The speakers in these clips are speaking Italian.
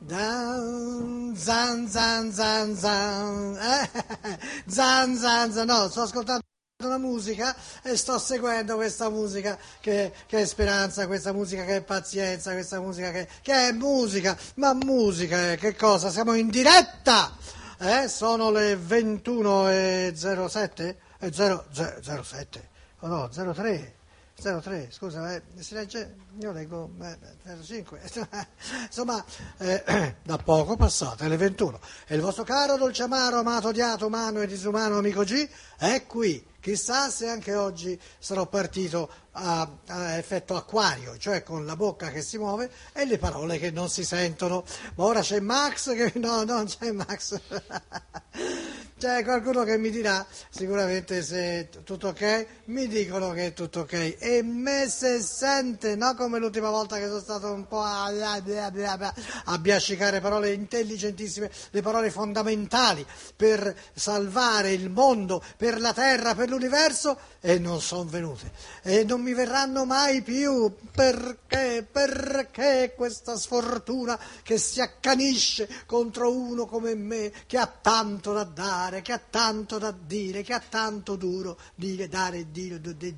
Zan zan zan zan, zan zan zan, no, sto ascoltando una musica e sto seguendo questa musica che è speranza, questa musica che è pazienza, questa musica che è musica, ma musica, che cosa? Siamo in diretta! Sono le 21:07? 07? Oh no, 03. 03, scusa, si legge, io leggo 05, insomma, da poco passate le 21 e il vostro caro, dolce, amaro, amato, odiato, umano e disumano amico G è qui. Chissà se anche oggi sarò partito a effetto acquario, cioè con la bocca che si muove e le parole che non si sentono. Ma ora c'è Max che... No, non c'è Max. C'è qualcuno che mi dirà sicuramente se tutto ok, mi dicono che è tutto ok e me se sente, no come l'ultima volta che sono stato un po' a biascicare parole intelligentissime, le parole fondamentali per salvare il mondo, per la terra, per l'universo e non sono venute e non mi verranno mai più. Perché questa sfortuna che si accanisce contro uno come me che ha tanto da dare, che ha tanto da dire, che ha tanto duro dire, dare, dire,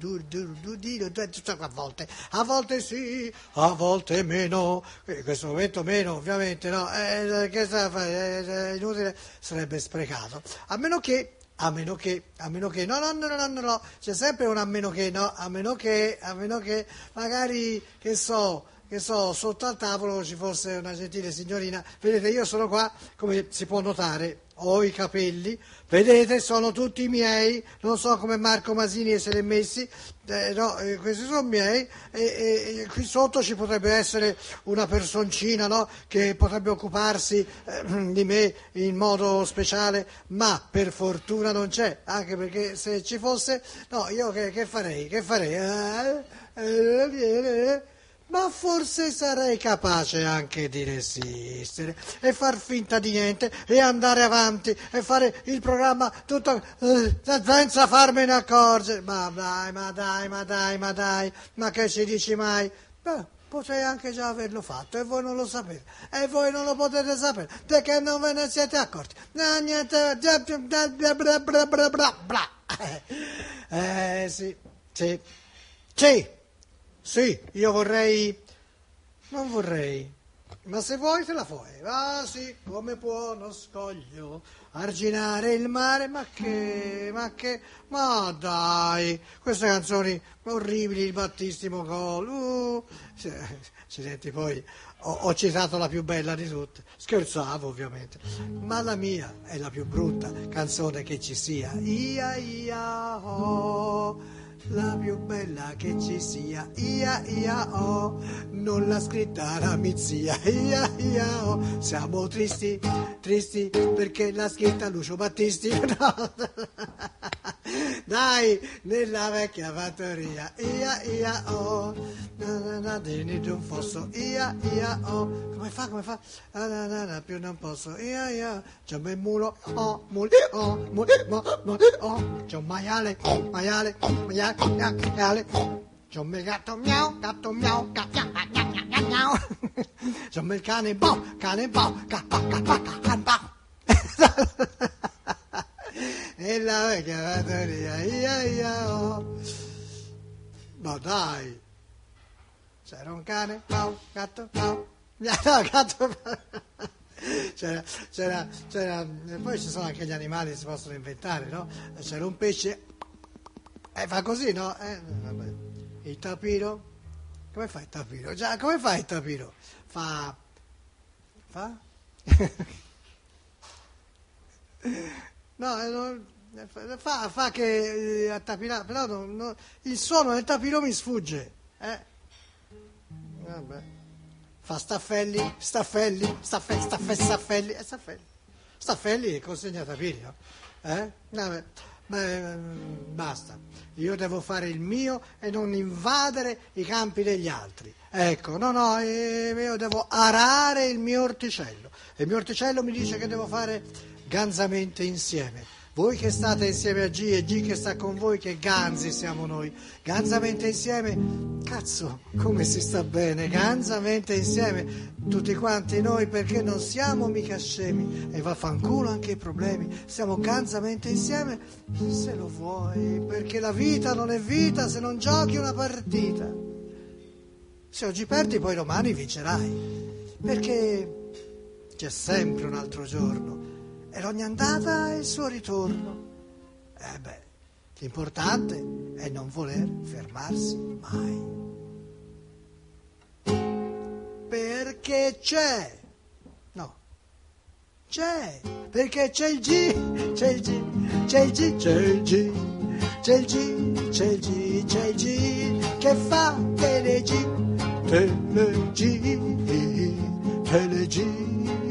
a volte sì, a volte meno, in questo momento meno ovviamente, no, che sta a fare? È inutile, sarebbe sprecato, a meno che, no, c'è sempre un a meno che, no, a meno che, magari, che so, sotto al tavolo ci fosse una gentile signorina, vedete io sono qua, come si può notare, ho i capelli, vedete sono tutti miei, non so come Marco Masini se li è messi, no, questi sono miei e qui sotto ci potrebbe essere una personcina, no, che potrebbe occuparsi di me in modo speciale, ma per fortuna non c'è, anche perché se ci fosse, no, io che farei? Ma forse sarei capace anche di resistere e far finta di niente e andare avanti e fare il programma tutto senza farmene accorgere. Ma dai, ma che ci dici mai? Beh, potrei anche già averlo fatto e voi non lo sapete e voi non lo potete sapere perché non ve ne siete accorti. No, niente, sì, sì, sì. Sì, io vorrei, non vorrei, ma se vuoi te la fai. Ah sì, come può uno scoglio arginare il mare? Ma dai, queste canzoni orribili, il battissimo gol. Accidenti, poi ho citato la più bella di tutte, scherzavo ovviamente, ma la mia è la più brutta canzone che ci sia. Ia ia oh. La più bella che ci sia, ia oh, non l'ha scritta la mia zia, ia oh, siamo tristi perché l'ha scritta Lucio Battisti, no. Dai, nella vecchia fattoria, ia oh, di un fosso, ia oh, come fa, più non posso, ia, c'è un bel mulo, oh, c'è un maiale, c'è un bel gatto miau, miau, c'è un bel cane boh, e la vecchia fattoria, ia oh. Ma dai, c'era un cane, miau, gatto, miau, no, gatto, c'era, poi ci sono anche gli animali che si possono inventare, no? C'era un pesce, fa così, no? Vabbè. Il tapiro, come fa il tapiro? Già, come fa il tapiro? Fa? No, fa che a tapirare, però il suono del tapiro mi sfugge, Vabbè. Fa staffelli, e consegna tapiri, no? Vabbè. Basta, io devo fare il mio e non invadere i campi degli altri. Ecco, no, io devo arare il mio orticello e il mio orticello mi dice che devo fare ganzamente insieme. voi che state insieme a G e G che sta con voi, che ganzi siamo noi, ganzamente insieme, cazzo, come si sta bene, ganzamente insieme, tutti quanti noi, perché non siamo mica scemi, e vaffanculo anche i problemi, siamo ganzamente insieme, se lo vuoi, perché la vita non è vita se non giochi una partita, se oggi perdi poi domani vincerai, perché c'è sempre un altro giorno, e ogni andata è il suo ritorno. L'importante è non voler fermarsi mai. Perché c'è, perché c'è il G, c'è il G, c'è il G, c'è il G, c'è il G, c'è il G, c'è il G, che fa Tele-G, Tele-G, Tele-G.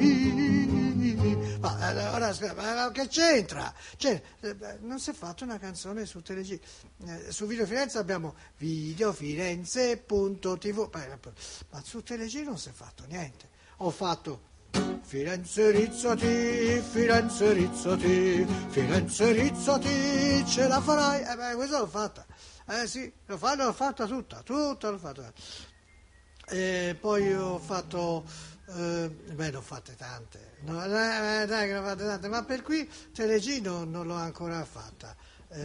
Ma ora ma che c'entra? Non si è fatto una canzone su Tele-G. Su Video Firenze abbiamo videofirenze.tv, ma su Tele-G non si è fatto niente. Ho fatto Firenze rizzati, Firenze rizzati, Firenze rizzati, ce la farai. Questa l'ho fatta. Sì, l'ho fatta tutta l'ho fatta. E poi ho fatto, ne ho fatte tante. No, dai, che ne ho fatte tante, ma per qui Tele-G non l'ho ancora fatta.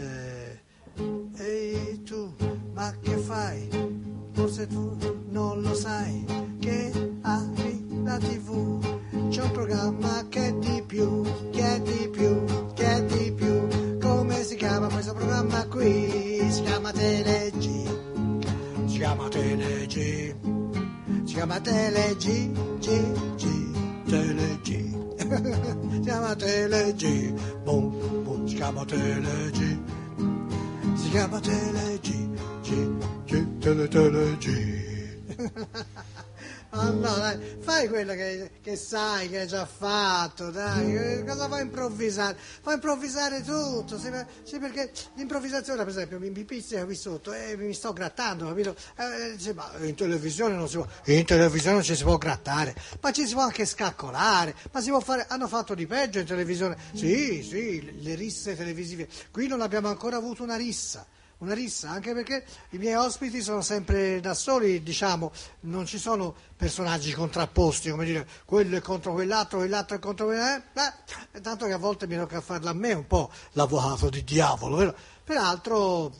Ehi tu, ma che fai? Forse tu non lo sai che apri la TV, c'è un programma che è di più, che è di più, che è di più. Come si chiama questo programma qui? Si chiama Tele-G, si chiama Tele-G, si chiama Tele-G, Tele-G. Si chiama Tele-G, boom, boom, si chiama Tele-G, si chiama Tele-G, Tele-G. Oh no, dai, fai quello che sai, che hai già fatto, dai, cosa vuoi improvvisare? Vuoi improvvisare tutto, sì, perché l'improvvisazione, per esempio, mi pizzica qui sotto e mi sto grattando, capito? Ma in televisione non si può, in televisione non ci si può grattare, ma ci si può anche scaccolare, ma si può fare, hanno fatto di peggio in televisione, sì, le risse televisive, qui non abbiamo ancora avuto una rissa, anche perché i miei ospiti sono sempre da soli, diciamo, non ci sono personaggi contrapposti, come dire, quello è contro quell'altro è contro quell'altro, tanto che a volte mi tocca farla a me un po' l'avvocato di diavolo, vero? Peraltro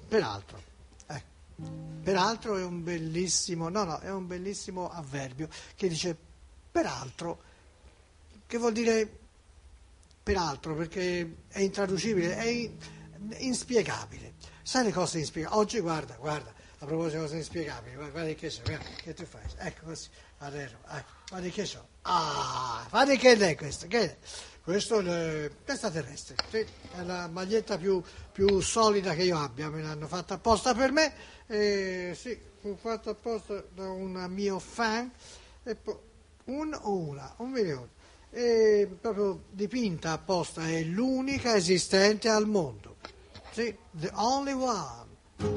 è un bellissimo, è un bellissimo avverbio che dice peraltro, che vuol dire peraltro, perché è intraducibile, è inspiegabile. Sai le cose inspiegabili? Oggi guarda, a proposito di cose inspiegabili, guarda che c'è, che tu fai? Ecco così, guarda che c'ho. Guarda che è questo? Che è? Questo è l'extraterrestre, sì, è la maglietta più solida che io abbia, me l'hanno fatta apposta per me, sì, fu fatta apposta da un mio fan, e poi un milione, e proprio dipinta apposta, è l'unica esistente al mondo. Sì, the only one,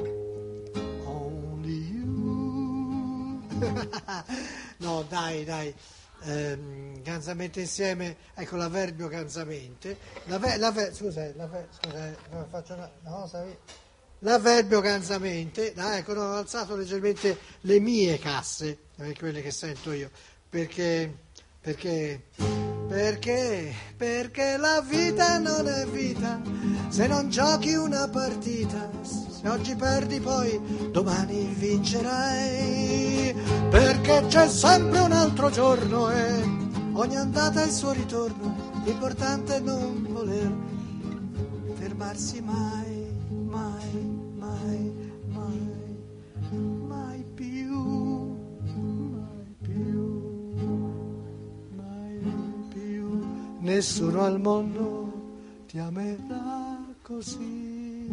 only you. No, dai, ganzamente insieme, ecco l'avverbio ganzamente, l'avverbio ganzamente, ecco, ho alzato leggermente le mie casse, quelle che sento io, perché la vita non è vita se non giochi una partita, se oggi perdi poi domani vincerai, perché c'è sempre un altro giorno e ogni andata è il suo ritorno, l'importante è non voler fermarsi mai, mai, mai, mai, mai più, mai più, nessuno al mondo ti amerà così,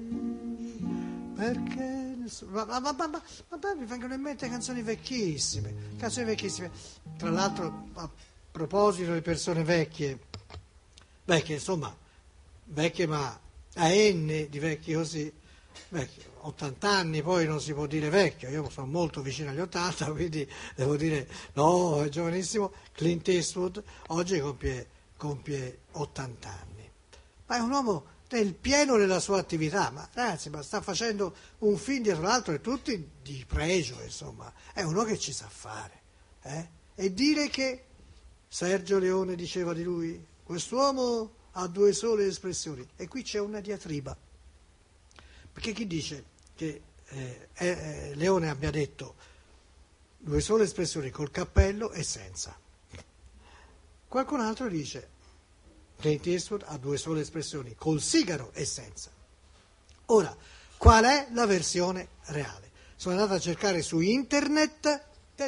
perché nessuno... ma mi vengono in mente canzoni vecchissime, tra l'altro a proposito di persone vecchie, insomma, vecchie ma a N di vecchi così, 80 anni poi non si può dire vecchio, io sono molto vicino agli 80, quindi devo dire no, è giovanissimo. Clint Eastwood oggi compie 80 anni, ma è un uomo nel pieno della sua attività, ma ragazzi, ma sta facendo un film dietro l'altro e tutti di pregio, insomma, è uno che ci sa fare. E dire che Sergio Leone diceva di lui, quest'uomo ha due sole espressioni, e qui c'è una diatriba, perché chi dice che Leone abbia detto due sole espressioni col cappello e senza? Qualcun altro dice Clint Eastwood ha due sole espressioni col sigaro e senza. Ora, qual è la versione reale? Sono andato a cercare su internet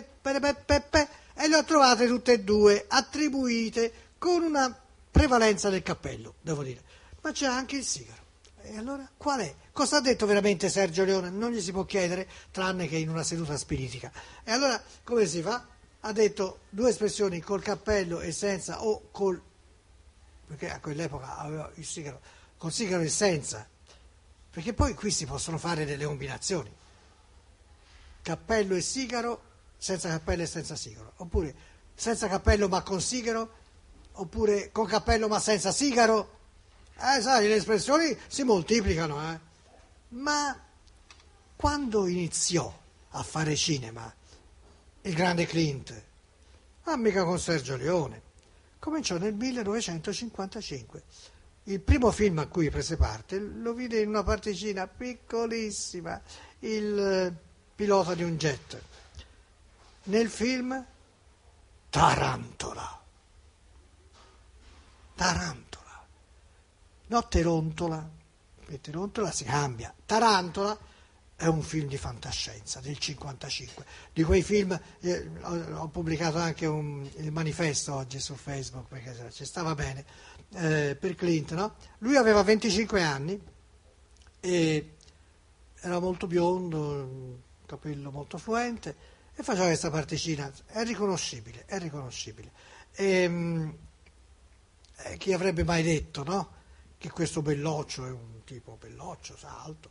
e le ho trovate tutte e due attribuite con una prevalenza del cappello, devo dire, ma c'è anche il sigaro. E allora qual è? Cosa ha detto veramente Sergio Leone? Non gli si può chiedere, tranne che in una seduta spiritica. E allora come si fa? Ha detto due espressioni col cappello e senza, o col, perché a quell'epoca aveva il sigaro, col sigaro e senza, perché poi qui si possono fare delle combinazioni, cappello e sigaro, senza cappello e senza sigaro, oppure senza cappello ma con sigaro, oppure con cappello ma senza sigaro. Sai, le espressioni si moltiplicano, Ma quando iniziò a fare cinema il grande Clint? Mica con Sergio Leone. Cominciò nel 1955. Il primo film a cui prese parte lo vide in una particina piccolissima, il pilota di un jet. Nel film Tarantola. No, Terontola si cambia. Tarantola è un film di fantascienza del 55. Di quei film ho pubblicato anche il manifesto oggi su Facebook perché ci stava bene per Clint, no? Lui aveva 25 anni e era molto biondo, capello molto fluente e faceva questa particina. È riconoscibile. Chi avrebbe mai detto, no? Che questo belloccio è un tipo belloccio, alto,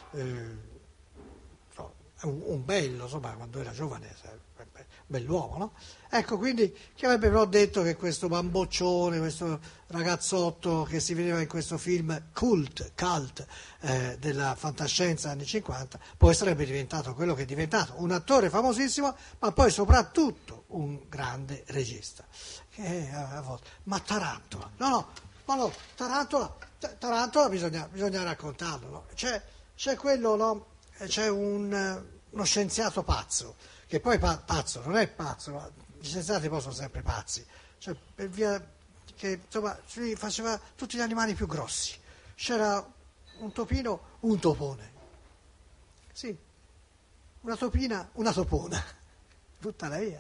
è un bello, insomma, quando era giovane, bell'uomo, no? Ecco, quindi chi avrebbe però detto che questo bamboccione, questo ragazzotto che si vedeva in questo film cult della fantascienza anni 50, poi sarebbe diventato quello che è diventato, un attore famosissimo, ma poi soprattutto un grande regista. Che a volte, ma Tarantola, no, Tarantola bisogna raccontarlo, no? C'è quello, no? C'è uno scienziato pazzo, che poi pazzo non è pazzo, ma gli scienziati poi sono sempre pazzi, cioè per via che insomma lui faceva tutti gli animali più grossi. C'era un topino, un topone, sì, una topina, una topona, tutta lei.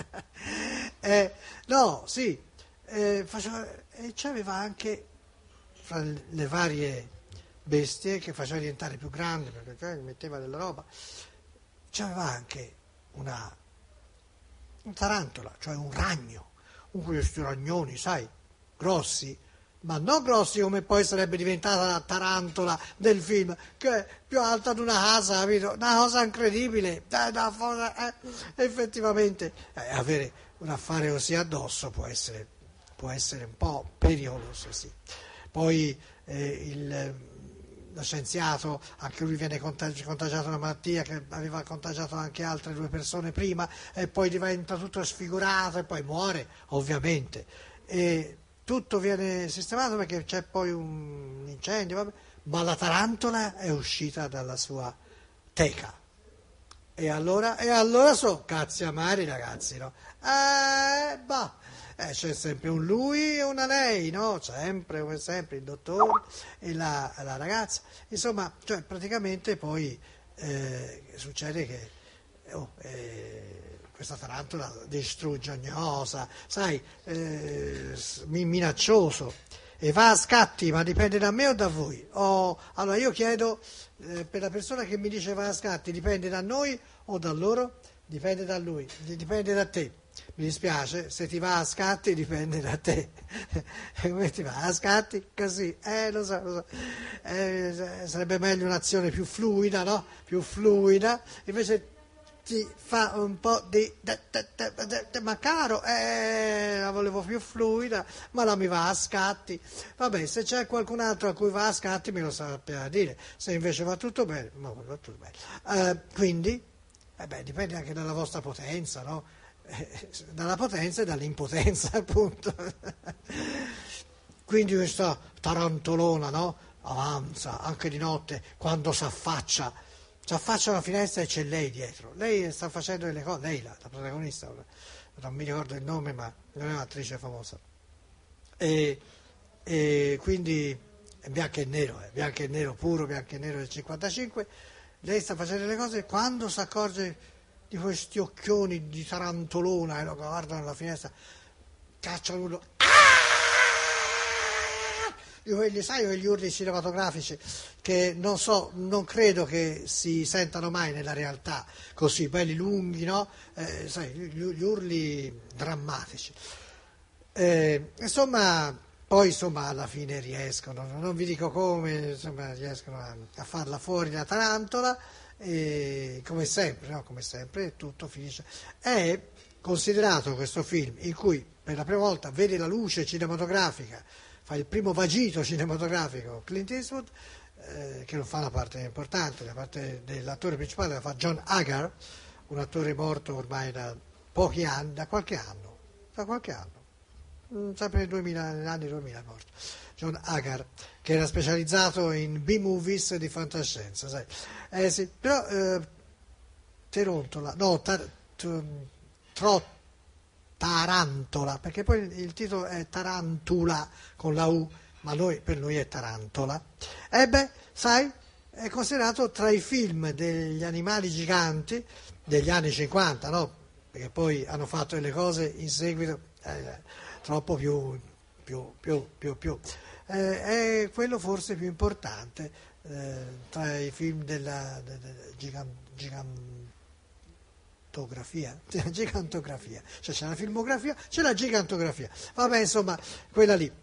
No, sì, e c'aveva anche fra le varie bestie che faceva diventare più grande perché metteva della roba, c'aveva anche una tarantola, cioè un ragno, questi ragnoni, sai, grossi, ma non grossi come poi sarebbe diventata la tarantola del film, che è più alta di una casa, capito? Una cosa incredibile, effettivamente avere un affare così addosso può essere un po' pericoloso, sì. Poi lo scienziato, anche lui viene contagiato da una malattia che aveva contagiato anche altre due persone prima e poi diventa tutto sfigurato e poi muore, ovviamente. E tutto viene sistemato perché c'è poi un incendio, vabbè, ma la tarantola è uscita dalla sua teca. E allora so cazzi amari, ragazzi, no? C'è sempre un lui e una lei, no? Sempre, come sempre, il dottore e la ragazza. Insomma, cioè, praticamente poi succede che questa tarantola distrugge ogni cosa, sai, minaccioso, e va a scatti, ma dipende da me o da voi? Allora io chiedo, per la persona che mi dice va a scatti, dipende da noi o da loro? Dipende da lui, dipende da te. Mi dispiace, se ti va a scatti dipende da te. Come ti va a scatti? Così, lo so. Sarebbe meglio un'azione più fluida, no? Più fluida, invece ti fa un po' di ma caro, la volevo più fluida, ma la mi va a scatti. Vabbè, se c'è qualcun altro a cui va a scatti me lo sappia dire, se invece va tutto bene, ma va tutto bene. Quindi, dipende anche dalla vostra potenza, no? Dalla potenza e dall'impotenza, appunto. Quindi questa tarantolona, no? Avanza anche di notte quando s'affaccia alla finestra e c'è lei dietro. Lei sta facendo delle cose, lei la protagonista, non mi ricordo il nome, ma non è un'attrice famosa. E quindi è bianco e nero puro, bianco e nero del 55. Lei sta facendo delle cose e quando si accorge di questi occhioni di tarantolona e lo guardano dalla finestra, caccia l'urlo. Quegli urli cinematografici che non credo che si sentano mai nella realtà, così belli lunghi, no? Gli urli drammatici. Poi alla fine riescono, non vi dico come, riescono a farla fuori la tarantola, e come sempre, no? Come sempre tutto finisce. È considerato questo film in cui per la prima volta vede la luce cinematografica, fa il primo vagito cinematografico Clint Eastwood, che non fa la parte importante, la parte dell'attore principale la fa John Agar, un attore morto ormai da pochi anni, da qualche anno, sempre negli anni 2000 è morto, John Agar, che era specializzato in B-movies di fantascienza, sai. Sì, però Tarantola, perché poi il titolo è Tarantula con la U, ma per noi è Tarantola. Sai, è considerato tra i film degli animali giganti degli anni 50, no? Perché poi hanno fatto delle cose in seguito troppo più. È quello forse più importante tra i film della gigantografia, cioè c'è la filmografia, c'è la gigantografia, vabbè, insomma, quella lì.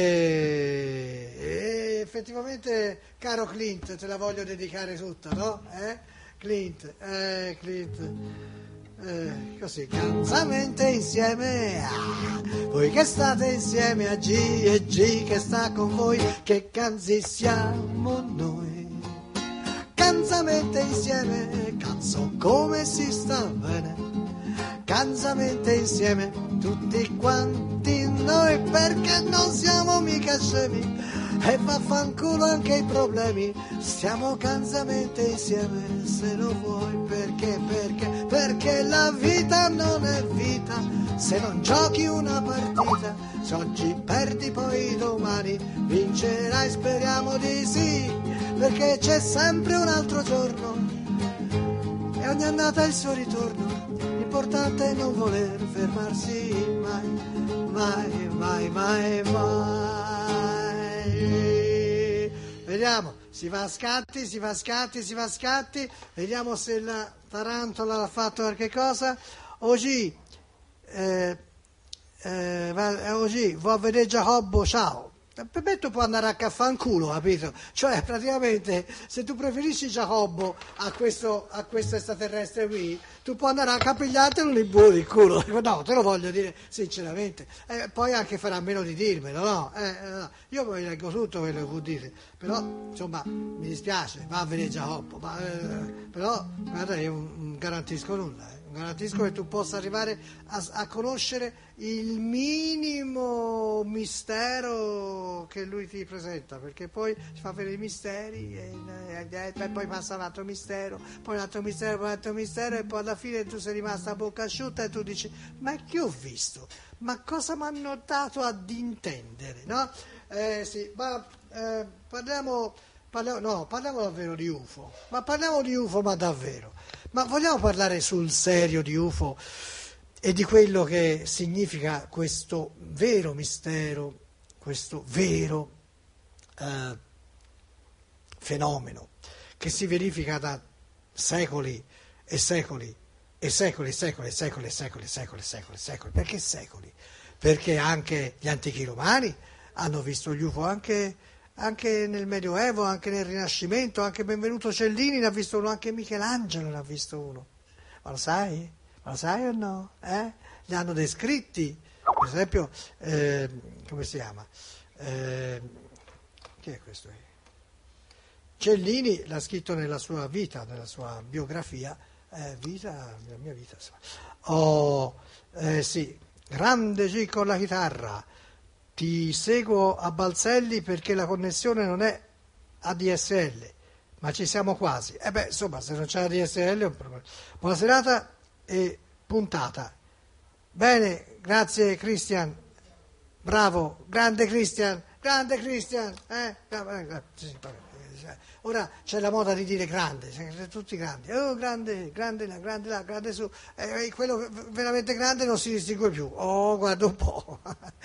Effettivamente, caro Clint, te la voglio dedicare tutta, no? Clint, così, cansamente insieme, voi che state insieme a G e G che sta con voi, che canzi siamo noi. Cansamente insieme, cazzo come si sta bene, cansamente insieme, tutti quanti noi, perché non siamo mica scemi, e vaffanculo anche i problemi, stiamo cansamente insieme, se lo vuoi, perché la vita non è vita, se non giochi una partita, se oggi perdi poi domani, vincerai, speriamo di sì, perché c'è sempre un altro giorno e ogni andata ha il suo ritorno, l'importante è non voler fermarsi mai, mai, mai, mai, mai. Vediamo, si va a scatti, vediamo se la tarantola ha fatto qualche cosa. Oggi vuoi vedere Giacobbo, ciao. Per me tu puoi andare a caffanculo, capito? Cioè, praticamente, se tu preferisci Giacobbo a questo extraterrestre qui, tu puoi andare a capigliartelo lì buono il culo. No, te lo voglio dire sinceramente. Poi anche farà meno di dirmelo, no? No. Io poi leggo tutto quello che vuol dire, però, insomma, mi dispiace, va a vedere Giacobbo, però, guarda, io non garantisco nulla, garantisco che tu possa arrivare a conoscere il minimo mistero che lui ti presenta, perché poi si fa vedere i misteri e poi passa un altro mistero, poi un altro mistero, poi un altro mistero, e poi alla fine tu sei rimasta a bocca asciutta e tu dici: ma che ho visto? Ma cosa mi hanno dato ad intendere? No? Sì, ma parliamo davvero di UFO, ma davvero. Ma vogliamo parlare sul serio di UFO e di quello che significa questo vero mistero, questo vero fenomeno che si verifica da secoli e secoli e secoli e secoli e secoli e secoli e secoli e secoli e secoli. Perché secoli? Perché anche gli antichi romani hanno visto gli UFO, anche nel Medioevo, anche nel Rinascimento, anche Benvenuto Cellini ne ha visto uno, anche Michelangelo ne ha visto uno. Ma lo sai? Ma lo sai o no? Li hanno descritti, per esempio, come si chiama? Chi è questo? Cellini l'ha scritto nella sua vita, nella sua biografia, la mia vita. Sì, grande G con la chitarra, ti seguo a Balzelli perché la connessione non è ADSL, ma ci siamo quasi. Insomma, se non c'è ADSL è un problema. Buona serata e puntata. Bene, grazie Christian, bravo, grande Christian, sì, ora c'è la moda di dire grande, tutti grandi, oh grande, grande là, grande là, grande su, quello veramente grande non si distingue più, oh guarda un po'.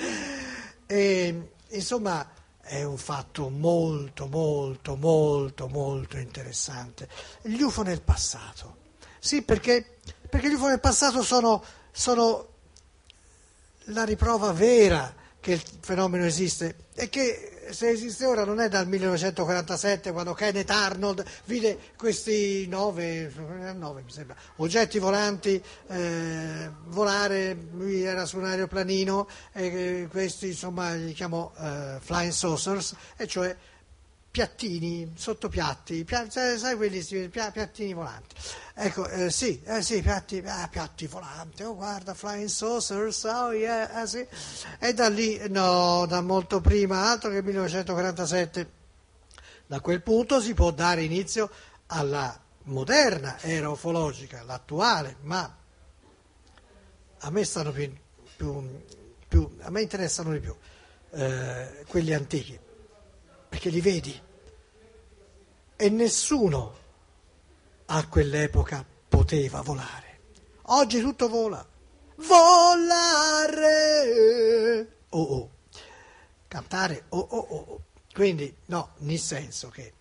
Insomma è un fatto molto molto molto molto interessante. Gli UFO nel passato, sì perché gli UFO nel passato sono la riprova vera che il fenomeno esiste e che se esiste ora non è dal 1947 quando Kenneth Arnold vide questi 9 mi sembra, oggetti volanti volare, lui era su un aeroplanino e questi insomma li chiamò flying saucers, e cioè piattini, sottopiatti, sai quelli piattini volanti. Ecco, sì, piatti volanti, oh guarda, flying saucers, oh yeah, sì. E da lì, no, da molto prima, altro che 1947, da quel punto si può dare inizio alla moderna era ufologica, l'attuale, ma a me stanno a me interessano di più quelli antichi, perché li vedi e nessuno a quell'epoca poteva volare. Oggi tutto vola. Volare! Oh oh. Cantare oh oh oh oh. Quindi no, nel senso che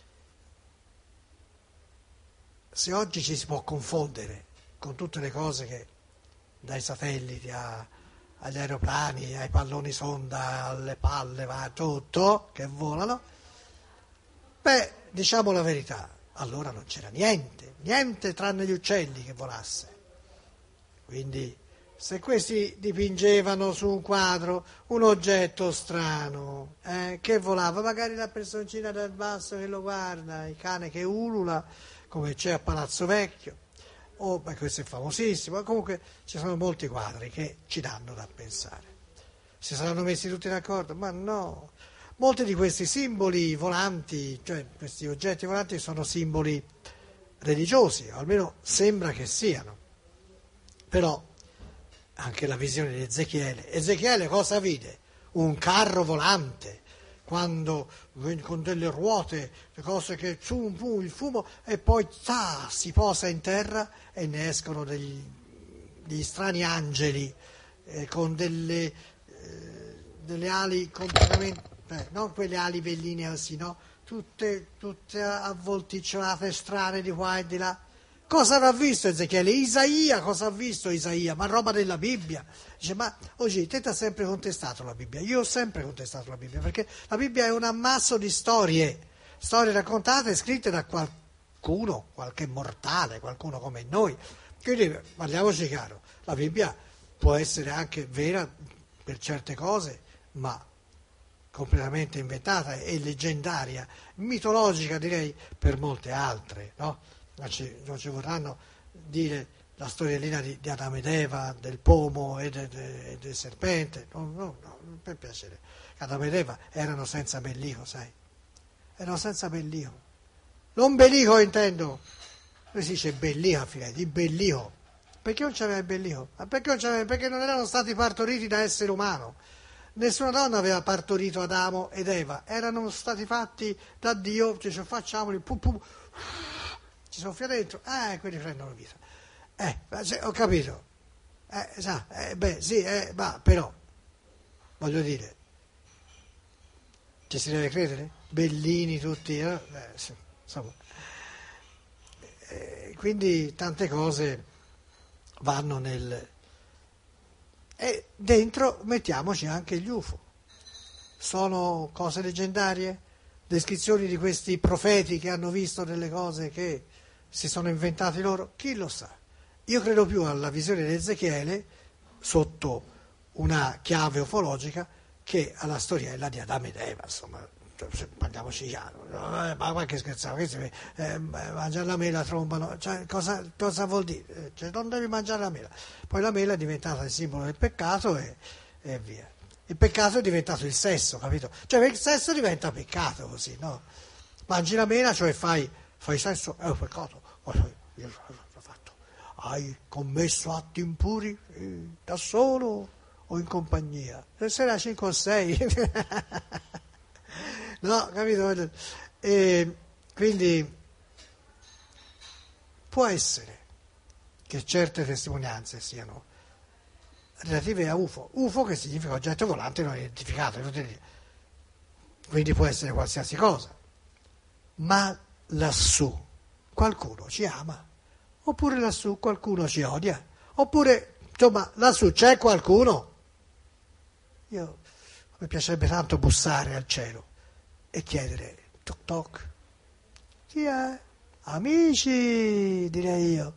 se oggi ci si può confondere con tutte le cose che dai satelliti agli aeroplani, ai palloni sonda, alle palle, va tutto che volano, diciamo la verità, allora non c'era niente tranne gli uccelli che volasse. Quindi se questi dipingevano su un quadro un oggetto strano che volava, magari la personcina dal basso che lo guarda, il cane che ulula, come c'è a Palazzo Vecchio, questo è famosissimo, comunque ci sono molti quadri che ci danno da pensare. Si saranno messi tutti d'accordo? Ma no, molti di questi simboli volanti, cioè questi oggetti volanti sono simboli religiosi, o almeno sembra che siano. Però anche la visione di Ezechiele cosa vide? Un carro volante, quando con delle ruote, le cose che il fumo, e poi si posa in terra e ne escono degli strani angeli con delle ali completamente, non quelle ali belline così, no? Tutte avvolticciolate, strane di qua e di là. Cosa avrà visto Ezechiele? Isaia, cosa ha visto Isaia? Ma roba della Bibbia. Dice, ma oggi te ti ha sempre contestato la Bibbia. Io ho sempre contestato la Bibbia, perché la Bibbia è un ammasso di storie raccontate e scritte da qualcuno, qualche mortale, qualcuno come noi. Quindi parliamoci chiaro, la Bibbia può essere anche vera per certe cose, ma completamente inventata e leggendaria, mitologica direi per molte altre, no? Non ci vorranno dire la storiellina di Adamo ed Eva, del pomo e del serpente, no, per piacere. Adamo ed Eva erano senza bellico, sai? Erano senza bellico. Non bellico intendo, come si dice bellico, figlia, di bellico. Perché non c'aveva il bellico? Perché non erano stati partoriti da essere umano. Nessuna donna aveva partorito Adamo ed Eva, erano stati fatti da Dio, cioè facciamoli, ci soffia dentro, quelli prendono vita. Ho capito. Ma però, voglio dire, ci si deve credere? Bellini tutti, insomma. Quindi tante cose vanno E dentro mettiamoci anche gli UFO. Sono cose leggendarie? Descrizioni di questi profeti che hanno visto delle cose che si sono inventati loro? Chi lo sa? Io credo più alla visione di Ezechiele sotto una chiave ufologica che alla storiella di Adamo ed Eva, insomma, parliamoci chiaro, ma che scherzavo, mangiare la mela trombano, cioè, cosa vuol dire? Cioè, non devi mangiare la mela. Poi la mela è diventata il simbolo del peccato e via. Il peccato è diventato il sesso, capito? Cioè il sesso diventa peccato così, no? Mangi la mela, cioè fai sesso, è un peccato. Io l'ho fatto. Hai commesso atti impuri da solo o in compagnia? Se era 5 o 6. No, capito? E quindi può essere che certe testimonianze siano relative a UFO. UFO che significa oggetto volante non identificato, quindi può essere qualsiasi cosa. Ma lassù qualcuno ci ama, oppure lassù qualcuno ci odia, oppure, insomma, lassù c'è qualcuno. Mi piacerebbe tanto bussare al cielo e chiedere, toc toc, chi è? Amici, direi io.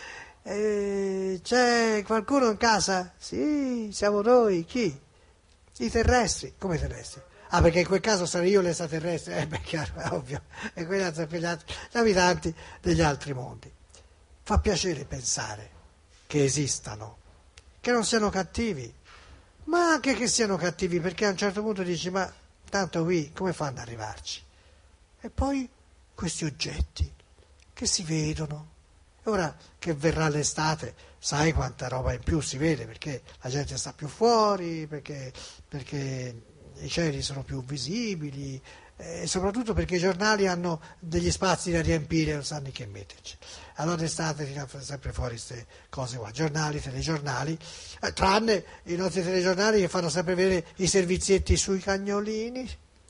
C'è qualcuno in casa? Sì, siamo noi. Chi? I terrestri. Come terrestri? Ah, perché in quel caso sarei io l'estraterrestre. Beh, chiaro, è ovvio. E quelli sono gli abitanti degli altri mondi. Fa piacere pensare che esistano, che non siano cattivi, ma anche che siano cattivi, perché a un certo punto dici, ma tanto qui, come fanno ad arrivarci? E poi questi oggetti che si vedono. Ora che verrà l'estate, sai quanta roba in più si vede, perché la gente sta più fuori, perché i cieli sono più visibili, e soprattutto perché i giornali hanno degli spazi da riempire, non sanno che metterci. Allora d'estate tirano sempre fuori queste cose qua, giornali, telegiornali, tranne i nostri telegiornali che fanno sempre vedere i servizietti sui cagnolini,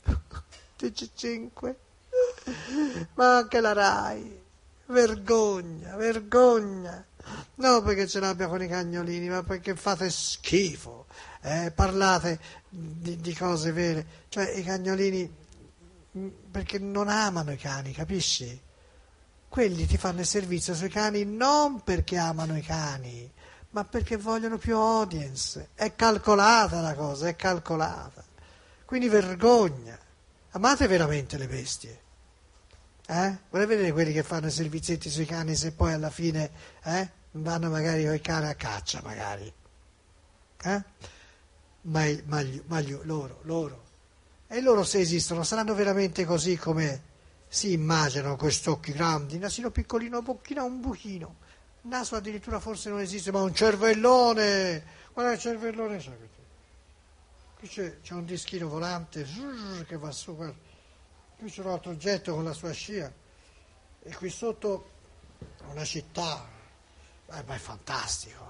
TG5, ma anche la Rai. Vergogna, vergogna. Non perché ce l'abbia con i cagnolini, ma perché fate schifo. Parlate di cose vere. Cioè i cagnolini, perché non amano i cani, capisci? Quelli ti fanno il servizio sui cani non perché amano i cani, ma perché vogliono più audience. È calcolata la cosa, è calcolata. Quindi vergogna. Amate veramente le bestie. Vorrei vedere quelli che fanno i servizietti sui cani se poi alla fine vanno magari con i cani a caccia, magari. Loro. E loro se esistono saranno veramente così come si immaginano, quest'occhi grandi, nasino piccolino, bocchina, un buchino. Il naso addirittura forse non esiste, ma un cervellone. Guarda il cervellone. Qui c'è un dischino volante che va su, guarda. Qui c'è un altro oggetto con la sua scia e qui sotto una città, ma è fantastico.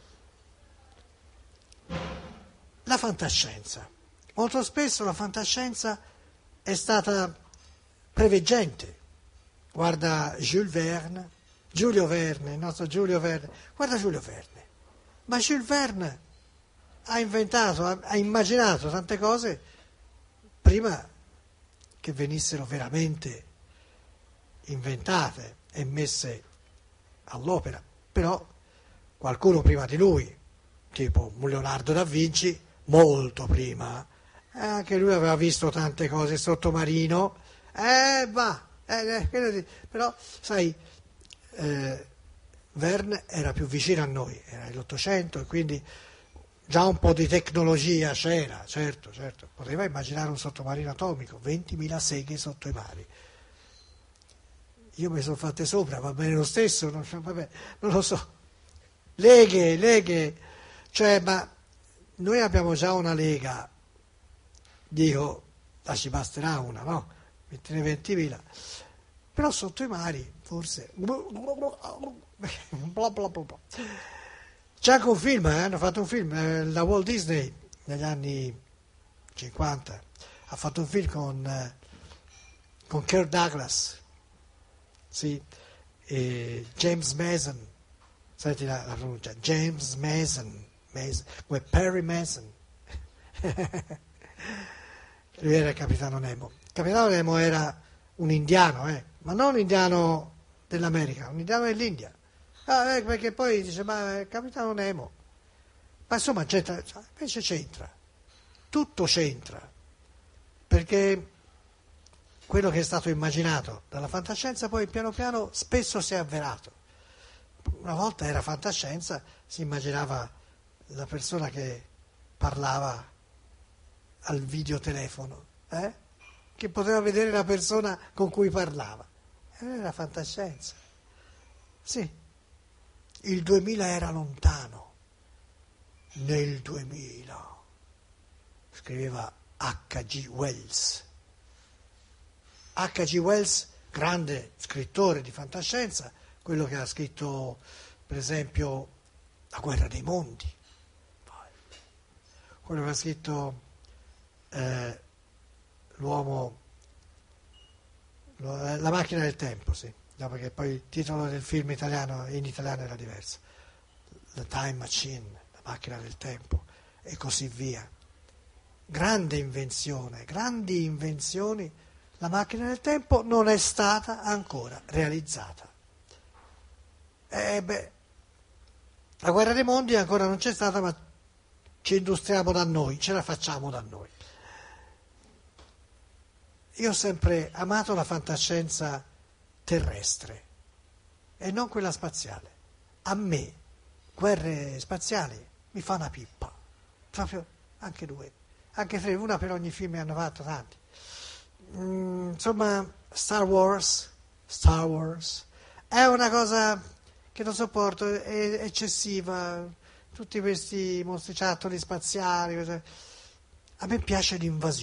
La fantascienza. Molto spesso la fantascienza è stata preveggente. Guarda Giulio Verne, il nostro Giulio Verne. Guarda Giulio Verne. Ma Jules Verne ha immaginato tante cose prima che venissero veramente inventate e messe all'opera. Però qualcuno prima di lui, tipo Leonardo da Vinci, molto prima, anche lui aveva visto tante cose, sottomarino, però sai, Verne era più vicino a noi, era nell'Ottocento e quindi già un po' di tecnologia c'era, certo, poteva immaginare un sottomarino atomico, 20.000 seghe sotto i mari. Io mi sono fatte sopra, va bene lo stesso, non lo so. Leghe, cioè, ma noi abbiamo già una lega, dico, ci basterà una, no? Mettene 20.000, però sotto i mari, forse, bla bla bla. C'è anche un film, hanno fatto un film, la Walt Disney negli anni 50 ha fatto un film con Kirk Douglas, sì, e James Mason, senti la pronuncia, James Mason, come Perry Mason. Lui era il Capitano Nemo. Il Capitano Nemo era un indiano, ma non un indiano dell'America, un indiano dell'India. Perché poi dice, ma Capitano Nemo, ma insomma invece c'entra, tutto c'entra, perché quello che è stato immaginato dalla fantascienza poi piano piano spesso si è avverato. Una volta era fantascienza, si immaginava la persona che parlava al videotelefono, che poteva vedere la persona con cui parlava. Era fantascienza. Sì, il 2000 era lontano. Nel 2000, scriveva H.G. Wells. H.G. Wells, grande scrittore di fantascienza, quello che ha scritto, per esempio, La guerra dei mondi, quello che ha scritto l'uomo, La macchina del tempo, sì, no, perché poi il titolo del film italiano in italiano era diverso, The Time Machine, la macchina del tempo, e così via. Grande invenzione, grandi invenzioni. La macchina del tempo non è stata ancora realizzata. La guerra dei mondi ancora non c'è stata, ma ci industriamo da noi, ce la facciamo da noi. Io ho sempre amato la fantascienza terrestre e non quella spaziale. A me, guerre spaziali, mi fa una pippa. Proprio anche due. Anche tre, una per ogni film ne hanno fatto tanti. Insomma, Star Wars è una cosa che non sopporto, è eccessiva, tutti questi mostriciattoli spaziali. A me piace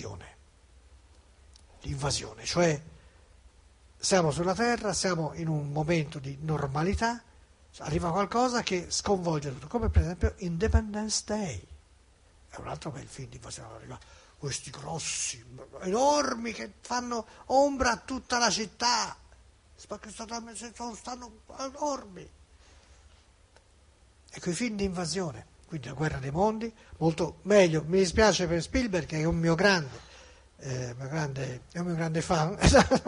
l'invasione, cioè siamo sulla Terra, siamo in un momento di normalità, arriva qualcosa che sconvolge tutto, come per esempio Independence Day, è un altro bel film di invasione, arriva questi grossi, enormi, che fanno ombra a tutta la città, perché stanno enormi. Ecco i film di invasione, quindi La guerra dei mondi, molto meglio. Mi dispiace per Spielberg, che è un mio grande fan.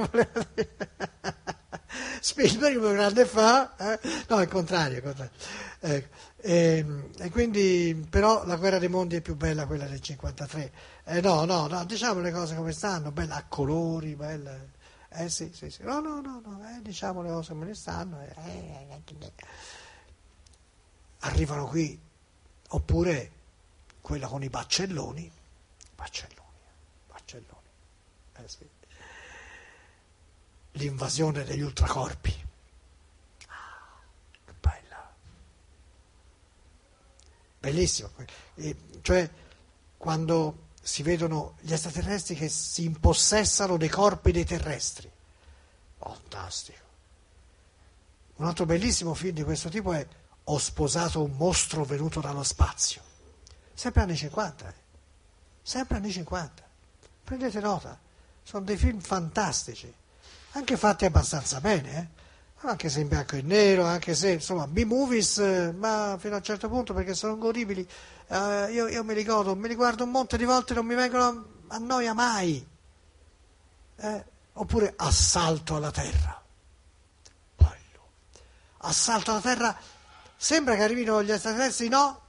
Spielberg è un mio grande fan, no, è il contrario. E quindi, però, La guerra dei mondi è più bella quella del 53. No, diciamo le cose come stanno, bella a colori, bella. Sì. No, diciamo le cose come ne stanno. Arrivano qui, oppure quella con i baccelloni, sì. L'invasione degli ultracorpi, che bella, bellissimo, cioè quando si vedono gli extraterrestri che si impossessano dei corpi dei terrestri, fantastico. Un altro bellissimo film di questo tipo è Ho sposato un mostro venuto dallo spazio, sempre anni 50, sempre anni 50, prendete nota, sono dei film fantastici, anche fatti abbastanza bene, anche se in bianco e nero, anche se insomma B-movies, ma fino a un certo punto, perché sono godibili. Io me li godo, me li guardo un monte di volte, non mi vengono a noia mai. Oppure Assalto alla Terra, bello. Assalto alla Terra, sembra che arrivino gli extraterrestri, no,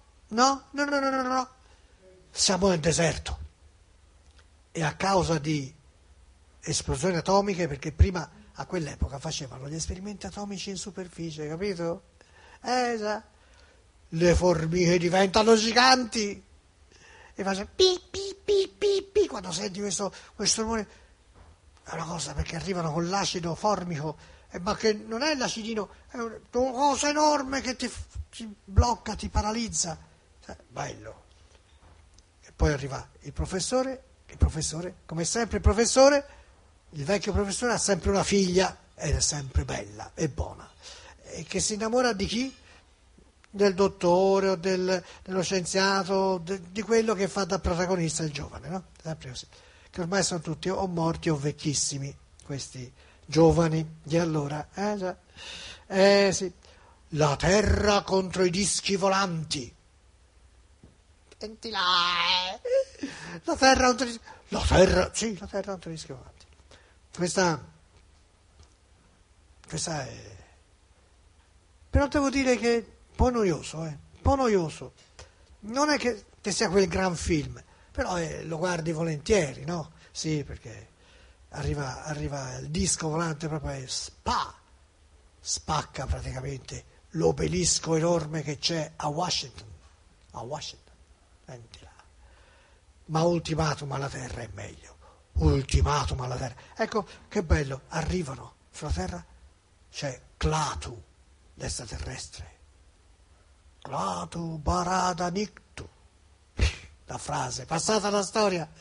siamo nel deserto e a causa di esplosioni atomiche, perché prima a quell'epoca facevano gli esperimenti atomici in superficie, capito? Già. Le formiche diventano giganti e faccio pi, quando senti questo rumore, è una cosa, perché arrivano con l'acido formico, ma che non è l'acidino, è una cosa enorme che ti blocca, ti paralizza, bello. E poi arriva il professore, come sempre il vecchio professore ha sempre una figlia ed è sempre bella e buona, e che si innamora di chi? Del dottore o dello scienziato, di quello che fa da protagonista il giovane, no? Sempre così. Che ormai sono tutti o morti o vecchissimi, questi giovani di allora. Già. Sì. La Terra contro i dischi volanti. Senti là, La Terra contro i dischi. La Terra contro i dischi volanti. Questa è Però devo dire che è un po' noioso, un po' noioso. Non è che sia quel gran film, però lo guardi volentieri, no? Sì, perché arriva il disco volante proprio e spacca praticamente l'obelisco enorme che c'è a Washington, senti là. Ma Ultimatum alla Terra è meglio, Ultimatum alla Terra. Ecco che bello, arrivano sulla Terra, c'è Klaatu, l'extraterrestre. Klaatu Barada Niktu, la frase, passata la storia.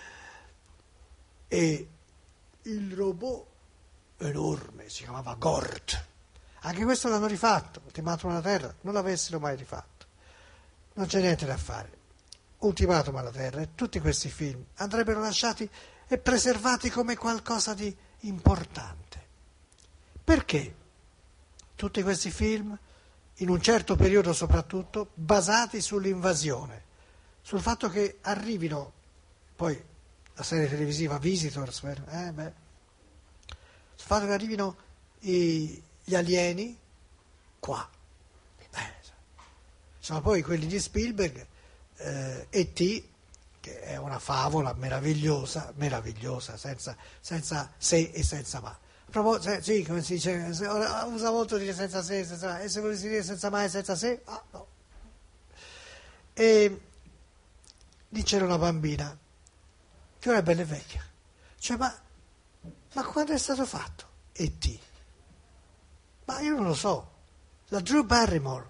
E il robot enorme si chiamava Gort. Anche questo l'hanno rifatto, Ultimatum alla Terra, non l'avessero mai rifatto. Non c'è niente da fare. Ultimatum alla Terra e tutti questi film andrebbero lasciati e preservati come qualcosa di importante. Perché tutti questi film, in un certo periodo soprattutto, basati sull'invasione, sul fatto che arrivino, poi la serie televisiva Visitors, sul fatto che arrivino gli alieni qua. Sono poi quelli di Spielberg, E.T., che è una favola meravigliosa, senza se e senza ma. Sì, come si dice, usa molto dire senza se, senza ma, e se volessi dire senza ma e senza se, no. E lì c'era una bambina, che ora è bella e vecchia, cioè ma quando è stato fatto E.T.? Ma io non lo so, la Drew Barrymore,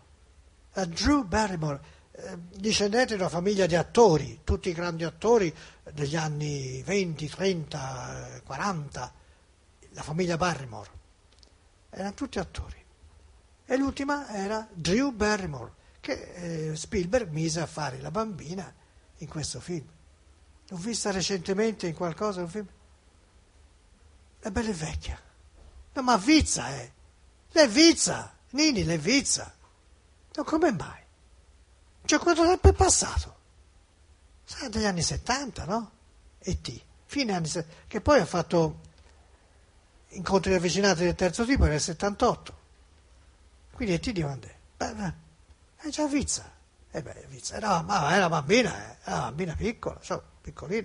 discendente di una famiglia di attori, tutti grandi attori degli anni 20, 30, 40, la famiglia Barrymore, erano tutti attori. E l'ultima era Drew Barrymore, che Spielberg mise a fare la bambina in questo film. L'ho vista recentemente in qualcosa, un film. È bella e vecchia. No, ma Vizza L'è Vizza, Nini, l'è Vizza. No, come mai? Cioè, quanto tempo è passato? Sarà degli anni 70, no? E.T. Fine anni 70, che poi ha fatto Incontri ravvicinati del terzo tipo nel 78. Quindi E.T. di quando è? Beh, è già Vizza. Vizza. Era una bambina piccola, cioè, piccolina.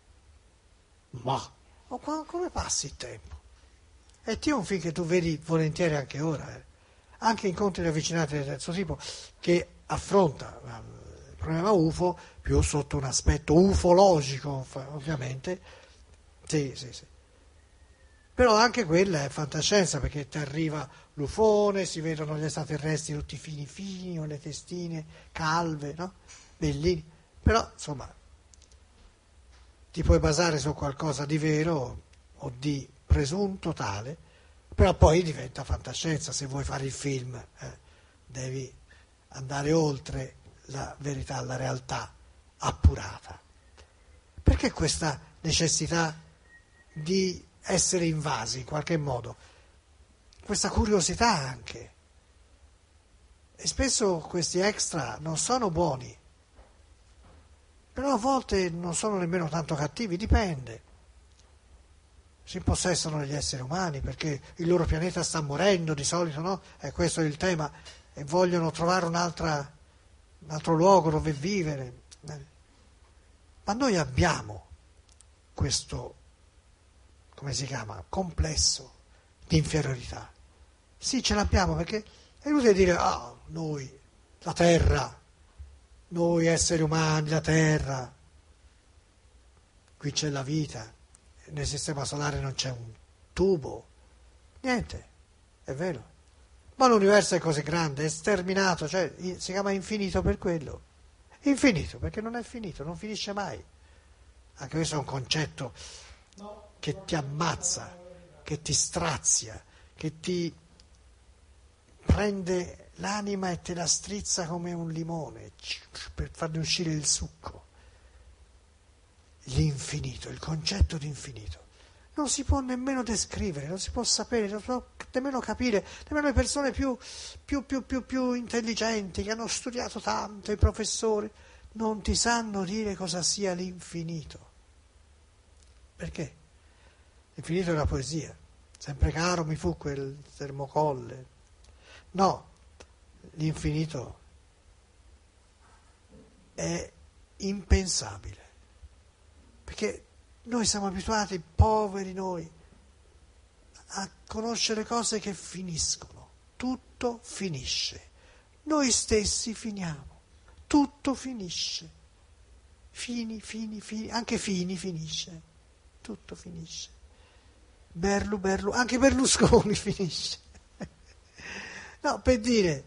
Ma come passi il tempo? E.T. è un film che tu vedi volentieri anche ora, anche Incontri ravvicinati del terzo tipo, che affronta il problema UFO più sotto un aspetto ufologico, ovviamente. Sì. Però anche quella è fantascienza, perché ti arriva l'ufone, si vedono gli extraterrestri tutti fini, con le testine calve, no? Bellini. Però, insomma, ti puoi basare su qualcosa di vero o di presunto tale, però poi diventa fantascienza. Se vuoi fare il film, devi andare oltre la verità, la realtà appurata. Perché questa necessità di essere invasi in qualche modo? Questa curiosità anche. E spesso questi extra non sono buoni, però a volte non sono nemmeno tanto cattivi, dipende. Si impossessano degli esseri umani perché il loro pianeta sta morendo di solito, no? E questo è il tema, e vogliono trovare un altro luogo dove vivere. Ma noi abbiamo questo, come si chiama, complesso di inferiorità. Sì, ce l'abbiamo, perché è inutile dire, noi, la Terra, noi esseri umani, la Terra, qui c'è la vita, nel sistema solare non c'è un tubo, niente, è vero. Ma l'universo è così grande, è sterminato, cioè si chiama infinito per quello. Infinito, perché non è finito, non finisce mai. Anche questo è un concetto che ti ammazza, che ti strazia, che ti prende l'anima e te la strizza come un limone per farne uscire il succo. L'infinito, il concetto di infinito. Non si può nemmeno descrivere, non si può sapere, non si può nemmeno capire, nemmeno le persone più intelligenti, che hanno studiato tanto, i professori, non ti sanno dire cosa sia l'infinito. Perché? L'infinito è la poesia. Sempre caro mi fu quel termocolle. No, l'infinito è impensabile, perché noi siamo abituati, poveri noi, a conoscere cose che finiscono, tutto finisce, noi stessi finiamo, tutto finisce, fini, anche Fini finisce, tutto finisce, anche Berlusconi finisce, no, per dire,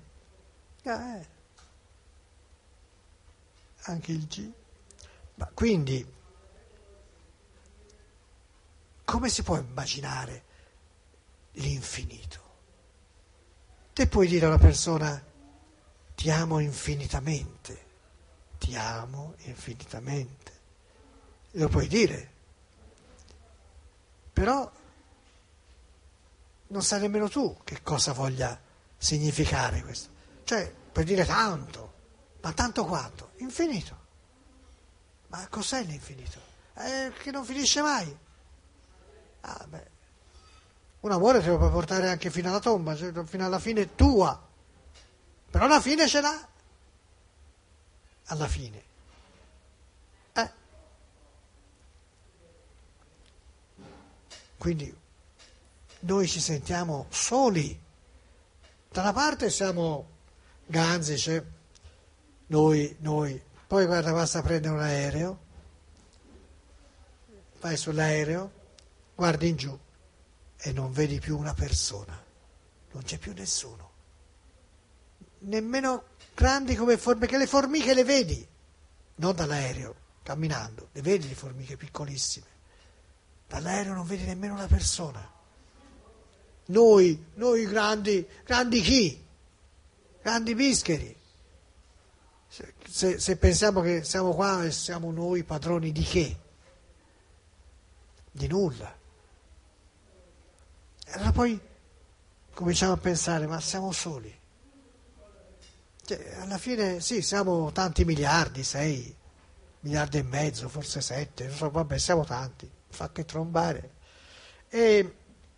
anche il G. Ma quindi, come si può immaginare l'infinito? Te puoi dire a una persona, ti amo infinitamente, lo puoi dire, però non sai nemmeno tu che cosa voglia significare questo. Cioè, puoi dire tanto, ma tanto quanto? Infinito. Ma cos'è l'infinito? Che non finisce mai. Ah, beh. Un amore te lo puoi portare anche fino alla tomba, cioè fino alla fine tua. Però la fine ce l'ha. Alla fine. Quindi noi ci sentiamo soli. Da una parte siamo ganzi, cioè noi. Poi guarda, basta prendere un aereo, vai sull'aereo, guardi in giù e non vedi più una persona, non c'è più nessuno, nemmeno grandi come perché le formiche le vedi, non dall'aereo, camminando, le vedi le formiche piccolissime, dall'aereo non vedi nemmeno una persona. Noi grandi chi? Grandi bischeri. Se pensiamo che siamo qua e siamo noi padroni di che? Di nulla. E allora poi cominciamo a pensare, ma siamo soli. Cioè, alla fine sì, siamo tanti miliardi, 6 miliardi e mezzo, forse 7, non so, vabbè, siamo tanti, fa che trombare. E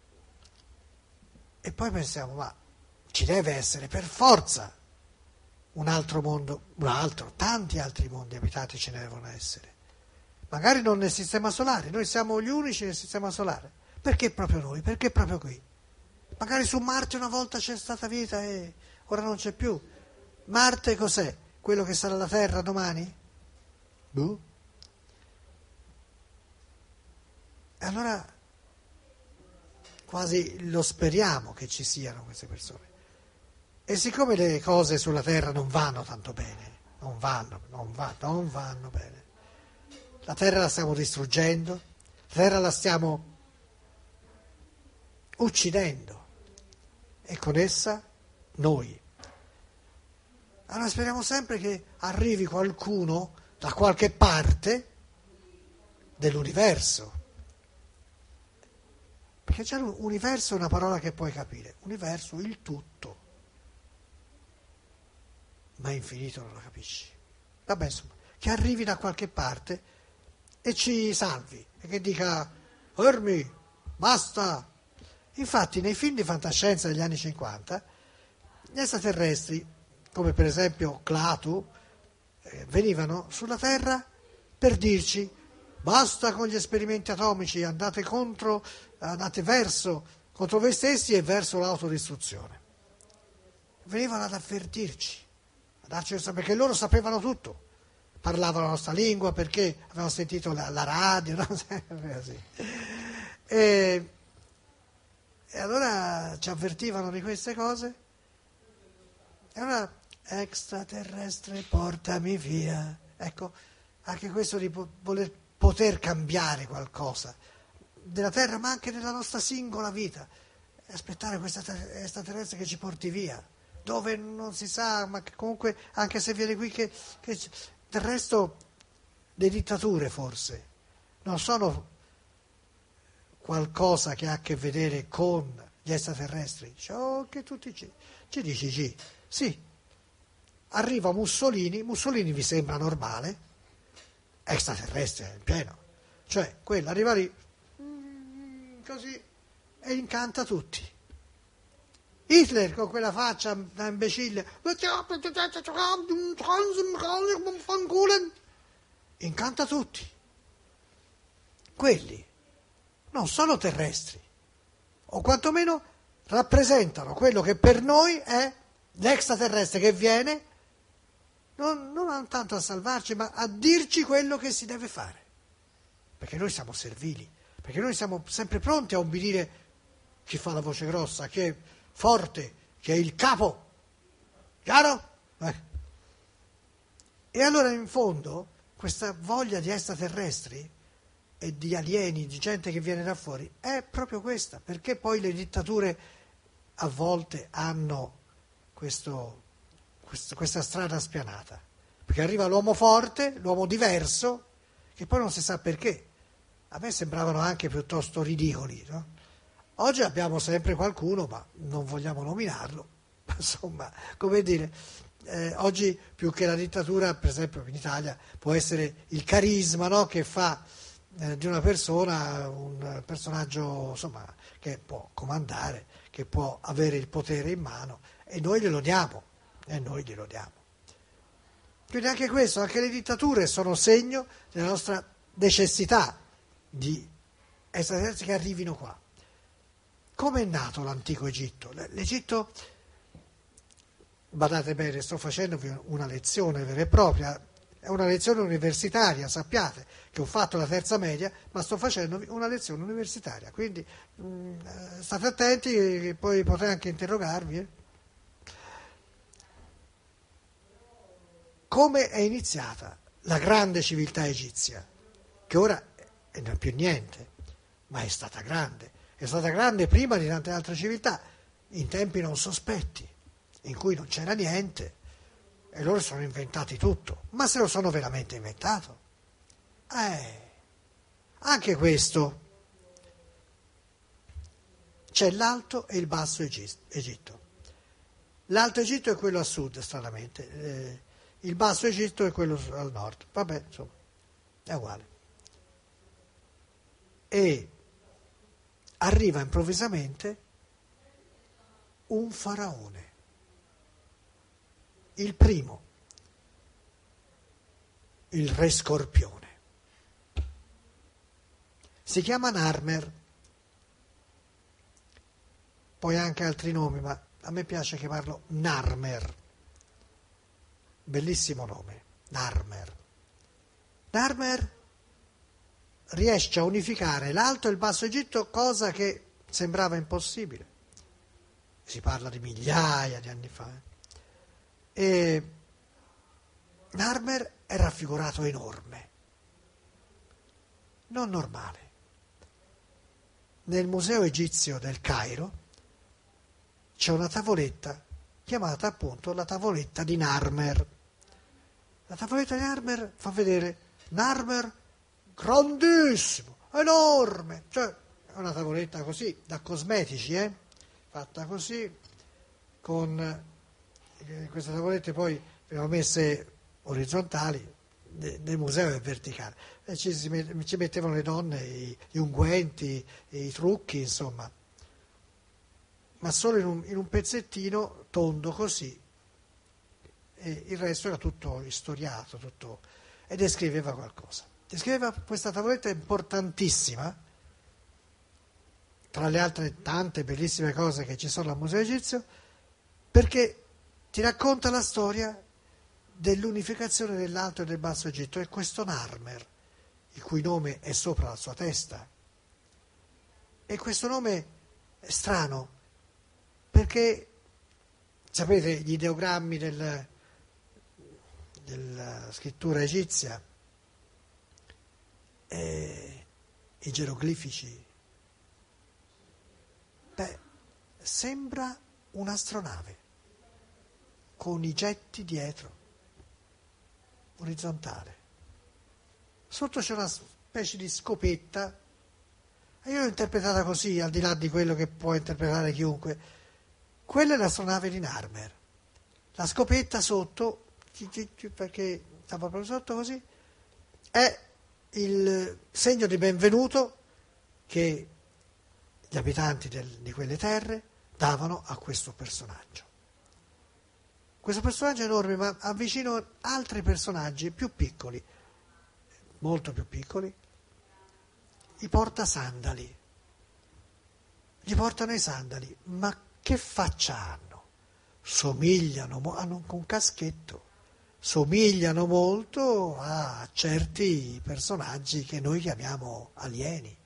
poi pensiamo, ma ci deve essere per forza un altro mondo, tanti altri mondi abitati ce ne devono essere. Magari non nel sistema solare, noi siamo gli unici nel sistema solare. Perché proprio noi? Perché proprio qui? Magari su Marte una volta c'è stata vita e ora non c'è più. Marte cos'è? Quello che sarà la Terra domani? Boh. E allora quasi lo speriamo che ci siano queste persone. E siccome le cose sulla Terra non vanno tanto bene, non vanno bene, la Terra la stiamo distruggendo, la Terra la stiamo uccidendo e con essa noi. Allora speriamo sempre che arrivi qualcuno da qualche parte dell'universo, perché già l'universo è una parola che puoi capire, universo, il tutto. Ma infinito non lo capisci. Vabbè, insomma, che arrivi da qualche parte e ci salvi, e che dica, fermi, basta. Infatti nei film di fantascienza degli anni 50, gli extraterrestri, come per esempio Klaatu, venivano sulla Terra per dirci, basta con gli esperimenti atomici, andate verso contro voi stessi e verso l'autodistruzione. Venivano ad avvertirci. Perché loro sapevano tutto, parlavano la nostra lingua perché avevano sentito la radio, no? e allora ci avvertivano di queste cose e allora extraterrestre portami via, ecco, anche questo di poter cambiare qualcosa della Terra ma anche della nostra singola vita, aspettare questa extraterrestre che ci porti via dove non si sa, ma che comunque anche se viene qui che del resto le dittature forse non sono qualcosa che ha a che vedere con gli extraterrestri. Dice, oh, che tutti ci dici G. Sì, arriva Mussolini vi sembra normale, extraterrestre in pieno, cioè quello arriva lì così e incanta tutti. Hitler con quella faccia da imbecille incanta tutti. Quelli non sono terrestri, o quantomeno rappresentano quello che per noi è l'extraterrestre che viene non tanto a salvarci, ma a dirci quello che si deve fare. Perché noi siamo servili, perché noi siamo sempre pronti a obbedire chi fa la voce grossa, chi è forte, chi è il capo. Chiaro? E allora in fondo questa voglia di extraterrestri e di alieni, di gente che viene da fuori, è proprio questa, perché poi le dittature a volte hanno questa strada spianata, perché arriva l'uomo forte, l'uomo diverso, che poi non si sa perché. A me sembravano anche piuttosto ridicoli, no? Oggi abbiamo sempre qualcuno, ma non vogliamo nominarlo, insomma, come dire, oggi più che la dittatura, per esempio in Italia, può essere il carisma, no? Che fa di una persona un personaggio, insomma, che può comandare, che può avere il potere in mano, e noi glielo diamo, Quindi anche questo, anche le dittature sono segno della nostra necessità di extraterrestri che arrivino qua. Come è nato l'antico Egitto? L'Egitto, badate bene, sto facendovi una lezione vera e propria, è una lezione universitaria, sappiate che ho fatto la terza media, ma sto facendovi una lezione universitaria, quindi state attenti, che poi potrei anche interrogarvi. Come è iniziata la grande civiltà egizia, che ora non è più niente, ma è stata grande prima di tante altre civiltà, in tempi non sospetti, in cui non c'era niente, e loro sono inventati tutto, ma se lo sono veramente inventato? Anche questo. C'è l'Alto e il Basso Egitto. L'Alto Egitto è quello a sud, stranamente, il Basso Egitto è quello al nord, vabbè, insomma, è uguale. E arriva improvvisamente un faraone, il primo, il re Scorpione. Si chiama Narmer, poi ha anche altri nomi, ma a me piace chiamarlo Narmer. Bellissimo nome, Narmer. Narmer riesce a unificare l'Alto e il Basso Egitto, cosa che sembrava impossibile. Si parla di migliaia di anni fa. E Narmer è raffigurato enorme, non normale. Nel Museo Egizio del Cairo c'è una tavoletta chiamata appunto la tavoletta di Narmer. La tavoletta di Narmer fa vedere Narmer grandissimo, enorme, cioè è una tavoletta così, da cosmetici, fatta così, con queste tavolette poi abbiamo messe orizzontali, nel museo è verticale, e ci mettevano le donne, gli unguenti, i trucchi, insomma, ma solo in un pezzettino tondo così, e il resto era tutto istoriato, tutto, e descriveva qualcosa. Descriveva questa tavoletta importantissima, tra le altre tante bellissime cose che ci sono al Museo Egizio, perché ti racconta la storia dell'unificazione dell'Alto e del Basso Egitto, e questo Narmer, il cui nome è sopra la sua testa. E questo nome è strano, perché sapete gli ideogrammi della scrittura egizia, i geroglifici, sembra un'astronave con i getti dietro, orizzontale. Sotto c'è una specie di scopetta, e io l'ho interpretata così, al di là di quello che può interpretare chiunque. Quella è l'astronave di Narmer. La scopetta sotto, perché sta proprio sotto così, è il segno di benvenuto che gli abitanti di quelle terre davano a questo personaggio. Questo personaggio è enorme, ma avvicino altri personaggi più piccoli, molto più piccoli, i portasandali. Gli portano i sandali, ma che faccia hanno? Somigliano, hanno un caschetto, somigliano molto a certi personaggi che noi chiamiamo alieni.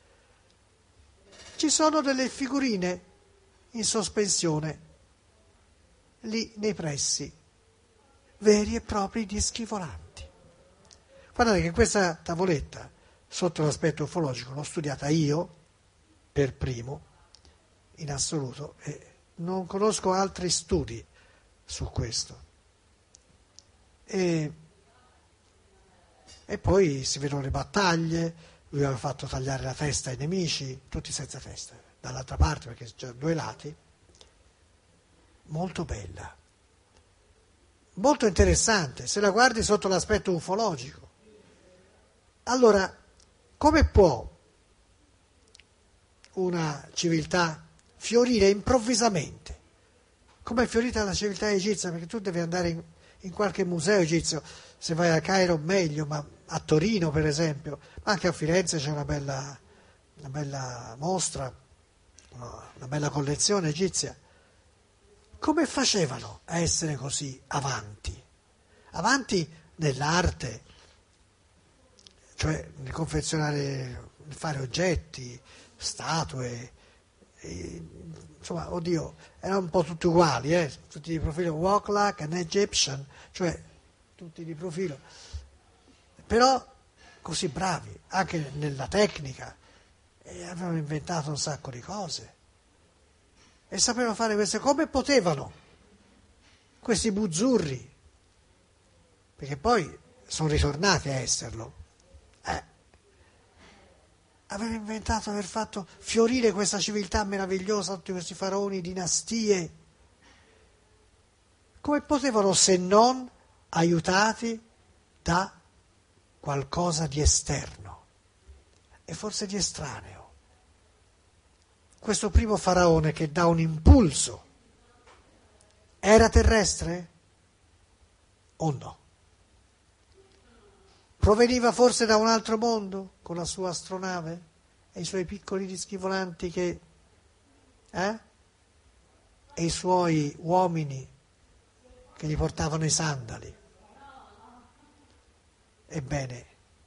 Ci sono delle figurine in sospensione lì nei pressi, veri e propri dischi volanti. Guardate che questa tavoletta, sotto l'aspetto ufologico, l'ho studiata io per primo, in assoluto, e non conosco altri studi su questo. E poi si vedono le battaglie, lui aveva fatto tagliare la testa ai nemici, tutti senza testa, dall'altra parte perché c'erano due lati. Molto bella, molto interessante, se la guardi sotto l'aspetto ufologico. Allora, come può una civiltà fiorire improvvisamente? Come è fiorita la civiltà egizia? Perché tu devi andare in qualche museo egizio, se vai a Cairo meglio, ma a Torino per esempio, ma anche a Firenze c'è una bella mostra, una bella collezione egizia. Come facevano a essere così avanti? Avanti nell'arte, cioè nel confezionare, nel fare oggetti, statue, insomma, oddio, erano un po' tutti uguali, tutti di profilo walk like an Egyptian, cioè tutti di profilo, però così bravi, anche nella tecnica, e avevano inventato un sacco di cose. E sapevano fare queste, come potevano, questi buzzurri, perché poi sono ritornati a esserlo. Aveva inventato, aver fatto fiorire questa civiltà meravigliosa, tutti questi faraoni, dinastie. Come potevano se non aiutati da qualcosa di esterno e forse di estraneo? Questo primo faraone che dà un impulso era terrestre o no? Proveniva forse da un altro mondo con la sua astronave e i suoi piccoli dischi volanti e i suoi uomini che gli portavano i sandali? Ebbene,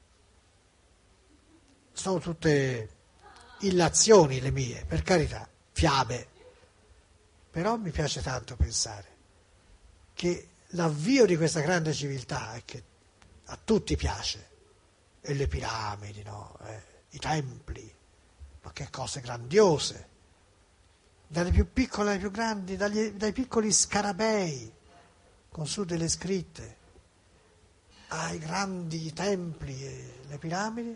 sono tutte illazioni le mie, per carità, fiabe, però mi piace tanto pensare che l'avvio di questa grande civiltà è che a tutti piace, e le piramidi, no? I templi, ma che cose grandiose, dalle più piccole alle più grandi, dai piccoli scarabei con su delle scritte, ai grandi templi e le piramidi.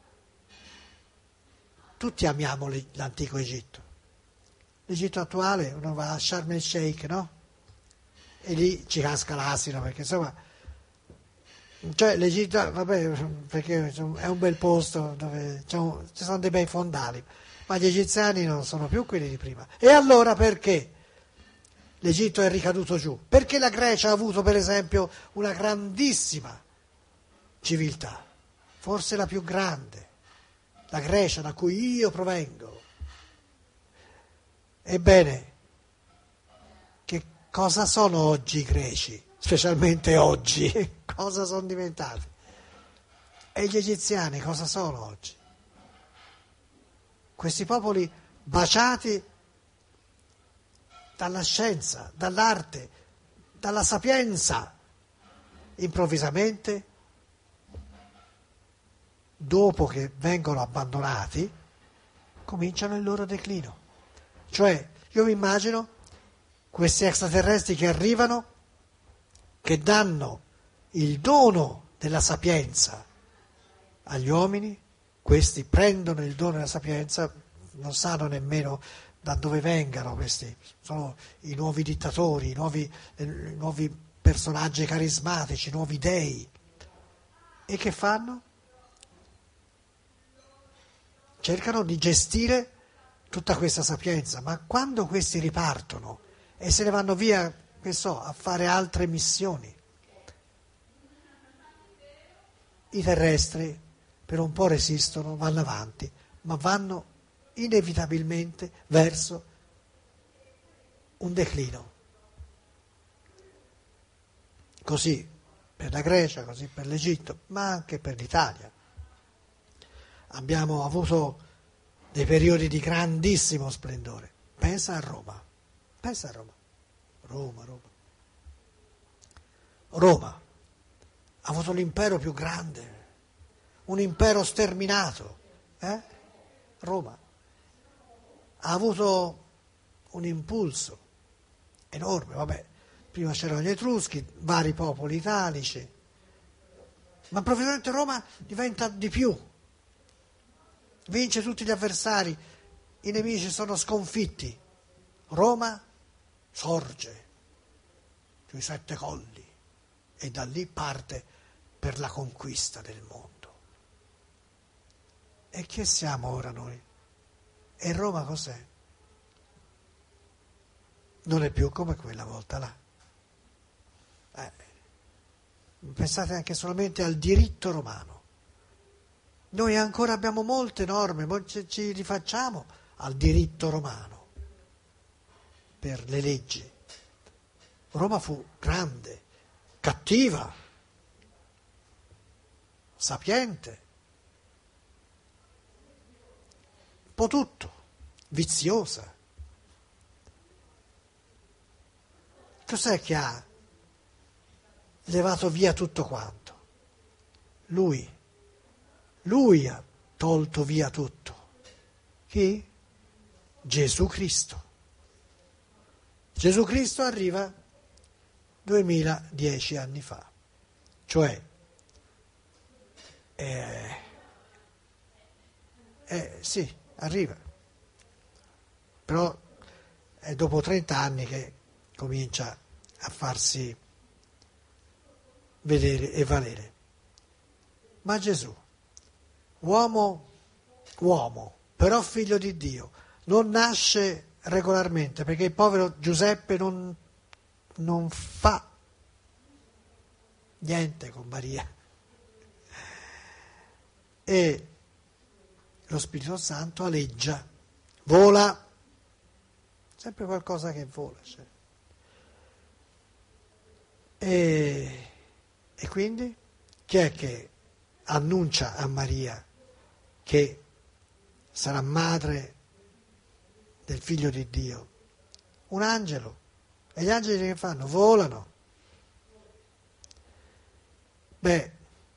Tutti amiamo l'antico Egitto. L'Egitto attuale, uno va a Sharm el Sheikh, no? E lì ci casca l'asino, perché insomma, cioè l'Egitto, vabbè, perché è un bel posto dove ci sono dei bei fondali, ma gli egiziani non sono più quelli di prima. E allora perché l'Egitto è ricaduto giù? Perché la Grecia ha avuto, per esempio, una grandissima civiltà, forse la più grande, la Grecia da cui io provengo. Ebbene, che cosa sono oggi i greci? Specialmente oggi, cosa sono diventati? E gli egiziani cosa sono oggi? Questi popoli baciati dalla scienza, dall'arte, dalla sapienza, improvvisamente, dopo che vengono abbandonati, cominciano il loro declino. Cioè, io mi immagino questi extraterrestri che arrivano, che danno il dono della sapienza agli uomini, questi prendono il dono della sapienza, non sanno nemmeno da dove vengano questi, sono i nuovi dittatori, i nuovi personaggi carismatici, i nuovi dei. E che fanno? Cercano di gestire tutta questa sapienza, ma quando questi ripartono e se ne vanno via, che so, a fare altre missioni, i terrestri per un po' resistono, vanno avanti, ma vanno inevitabilmente verso un declino. Così per la Grecia, così per l'Egitto, ma anche per l'Italia. Abbiamo avuto dei periodi di grandissimo splendore. Pensa a Roma, pensa a Roma. Roma ha avuto l'impero più grande, un impero sterminato. Roma ha avuto un impulso enorme, vabbè, prima c'erano gli Etruschi, vari popoli italici, ma improvvisamente Roma diventa di più, vince tutti gli avversari, i nemici sono sconfitti, Roma sorge sui 7 colli e da lì parte per la conquista del mondo. E che siamo ora noi? E Roma cos'è? Non è più come quella volta là. Pensate anche solamente al diritto romano. Noi ancora abbiamo molte norme, ci rifacciamo al diritto romano per le leggi. Roma fu grande, cattiva, sapiente, un po' tutto, viziosa. Cos'è che ha levato via tutto quanto? Lui ha tolto via tutto. Chi? Gesù Cristo. Gesù Cristo arriva 2010 anni fa, cioè sì, arriva, però è dopo 30 anni che comincia a farsi vedere e valere. Ma Gesù, uomo, però figlio di Dio, non nasce regolarmente, perché il povero Giuseppe non fa niente con Maria. E lo Spirito Santo aleggia, vola, sempre qualcosa che vola. Cioè. E quindi chi è che annuncia a Maria che sarà madre del figlio di Dio? Un angelo. E gli angeli che fanno? Volano. Beh,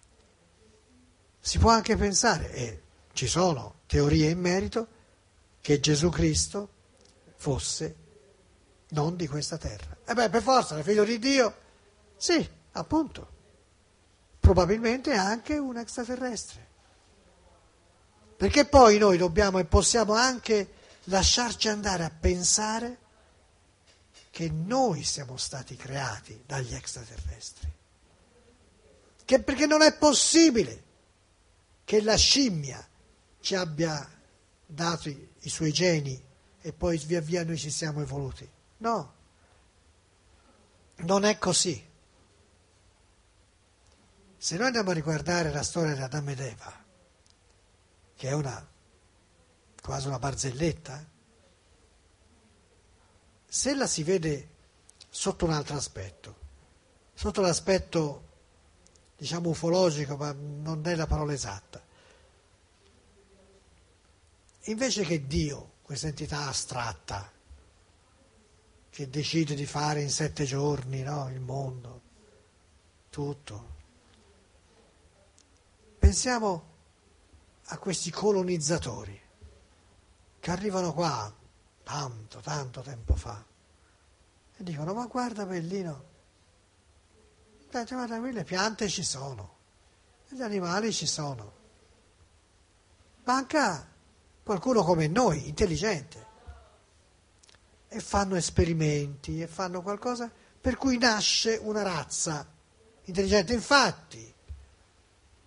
si può anche pensare, e ci sono teorie in merito, che Gesù Cristo fosse non di questa terra. E beh, per forza, il figlio di Dio, sì, appunto, probabilmente anche un extraterrestre. Perché poi noi dobbiamo e possiamo anche lasciarci andare a pensare che noi siamo stati creati dagli extraterrestri. Perché non è possibile che la scimmia ci abbia dato i suoi geni e poi via via noi ci siamo evoluti. No, non è così. Se noi andiamo a riguardare la storia di Adamo ed Eva, che è quasi una barzelletta, se la si vede sotto un altro aspetto, sotto l'aspetto diciamo ufologico, ma non è la parola esatta, invece che Dio, questa entità astratta, che decide di fare in 7 giorni, no, il mondo, tutto, pensiamo a questi colonizzatori che arrivano qua tanto tempo fa e dicono: ma guarda Bellino, guarda, qui le piante ci sono, gli animali ci sono, manca qualcuno come noi, intelligente, e fanno esperimenti e fanno qualcosa per cui nasce una razza intelligente. Infatti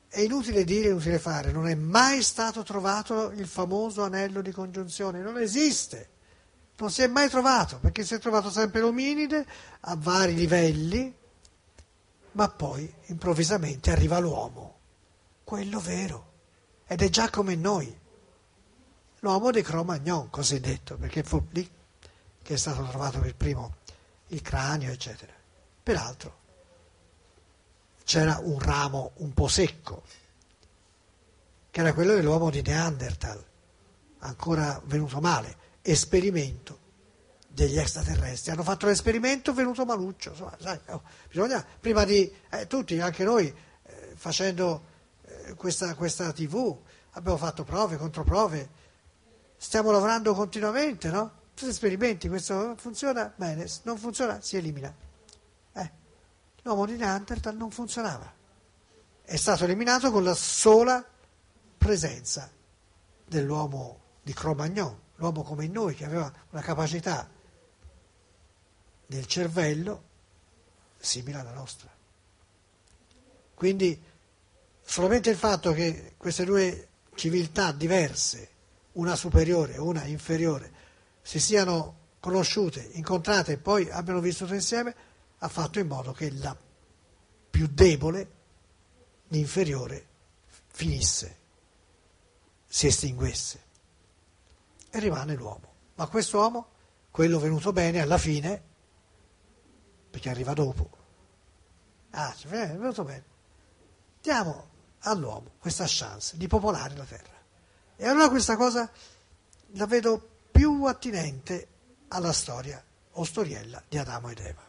È inutile dire, inutile fare, non è mai stato trovato il famoso anello di congiunzione, non esiste, non si è mai trovato, perché si è trovato sempre l'ominide a vari livelli, ma poi improvvisamente arriva l'uomo, quello vero, ed è già come noi, l'uomo di Cro-Magnon, cosiddetto, perché fu lì che è stato trovato per primo il cranio, eccetera. Peraltro c'era un ramo un po' secco, che era quello dell'uomo di Neanderthal, ancora venuto male, esperimento degli extraterrestri. Hanno fatto l'esperimento, venuto maluccio, insomma, sai, bisogna, prima di, tutti, anche noi, facendo questa TV, abbiamo fatto prove, controprove, stiamo lavorando continuamente, no? Tutti esperimenti, questo funziona bene, non funziona, si elimina. L'uomo di Neanderthal non funzionava, è stato eliminato con la sola presenza dell'uomo di Cro-Magnon, l'uomo come noi, che aveva una capacità del cervello simile alla nostra. Quindi solamente il fatto che queste due civiltà diverse, una superiore e una inferiore, si siano conosciute, incontrate e poi abbiano vissuto insieme, ha fatto in modo che la più debole, l'inferiore, finisse, si estinguesse e rimane l'uomo. Ma quest'uomo, quello venuto bene alla fine, perché arriva dopo, è venuto bene, diamo all'uomo questa chance di popolare la terra. E allora questa cosa la vedo più attinente alla storia o storiella di Adamo ed Eva.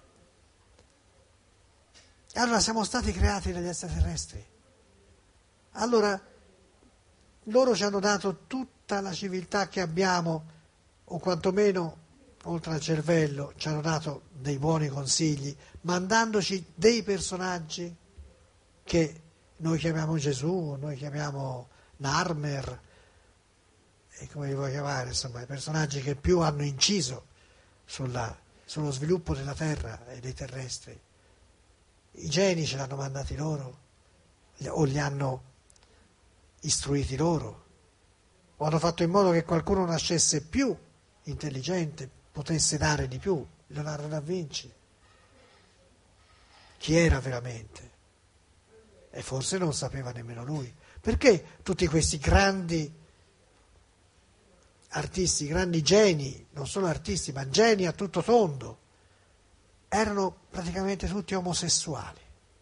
E allora siamo stati creati dagli extraterrestri. Allora loro ci hanno dato tutta la civiltà che abbiamo, o quantomeno, oltre al cervello, ci hanno dato dei buoni consigli, mandandoci dei personaggi che noi chiamiamo Gesù, noi chiamiamo Narmer, e come li vuoi chiamare, insomma, i personaggi che più hanno inciso sullo sviluppo della terra e dei terrestri. I geni ce l'hanno mandati loro, o li hanno istruiti loro, o hanno fatto in modo che qualcuno nascesse più intelligente, potesse dare di più. Leonardo da Vinci, chi era veramente? E forse non sapeva nemmeno lui. Perché tutti questi grandi artisti, grandi geni, non solo artisti, ma geni a tutto tondo, erano praticamente tutti omosessuali?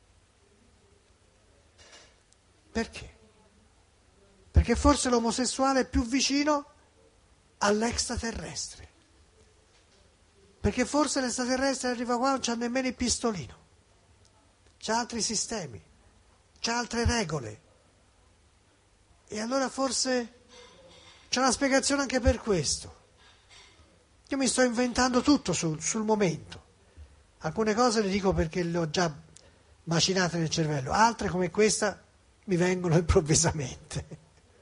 Perché? Perché forse l'omosessuale è più vicino all'extraterrestre. Perché forse l'extraterrestre arriva qua, non c'ha nemmeno il pistolino, c'ha altri sistemi, c'ha altre regole. E allora forse c'è una spiegazione anche per questo. Io mi sto inventando tutto sul momento. Alcune cose le dico perché le ho già macinate nel cervello, altre come questa mi vengono improvvisamente.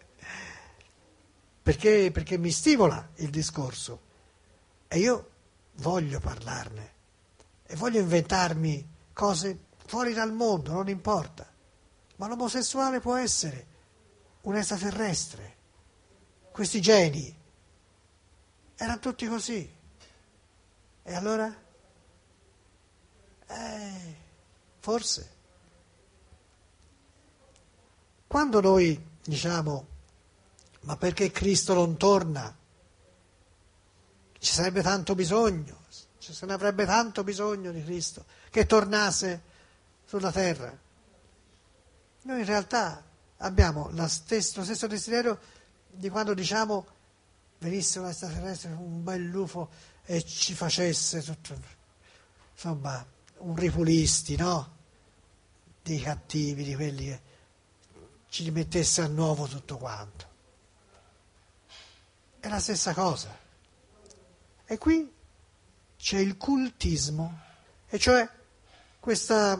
Perché mi stimola il discorso e io voglio parlarne e voglio inventarmi cose fuori dal mondo, non importa. Ma l'omosessuale può essere un extraterrestre. Questi geni erano tutti così. E allora? Forse. Quando noi diciamo, ma perché Cristo non torna? Ci sarebbe tanto bisogno, se ne avrebbe tanto bisogno di Cristo, che tornasse sulla terra. Noi in realtà abbiamo lo stesso desiderio di quando diciamo venisse un extraterrestre, un bel UFO e ci facesse tutto, insomma, un ripulisti, no? Dei cattivi, di quelli che ci rimettesse a nuovo tutto quanto. È la stessa cosa. E qui c'è il cultismo, e cioè questo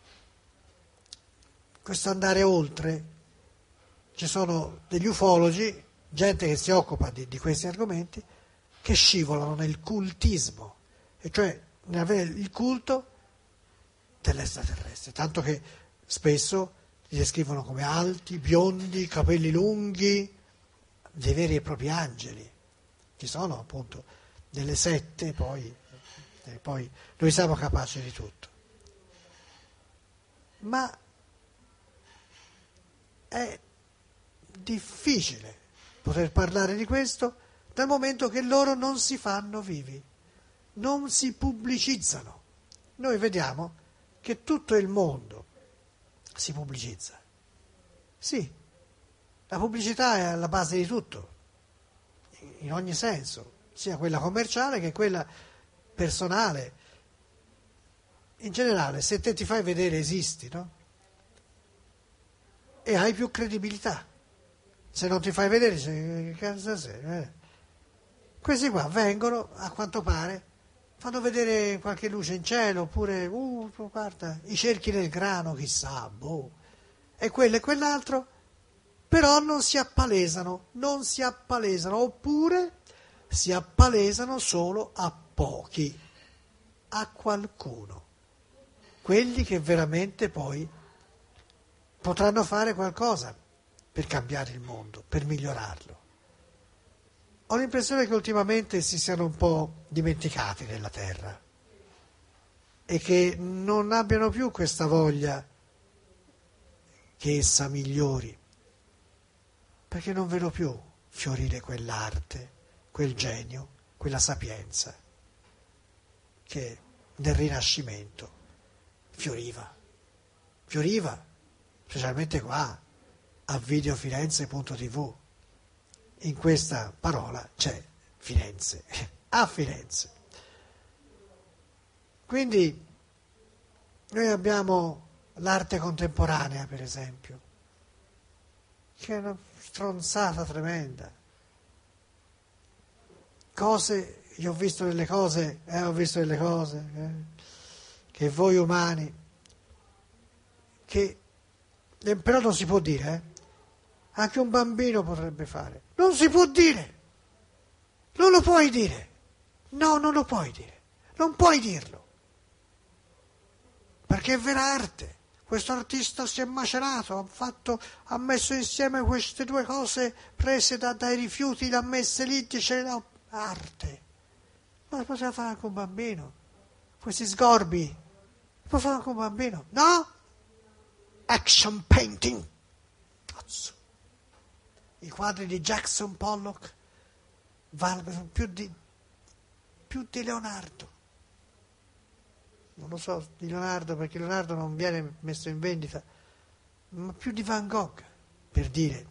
andare oltre. Ci sono degli ufologi, gente che si occupa di questi argomenti, che scivolano nel cultismo, e cioè nell'avere il culto dell'extraterrestre, tanto che spesso li descrivono come alti, biondi, capelli lunghi, dei veri e propri angeli. Ci sono appunto delle sette, poi noi siamo capaci di tutto. Ma è difficile poter parlare di questo dal momento che loro non si fanno vivi, non si pubblicizzano. Noi vediamo che tutto il mondo si pubblicizza. Sì, la pubblicità è alla base di tutto, in ogni senso, sia quella commerciale che quella personale. In generale, se te ti fai vedere esisti, no? E hai più credibilità. Se non ti fai vedere, dici, che cazzo sei? Questi qua vengono, a quanto pare, fanno vedere qualche luce in cielo, oppure, guarda, i cerchi nel grano, chissà, boh. E quello e quell'altro, però non si appalesano, oppure si appalesano solo a pochi, a qualcuno. Quelli che veramente poi potranno fare qualcosa per cambiare il mondo, per migliorarlo. Ho l'impressione che ultimamente si siano un po' dimenticati della terra e che non abbiano più questa voglia che essa migliori, perché non vedo più fiorire quell'arte, quel genio, quella sapienza che nel Rinascimento fioriva, specialmente qua a videofirenze.tv. In questa parola c'è Firenze, a Firenze. Quindi noi abbiamo l'arte contemporanea, per esempio, che è una stronzata tremenda. Io ho visto delle cose, che voi umani, che però non si può dire, anche un bambino potrebbe fare. Non si può dire, non lo puoi dire, no, non lo puoi dire, non puoi dirlo, perché è vera arte. Questo artista si è macerato, ha messo insieme queste due cose prese dai rifiuti, le ha messe lì, dice no, arte. Ma lo poteva fare anche un bambino, questi sgorbi, lo può fare anche un bambino, no? Action painting, cazzo. I quadri di Jackson Pollock valgono più di Leonardo. Non lo so di Leonardo, perché Leonardo non viene messo in vendita, ma più di Van Gogh, per dire.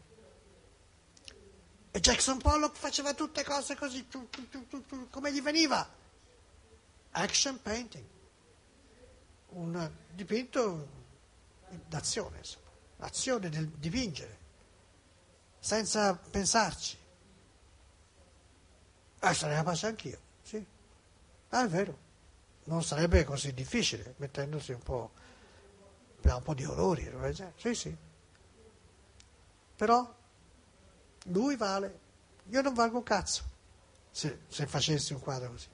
E Jackson Pollock faceva tutte cose così, come gli veniva. Action painting, un dipinto d'azione, insomma, l'azione del dipingere, senza pensarci. Sarei capace anch'io, sì. È vero, non sarebbe così difficile, mettendosi un po' di colori, sì, sì. Però lui vale, io non valgo un cazzo se facessi un quadro così.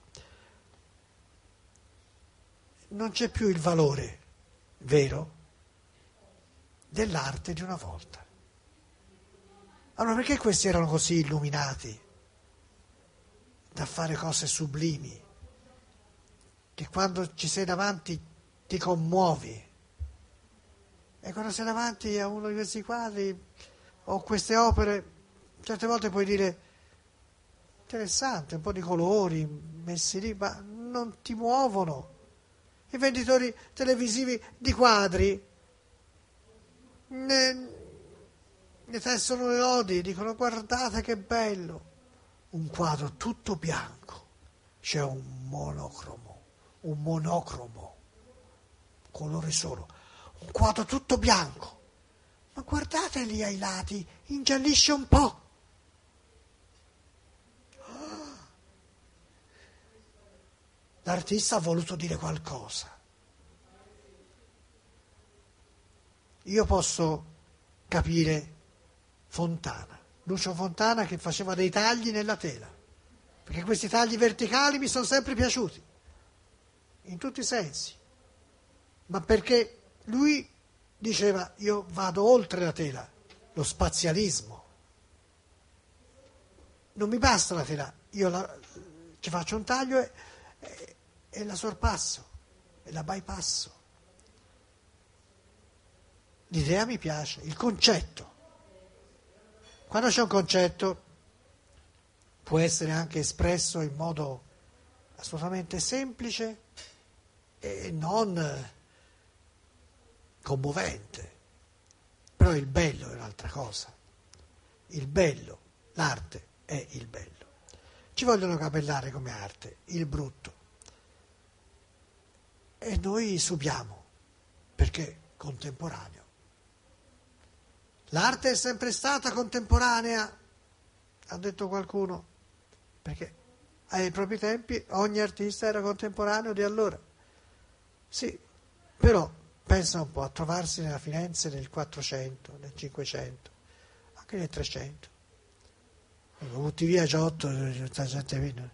Non c'è più il valore vero dell'arte di una volta. Allora perché questi erano così illuminati da fare cose sublimi, che quando ci sei davanti ti commuovi, e quando sei davanti a uno di questi quadri o queste opere, certe volte puoi dire interessante, un po' di colori messi lì, ma non ti muovono. I venditori televisivi di quadri ne tessono le lodi, dicono guardate che bello. Un quadro tutto bianco, c'è un monocromo, colore solo, un quadro tutto bianco, ma guardate lì ai lati, ingiallisce un po'. L'artista ha voluto dire qualcosa. Io posso capire Fontana, Lucio Fontana, che faceva dei tagli nella tela, perché questi tagli verticali mi sono sempre piaciuti, in tutti i sensi, ma perché lui diceva io vado oltre la tela, lo spazialismo. Non mi basta la tela, ci faccio un taglio e la sorpasso, e la bypasso. L'idea mi piace, il concetto. Quando c'è un concetto può essere anche espresso in modo assolutamente semplice e non commovente. Però il bello è un'altra cosa. Il bello, l'arte è il bello. Ci vogliono capellare come arte, il brutto. E noi subiamo, perché contemporaneo. L'arte è sempre stata contemporanea, ha detto qualcuno, perché ai propri tempi ogni artista era contemporaneo di allora. Sì, però pensa un po' a trovarsi nella Firenze del 400, del 500, anche del 300. Butti via Giotto, tutta gente vino.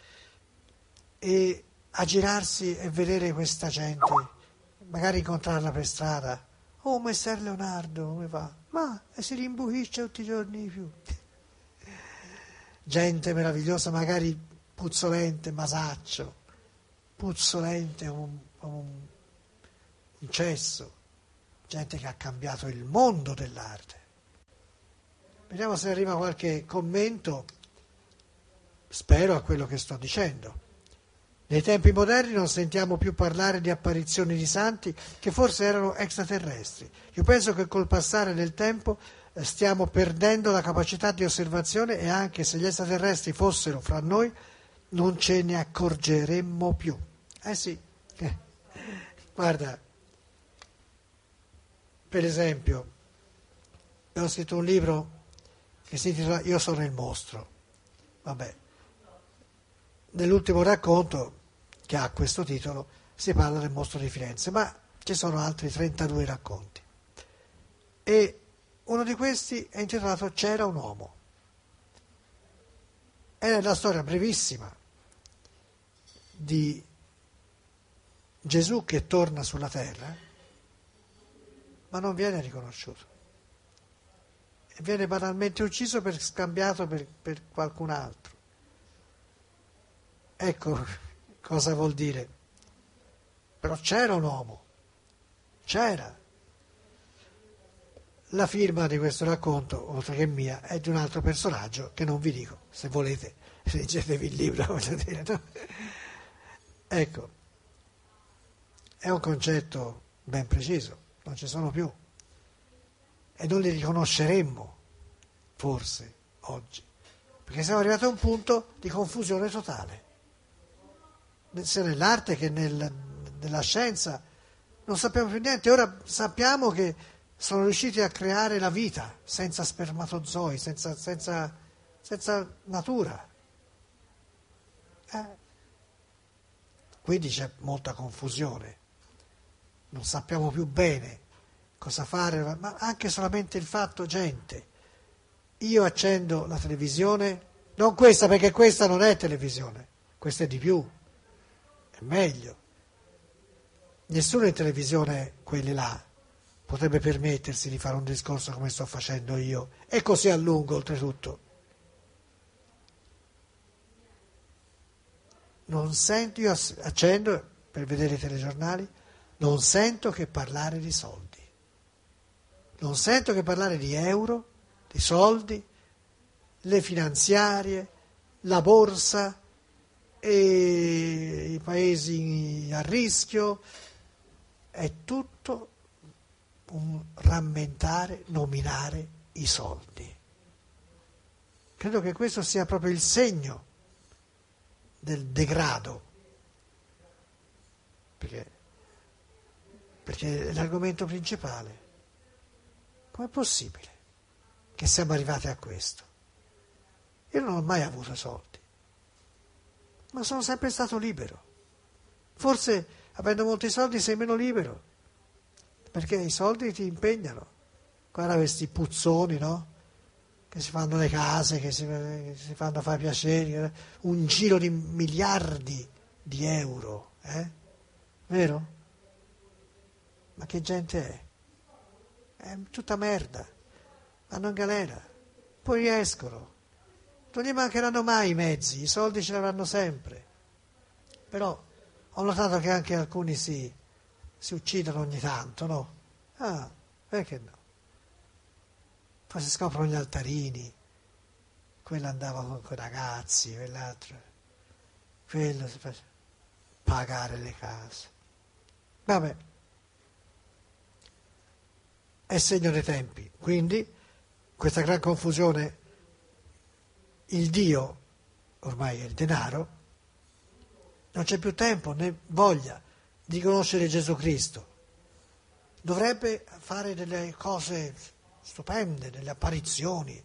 E a girarsi e vedere questa gente, magari incontrarla per strada. Oh, Messer Leonardo, come va? Ma si rimbuciccia tutti i giorni di più. Gente meravigliosa, magari puzzolente, masaccio, puzzolente un cesso. Gente che ha cambiato il mondo dell'arte. Vediamo se arriva qualche commento, spero, a quello che sto dicendo. Nei tempi moderni non sentiamo più parlare di apparizioni di santi che forse erano extraterrestri. Io penso che col passare del tempo stiamo perdendo la capacità di osservazione e anche se gli extraterrestri fossero fra noi non ce ne accorgeremmo più. Eh sì, guarda, per esempio, ho scritto un libro che si intitola Io sono il mostro. Vabbè, nell'ultimo racconto, che ha questo titolo, si parla del mostro di Firenze, ma ci sono altri 32 racconti. E uno di questi è intitolato C'era un uomo. È la storia brevissima di Gesù che torna sulla terra, ma non viene riconosciuto. E viene banalmente ucciso scambiato per qualcun altro. Ecco cosa vuol dire. Però c'era un uomo, c'era. La firma di questo racconto, oltre che mia, è di un altro personaggio che non vi dico, se volete leggetevi il libro, voglio dire, no? Ecco, è un concetto ben preciso, non ci sono più e non li riconosceremmo forse oggi, perché siamo arrivati a un punto di confusione totale, sia nell'arte che nella scienza, non sappiamo più niente. Ora sappiamo che sono riusciti a creare la vita senza spermatozoi, senza natura. Quindi c'è molta confusione, non sappiamo più bene cosa fare, ma anche solamente il fatto, gente, io accendo la televisione, non questa perché questa non è televisione, questa è di più, è meglio. Nessuno in televisione, quelli là, potrebbe permettersi di fare un discorso come sto facendo io, e così a lungo oltretutto. Non sento, io accendo per vedere i telegiornali, non sento che parlare di soldi, non sento che parlare di euro, di soldi, le finanziarie, la borsa e i paesi a rischio, è tutto un rammentare, nominare i soldi. Credo che questo sia proprio il segno del degrado, perché è l'argomento principale. Com'è possibile che siamo arrivati a questo? Io non ho mai avuto soldi, ma sono sempre stato libero. Forse avendo molti soldi sei meno libero, perché i soldi ti impegnano. Guarda questi puzzoni, no? Che si fanno le case, che si fanno fare piaceri, un giro di miliardi di euro, vero? Ma che gente è? è tutta merda, vanno in galera, poi riescono, non gli mancheranno mai i mezzi, i soldi ce l'avranno sempre, però ho notato che anche alcuni si uccidono ogni tanto, no? Ah, perché no? Poi si scoprono gli altarini, quello andava con quei ragazzi, quell'altro, quello si faceva pagare le case. Vabbè, è segno dei tempi, quindi questa gran confusione, il Dio, ormai è il denaro, non c'è più tempo né voglia di conoscere Gesù Cristo. Dovrebbe fare delle cose stupende, delle apparizioni,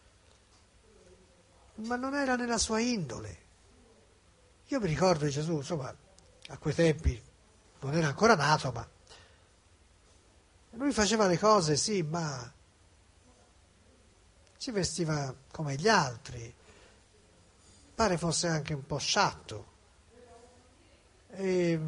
ma non era nella sua indole. Io mi ricordo di Gesù, insomma, a quei tempi non era ancora nato, ma lui faceva le cose, sì, ma si vestiva come gli altri, pare fosse anche un po' sciatto. E,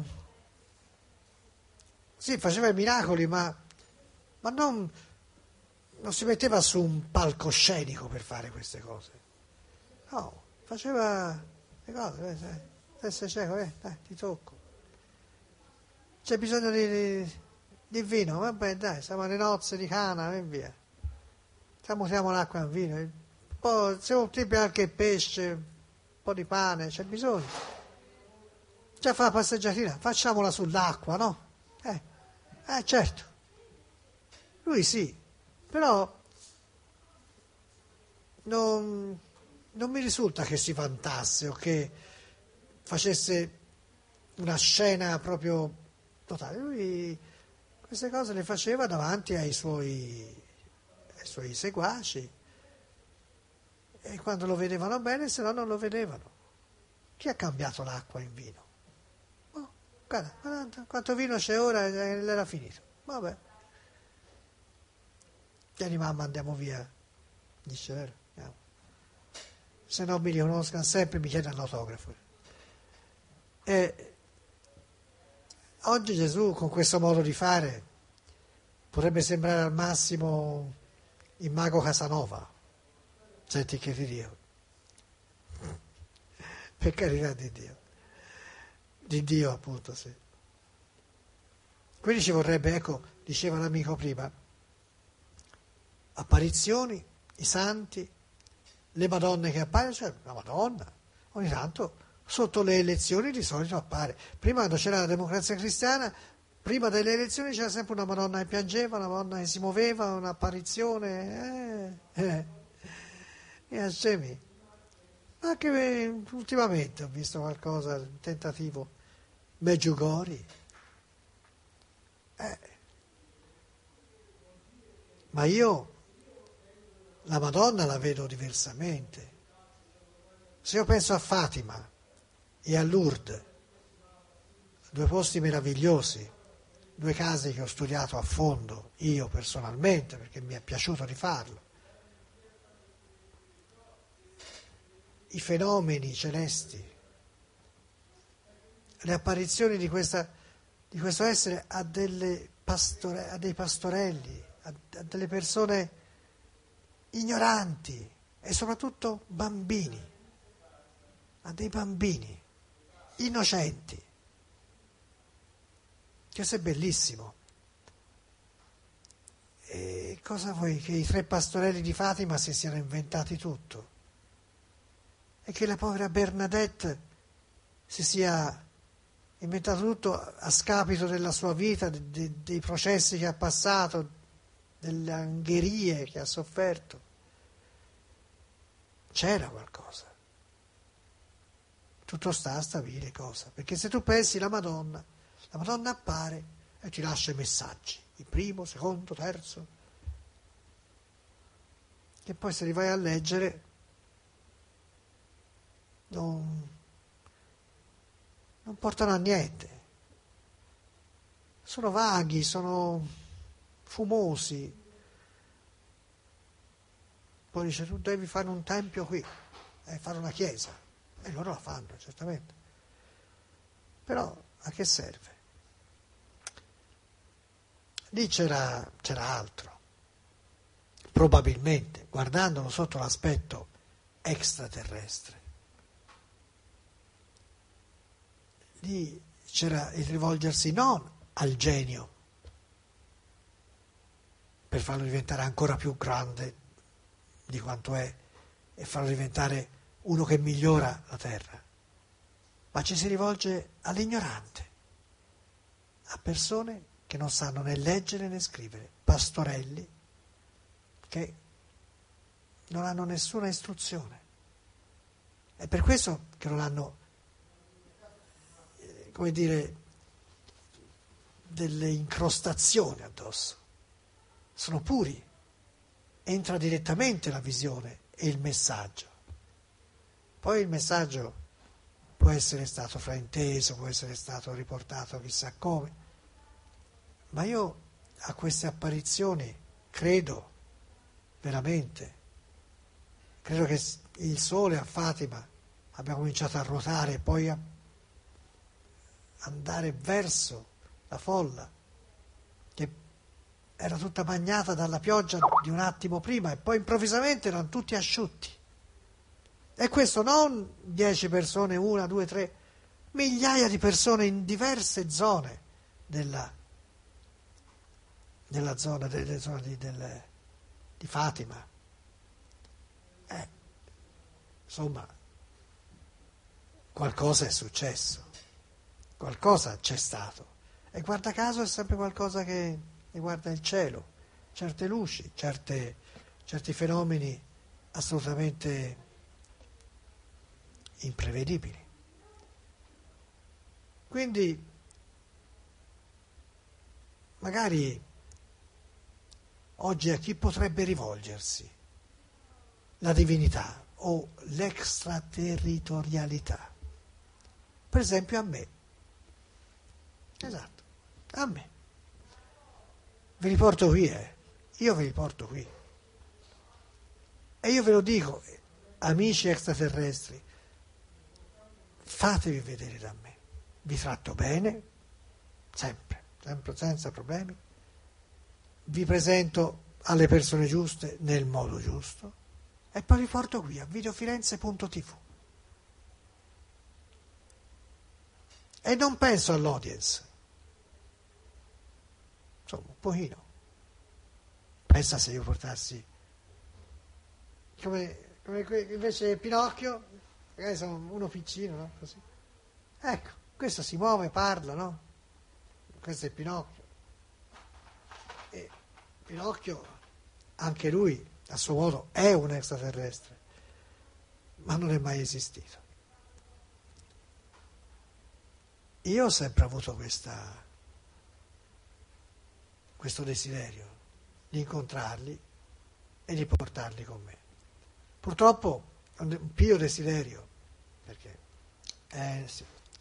sì, faceva i miracoli, ma non si metteva su un palcoscenico per fare queste cose. No, faceva le cose, se sei cieco, dai, ti tocco. C'è bisogno di vino, vabbè dai, siamo alle nozze di Cana e via. Tramutiamo l'acqua in vino, un po', se un tipo anche pesce, un po' di pane, c'è bisogno. Già fa la passeggiatina, facciamola sull'acqua, no? Certo, lui sì, però non mi risulta che si vantasse o che facesse una scena proprio totale. Lui queste cose le faceva davanti ai suoi seguaci e quando lo vedevano bene, se no non lo vedevano. Chi ha cambiato l'acqua in vino? Oh, guarda, quanto vino c'è ora l'era finito. Vabbè. Vieni mamma, andiamo via. Dice, vero? Andiamo. Se non mi riconoscono sempre mi chiedono l'autografo. E oggi Gesù con questo modo di fare potrebbe sembrare al massimo il mago Casanova. Senti che ti dico. Per carità di Dio. Di Dio appunto, sì. Quindi ci vorrebbe, ecco, diceva l'amico prima, apparizioni, i santi, le Madonne che appaiono, cioè la Madonna, ogni tanto sotto le elezioni di solito appare. Prima quando c'era la democrazia cristiana, prima delle elezioni c'era sempre una Madonna che piangeva, una Madonna che si muoveva, un'apparizione. E scemi. Anche ultimamente ho visto qualcosa, un tentativo, Meggiugori. Ma io la Madonna la vedo diversamente. Se io penso a Fatima e a Lourdes, due posti meravigliosi, due case che ho studiato a fondo, io personalmente, perché mi è piaciuto di farlo, i fenomeni celesti, le apparizioni di questo essere a dei pastorelli, a delle persone ignoranti e soprattutto bambini, a dei bambini innocenti. Questo è bellissimo. E cosa vuoi? Che i tre pastorelli di Fatima si siano inventati tutto e che la povera Bernadette si sia inventato tutto a scapito della sua vita, dei processi che ha passato, delle angherie che ha sofferto. C'era qualcosa. Tutto sta a stabile cosa. Perché se tu pensi la Madonna appare e ti lascia i messaggi, il primo, secondo, terzo, che poi se li vai a leggere non portano a niente. Sono vaghi, sono fumosi. Poi dice tu devi fare un tempio qui, fare una chiesa. E loro la fanno, certamente. Però a che serve? Lì c'era altro. probabilmente, guardandolo sotto l'aspetto extraterrestre, lì c'era il rivolgersi non al genio per farlo diventare ancora più grande di quanto è e farlo diventare uno che migliora la terra, ma ci si rivolge all'ignorante, a persone che non sanno né leggere né scrivere, pastorelli che non hanno nessuna istruzione. È per questo che non hanno, come dire, delle incrostazioni addosso. Sono puri, entra direttamente la visione e il messaggio. Poi il messaggio può essere stato frainteso, può essere stato riportato chissà come, ma io a queste apparizioni credo veramente. Credo che il sole a Fatima abbia cominciato a ruotare e poi a andare verso la folla, che era tutta bagnata dalla pioggia di un attimo prima e poi improvvisamente erano tutti asciutti. E questo non 10 persone, 1, 2, 3, migliaia di persone in diverse zone della zona, delle zone di Fatima. Insomma, qualcosa è successo, qualcosa c'è stato. E guarda caso è sempre qualcosa che riguarda il cielo, certe luci, certi fenomeni assolutamente imprevedibili. Quindi magari oggi a chi potrebbe rivolgersi la divinità o l'extraterritorialità? Per esempio a me. Esatto, a me. Ve li porto qui, io ve li porto qui. E io ve lo dico, amici extraterrestri, fatevi vedere da me. Vi tratto bene, sempre senza problemi. Vi presento alle persone giuste nel modo giusto e poi vi porto qui a videofirenze.tv. E non penso all'audience. Insomma, un pochino. Pensa se io portassi come invece Pinocchio, magari sono uno piccino, no? Così. Ecco, questo si muove, parla, no? Questo è Pinocchio. E Pinocchio, anche lui, a suo modo, è un extraterrestre, ma non è mai esistito. Io ho sempre avuto questo desiderio di incontrarli e di portarli con me. Purtroppo è un pio desiderio, perché sì.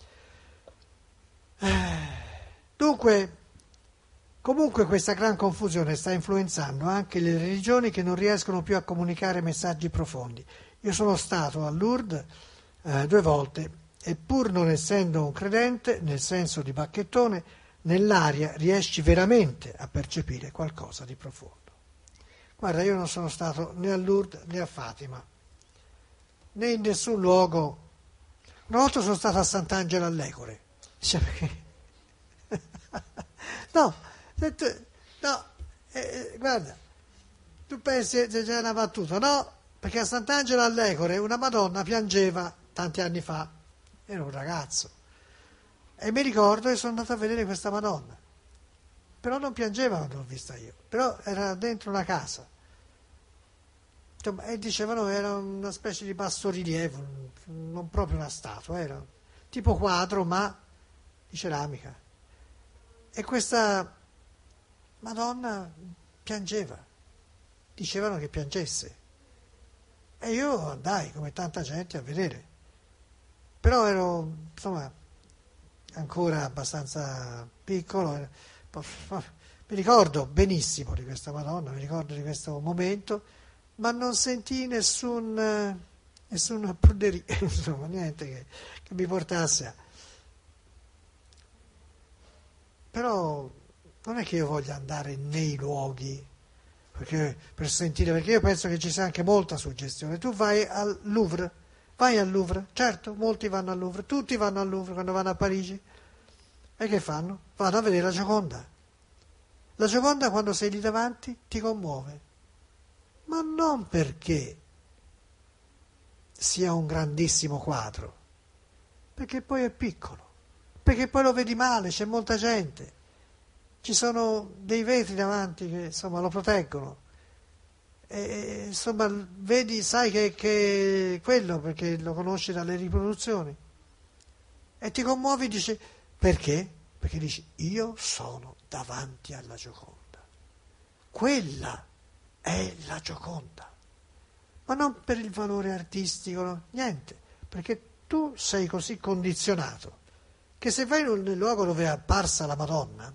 Dunque, comunque questa gran confusione sta influenzando anche le religioni che non riescono più a comunicare messaggi profondi. Io sono stato a Lourdes 2 volte e pur non essendo un credente, nel senso di bacchettone, nell'aria riesci veramente a percepire qualcosa di profondo. Guarda, io non sono stato né a Lourdes né a Fatima, né in nessun luogo. Una volta sono stato a Sant'Angelo all'Ecore. No, guarda, tu pensi che c'è una battuta, no? Perché a Sant'Angelo all'Ecore una Madonna piangeva tanti anni fa, ero un ragazzo, e mi ricordo che sono andato a vedere questa Madonna, però non piangeva quando l'ho vista io, però era dentro una casa, e dicevano che era una specie di bassorilievo, non proprio una statua, era tipo quadro ma di ceramica, e questa Madonna piangeva, dicevano che piangesse, e io andai come tanta gente a vedere, però ero insomma ancora abbastanza piccolo, mi ricordo benissimo di questa Madonna, mi ricordo di questo momento, ma non sentii nessuna pruderia, insomma niente che mi portasse a... Però non è che io voglia andare nei luoghi per sentire, perché io penso che ci sia anche molta suggestione. Tu vai al Louvre, certo, molti vanno al Louvre, tutti vanno al Louvre quando vanno a Parigi. E che fanno? Vanno a vedere la Gioconda. La Gioconda, quando sei lì davanti, ti commuove, ma non perché sia un grandissimo quadro, perché poi è piccolo, perché poi lo vedi male, c'è molta gente, ci sono dei vetri davanti che insomma lo proteggono, e insomma vedi, sai che è quello perché lo conosci dalle riproduzioni, e ti commuovi, dici perché? Perché dici io sono davanti alla Gioconda, quella è la Gioconda, ma non per il valore artistico, no? Niente, perché tu sei così condizionato che se vai nel luogo dove è apparsa la Madonna,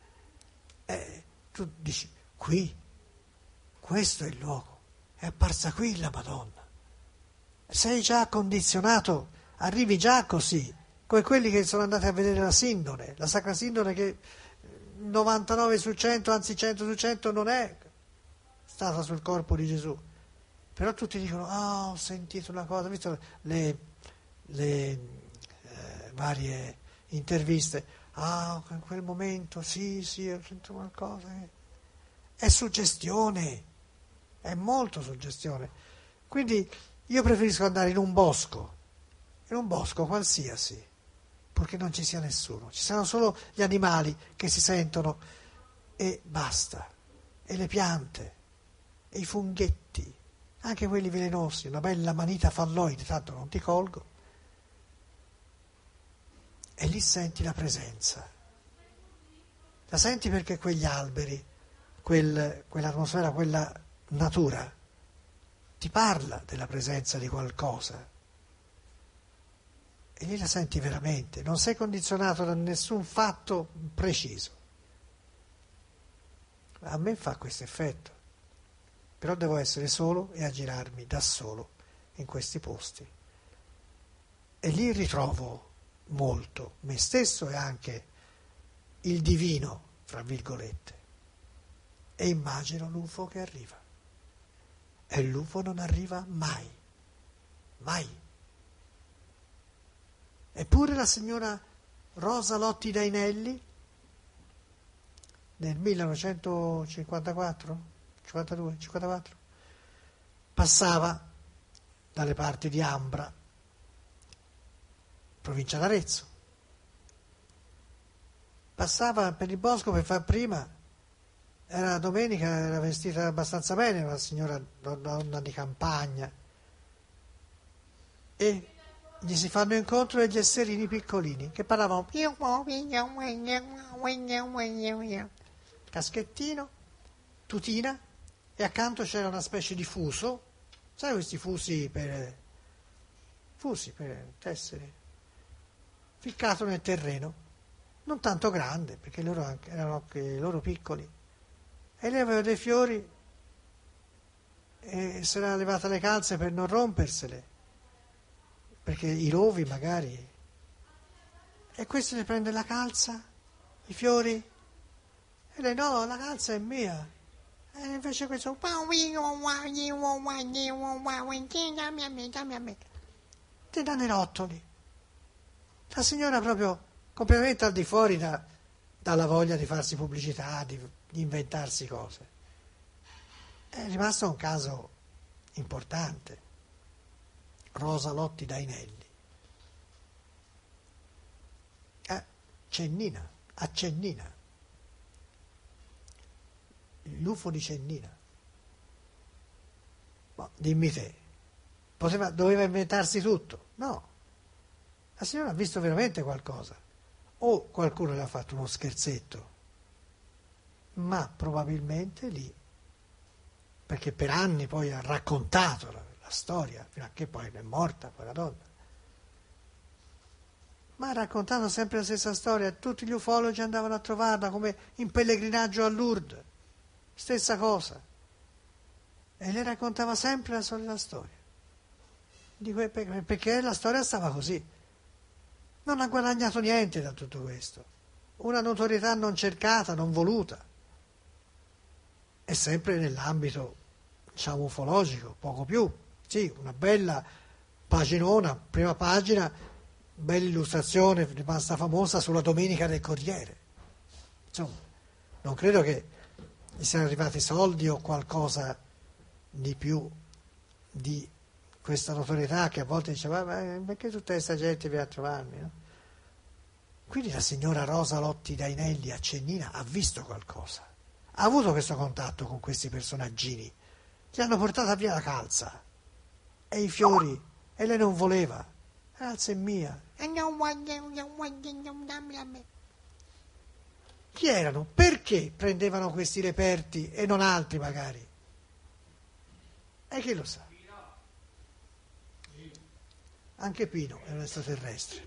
tu dici qui, questo è il luogo, è apparsa qui la Madonna. Sei già condizionato, arrivi già così, come quelli che sono andati a vedere la Sindone, la Sacra Sindone che 99 su 100, anzi 100 su 100 non è stata sul corpo di Gesù. Però tutti dicono, ho sentito una cosa, visto le varie interviste, in quel momento sì, ho sentito qualcosa. È suggestione, è molto suggestione. Quindi io preferisco andare in un bosco qualsiasi, purché non ci sia nessuno, ci siano solo gli animali che si sentono e basta, e le piante, e i funghetti, anche quelli velenosi, una bella manita falloide, tanto non ti colgo, e lì senti la presenza. La senti perché quegli alberi, quell'atmosfera, quella natura, ti parla della presenza di qualcosa. E lì la senti veramente, non sei condizionato da nessun fatto preciso. A me fa questo effetto, però devo essere solo e aggirarmi da solo in questi posti. E lì ritrovo molto me stesso e anche il divino, fra virgolette, e immagino l'UFO che arriva. E l'UFO non arriva mai, mai. Eppure la signora Rosa Lotti Dainelli nel 1954, 52, 54, passava dalle parti di Ambra, provincia d'Arezzo. Passava per il bosco per far prima, era domenica, era vestita abbastanza bene, una signora donna di campagna, e gli si fanno incontro degli esserini piccolini che parlavano caschettino, tutina, e accanto c'era una specie di fuso, sai questi fusi per tessere, ficcato nel terreno, non tanto grande perché erano anche loro piccoli, e lei aveva dei fiori e si era levata le calze per non rompersele, perché i rovi magari, e questo ne prende la calza, i fiori, e lei no, la calza è mia, e invece questo ti danno i rottoli. La signora proprio completamente al di fuori dalla voglia di farsi pubblicità, di inventarsi cose. È rimasto un caso importante. Rosa Lotti Dainelli. A Cennina. L'UFO di Cennina. Ma dimmi te, doveva inventarsi tutto? No. La signora ha visto veramente qualcosa. O qualcuno le ha fatto uno scherzetto, ma probabilmente lì, perché per anni poi ha raccontato la storia, fino a che poi è morta quella donna. Ma ha raccontato sempre la stessa storia, tutti gli ufologi andavano a trovarla come in pellegrinaggio a Lourdes, stessa cosa. E lei raccontava sempre la solita storia, perché la storia stava così. Non ha guadagnato niente da tutto questo, una notorietà non cercata, non voluta. è sempre nell'ambito, diciamo, ufologico, poco più. Sì, una bella paginona, prima pagina, bella illustrazione, rimasta famosa sulla Domenica del Corriere. Insomma, non credo che gli siano arrivati soldi o qualcosa di più di questa notorietà che a volte diceva, ma perché tutta questa gente viene a trovarmi? No? Quindi la signora Rosa Lotti Dainelli a Cennina ha visto qualcosa, ha avuto questo contatto con questi personaggini, gli hanno portata via la calza e i fiori e lei non voleva, la calza è mia. E non voglio, dammi a me. Chi erano? Perché prendevano questi reperti e non altri magari? E chi lo sa? Anche Pino è un extraterrestre.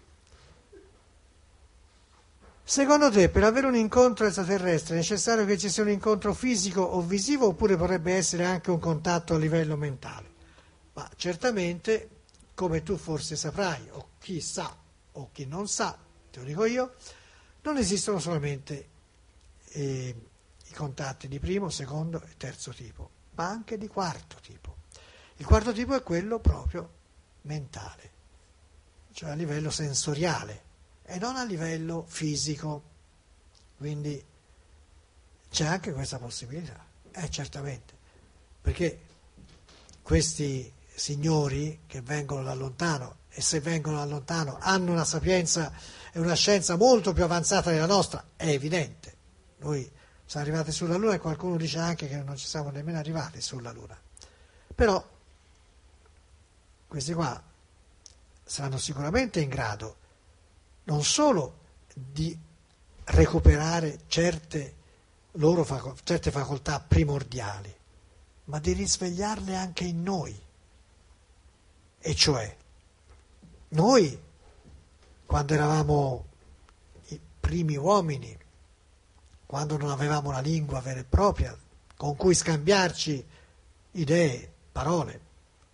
Secondo te, per avere un incontro extraterrestre è necessario che ci sia un incontro fisico o visivo oppure potrebbe essere anche un contatto a livello mentale? Ma certamente, come tu forse saprai, o chi sa o chi non sa, te lo dico io, non esistono solamente i contatti di primo, secondo e terzo tipo, ma anche di quarto tipo. Il quarto tipo è quello proprio mentale, cioè a livello sensoriale e non a livello fisico, quindi c'è anche questa possibilità, certamente, perché questi signori che vengono da lontano, e se vengono da lontano hanno una sapienza e una scienza molto più avanzata della nostra, è evidente. Noi siamo arrivati sulla Luna e qualcuno dice anche che non ci siamo nemmeno arrivati sulla Luna, però questi qua saranno sicuramente in grado non solo di recuperare certe facoltà primordiali, ma di risvegliarle anche in noi. E cioè, noi, quando eravamo i primi uomini, quando non avevamo una lingua vera e propria con cui scambiarci idee, parole,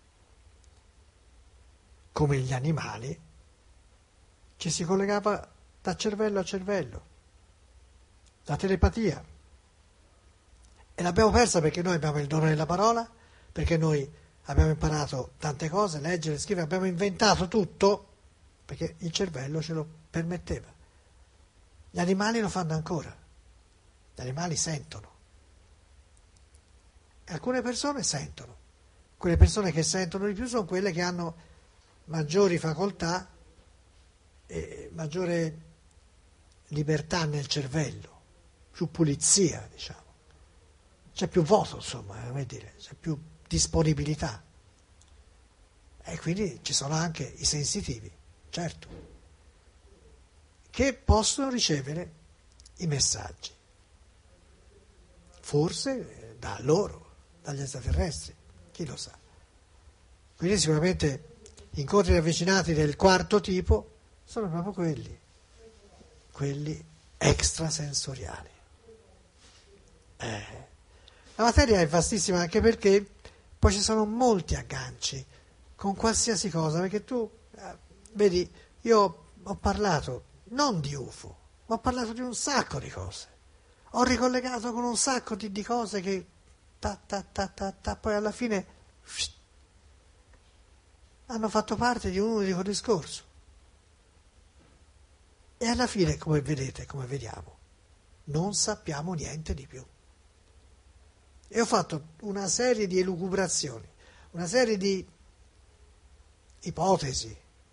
come gli animali, ci si collegava da cervello a cervello, da telepatia. E l'abbiamo persa perché noi abbiamo il dono della parola, perché noi abbiamo imparato tante cose, leggere, scrivere, abbiamo inventato tutto, perché il cervello ce lo permetteva. Gli animali lo fanno ancora, gli animali sentono. E alcune persone sentono. Quelle persone che sentono di più sono quelle che hanno maggiori facoltà e maggiore libertà nel cervello, più pulizia, diciamo. C'è più voto, insomma, come dire, c'è più disponibilità. E quindi ci sono anche i sensitivi, certo, che possono ricevere i messaggi. Forse da loro, dagli extraterrestri, chi lo sa. Quindi sicuramente incontri ravvicinati del quarto tipo sono proprio quelli extrasensoriali. La materia è vastissima anche perché poi ci sono molti agganci con qualsiasi cosa, perché tu, vedi, io ho parlato non di UFO, ma ho parlato di un sacco di cose. Ho ricollegato con un sacco di cose che poi alla fine hanno fatto parte di un unico discorso. E alla fine, come vedete, come vediamo, non sappiamo niente di più. E ho fatto una serie di elucubrazioni, una serie di ipotesi,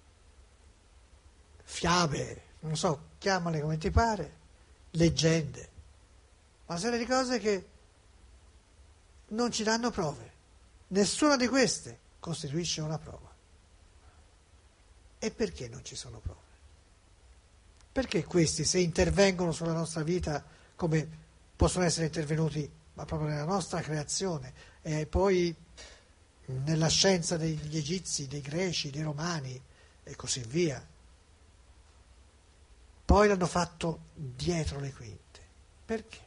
fiabe, non so, chiamale come ti pare, leggende, una serie di cose che non ci danno prove. Nessuna di queste costituisce una prova. E perché non ci sono prove? Perché questi, se intervengono sulla nostra vita, come possono essere intervenuti, ma proprio nella nostra creazione, e poi nella scienza degli egizi, dei greci, dei romani e così via, poi l'hanno fatto dietro le quinte. Perché?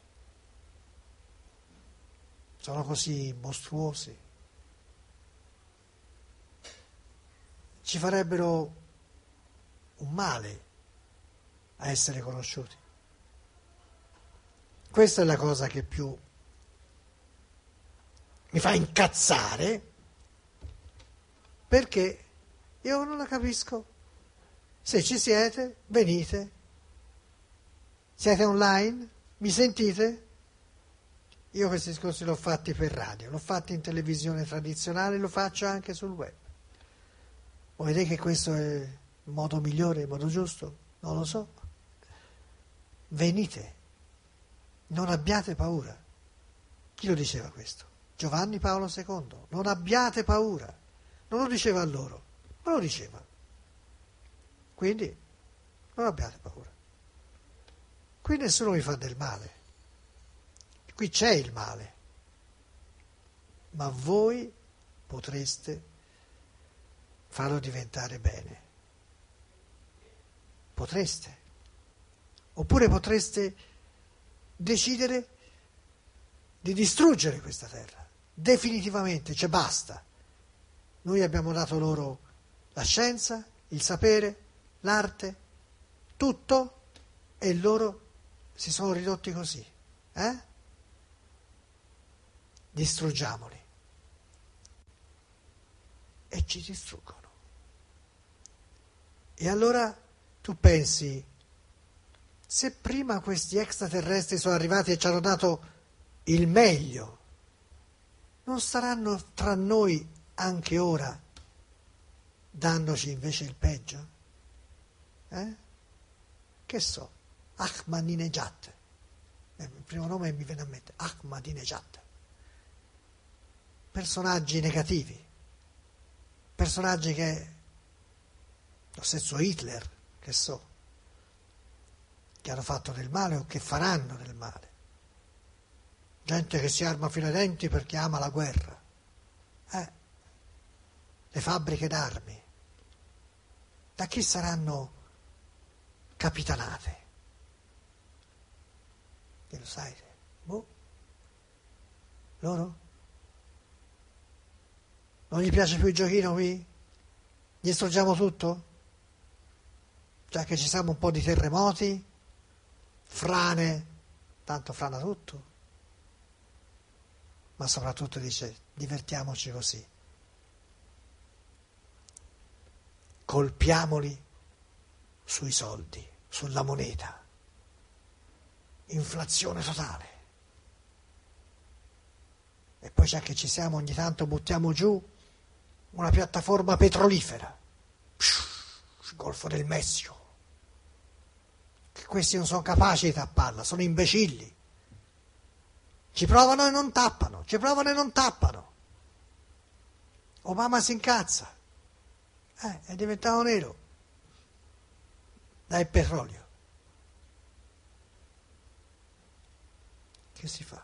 Sono così mostruosi? Ci farebbero un male a essere conosciuti. Questa è la cosa che più mi fa incazzare, perché io non la capisco. Se ci siete, venite. Siete online? Mi sentite? Io questi discorsi l'ho fatti per radio, l'ho fatti in televisione tradizionale, lo faccio anche sul web. Vuoi vedere che questo è il modo migliore, il modo giusto? Non lo so. Venite, non abbiate paura. Chi lo diceva questo? Giovanni Paolo II. Non abbiate paura. Non lo diceva a loro, ma lo diceva. Quindi non abbiate paura. Qui nessuno vi fa del male. Qui c'è il male. Ma voi potreste farlo diventare bene. Potreste. Oppure potreste decidere di distruggere questa terra. Definitivamente, cioè basta. Noi abbiamo dato loro la scienza, il sapere, l'arte, tutto, e loro si sono ridotti così. Distruggiamoli. E ci distruggono. E allora tu pensi, se prima questi extraterrestri sono arrivati e ci hanno dato il meglio, non staranno tra noi anche ora dandoci invece il peggio? Che so, Ahmadinejad, il primo nome mi viene a mente, Ahmadinejad. Personaggi negativi, personaggi che, lo stesso Hitler, che so, che hanno fatto del male o che faranno del male. Gente che si arma fino ai denti perché ama la guerra. Le fabbriche d'armi. Da chi saranno capitanate? Che lo sai? Boh. Loro? Non gli piace più il giochino qui? Distruggiamo tutto? Già che ci siamo un po' di terremoti, frane, tanto frana tutto. Ma soprattutto dice, divertiamoci così. Colpiamoli sui soldi, sulla moneta. Inflazione totale. E poi già che ci siamo, ogni tanto buttiamo giù una piattaforma petrolifera. Il Golfo del Messico. Che questi non sono capaci di tapparla, sono imbecilli. Ci provano e non tappano, ci provano e non tappano. Obama si incazza. È diventato nero dal petrolio. Che si fa?